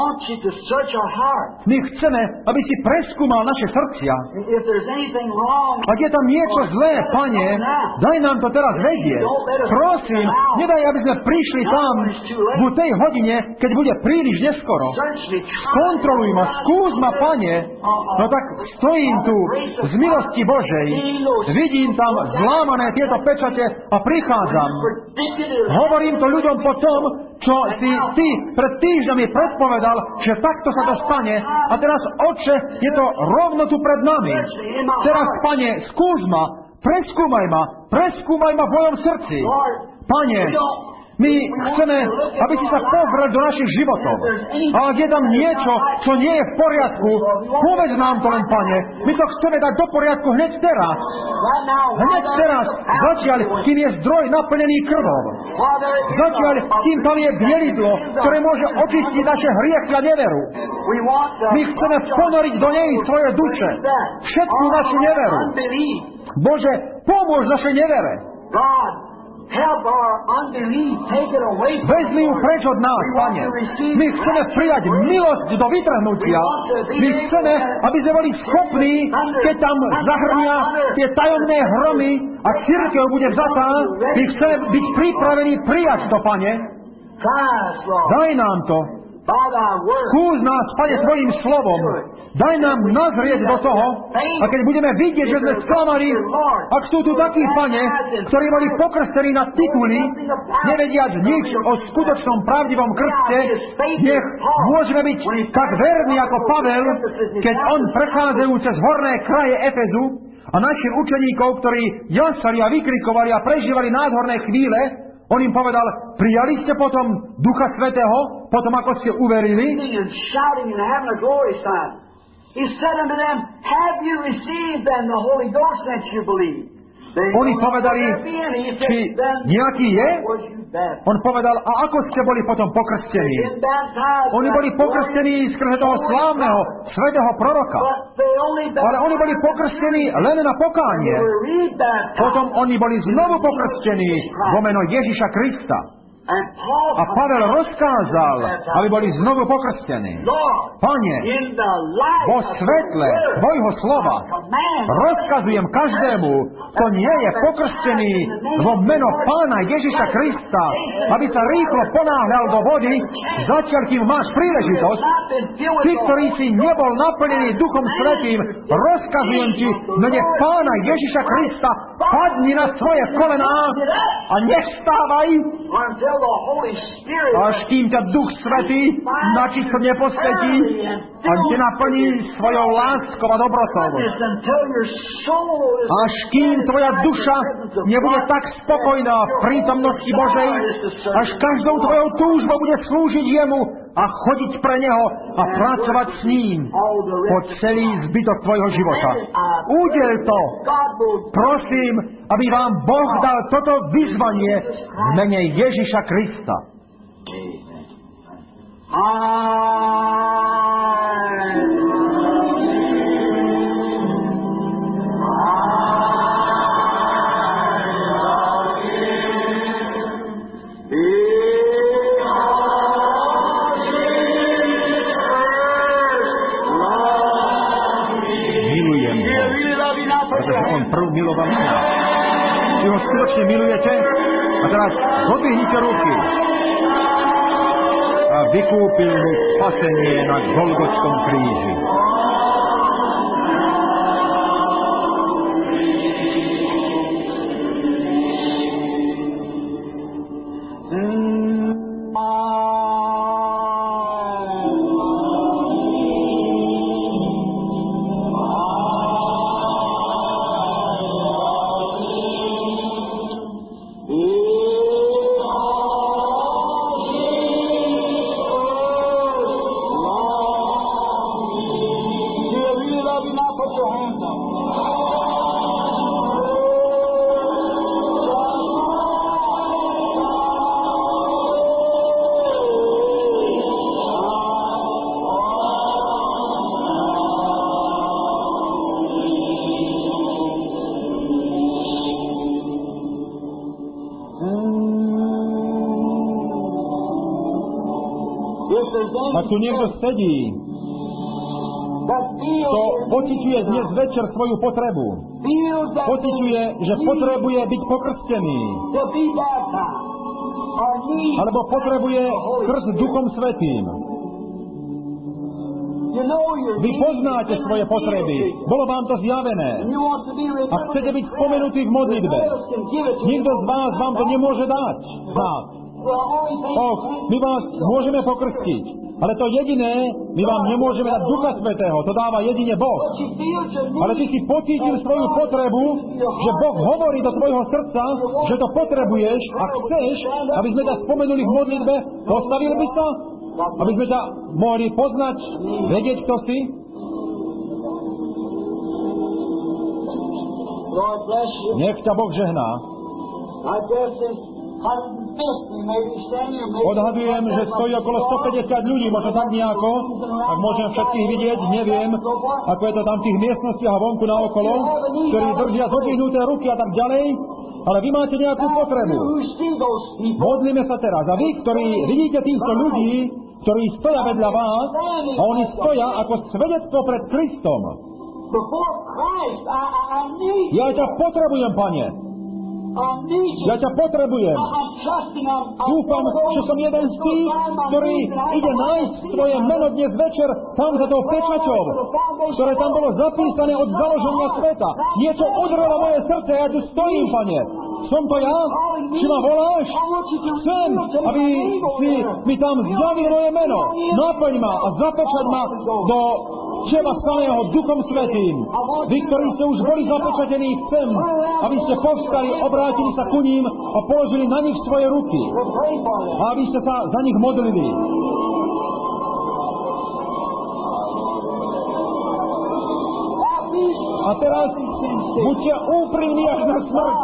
My chceme, aby si preskúmal naše srdcia. Ak je tam niečo zlé, Pane, daj nám to teraz vedieť. Prosím, nedaj, aby sme prišli tam v tej hodine, keď bude príliš neskoro. Kontroluj ma, skús ma, Pane. No tak stojím tu z milosti Božej. Vidím tam zlámané tieto pečate a prichádzam. Hovorím to ľuďom po tom, čo si ty pred týždňami predpovedal, že takto sa to stane. A teraz, Otče, je to rovno tu pred nami. Teraz, Pane, skús ma, preskúmaj ma v mojom srdci. Pane, my chceme, aby si sa pozrel do našich životov. A ak je tam niečo, čo nie je v poriadku, povedz nám to len, Pane. My to chceme dať do poriadku hneď teraz. Hneď teraz. Zatiaľ, kým je zdroj naplnený krvou. Zatiaľ, kým tam je bielidlo, ktoré môže očistiť naše hriechy a neveru. My chceme ponoriť do nej svoje duše. Všetku našu neveru. Bože, pomôž našej nevere. Vezmi ju preč od nás, Pane. My chceme prijať milosť do vytrhnutia. My chceme, aby sme boli schopní, keď tam zahrnia tie tajomné hromy a cirkev bude vzatá, my chceme byť pripravení prijať to, Pane. Daj nám to. Skús nás, Pane, svojím slovom. Daj nám nazrieť do toho a keď budeme vidieť, že sme sklamali, ak sú tu takí, Pane, ktorí boli pokrstení na tituli, nevediac nič o skutočnom pravdivom krste, nech môžeme byť tak verní ako Pavel, keď on prechádzajú cez horné kraje Efezu a našich učeníkov, ktorí jasali a vykrikovali a prežívali nádherné chvíle, on im povedal, prijali ste potom Ducha Svätého, potom ako ste uverili? Oni povedali, či nejaký je? On povedal, a ako ste boli potom pokrstení? Oni boli pokrstení skrze toho slávneho, svätého proroka. Ale oni boli pokrstení len na pokánie. Potom oni boli znovu pokrstení vo meno Ježiša Krista. A Pavel rozkázal, aby boli znovu pokrstení. Pane, vo svetle tvojho slova rozkazujem každému, kto nie je pokrstený vo meno Pána Ježiša Krista, aby sa rýchlo ponáhľal do vody, zatiaľ kým máš príležitosť. Ty, ktorý si nebol naplnený Duchom Svätým, rozkazujem ti v mene Pána Ježiša Krista, padni na svoje kolená a nevstávaj, až kým ťa Duch Svätý načisto neposvetí a te naplní svojou láskou a dobrotou. Až kým tvoja duša nebude tak spokojná v prítomnosti Božej, až každou tvojou túžbou bude slúžiť jemu a chodiť pre neho a pracovať s ním po celý zbytok tvojho života. Udel to. Prosím, aby vám Boh dal toto vyzvanie v mene Ježiša Krista. Pretože on prv miloval mňa. Či ho skutočne milujete? A teraz zodvihnite ruky. A vykúpil mu spasenie na Golgotskom kríži. Ak tu niekto sedí, to pociťuje dnes večer svoju potrebu. Pociťuje, že potrebuje byť pokrstený. Alebo potrebuje krst Duchom Svätým. Vy poznáte svoje potreby. Bolo vám to zjavené. A chcete byť spomenutí v modlitbe. Nikto z vás vám to nemôže dať. My vás môžeme pokrstiť. Ale to jediné, my vám nemôžeme dať Ducha Svätého. To dáva jedine Boh. Ale ty si pocítil svoju potrebu, že Boh hovorí do tvojho srdca, že to potrebuješ a chceš, aby sme ťa spomenuli v modlitbe. Postavil by sa? Aby sme ťa mohli poznať, vedieť, kto si? Nech ťa Boh žehná. Odhadujem, že stojí okolo 150 ľudí, možno tak nejako, ak môžem všetkých vidieť, neviem, ako je to tam v tých miestnostiach a vonku naokolo, ktorí držia zodvihnuté ruky a tak ďalej, ale vy máte nejakú potrebu. Modlíme sa teraz. A vy, ktorí vidíte týchto ľudí, ktorí stoja vedľa vás, a oni stoja ako svedectvo pred Kristom. Ja ťa potrebujem, Pane. Ja ťa potrebujem. Dúfam, že som jeden z tých, ktorý ide nájsť svoje meno dnes večer tam za tou pečaťou, ktoré tam bolo zapísané od založenia sveta. Niečo udrelo moje srdce, ja tu stojím, Pane. Som to ja? Či ma voláš? Chcem, aby si mi tam zjavil moje meno. Naplň ma a zapečať ma do teba samého Duchom Svätým. Vy, ktorí ste už boli zapečatení, chcem, aby ste povstali, obrátili sa ku ním a položili na nich svoje ruky. A aby ste sa za nich modlili. A teraz buďte úprimní až na smrť.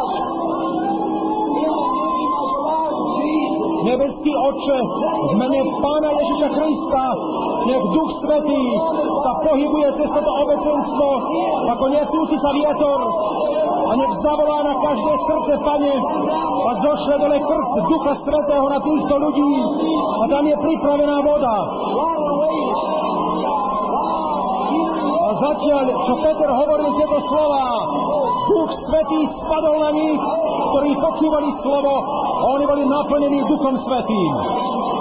Nebeský Otče, v mene Pána Ježiša Krista, nech Duch Svätý sa pohybuje cez toto obecenstvo, ako nesúci sa vietor, a nech zavolá na každé srdce, Pane, a zošle dole krst Ducha Svätého na týchto ľudí, a tam je pripravená voda. A zatiaľ, čo Peter hovoril tieto slova, Duch Svätý spadol na nich, ktorí počúvali slovo, a oni boli naplnení Duchom Svätým.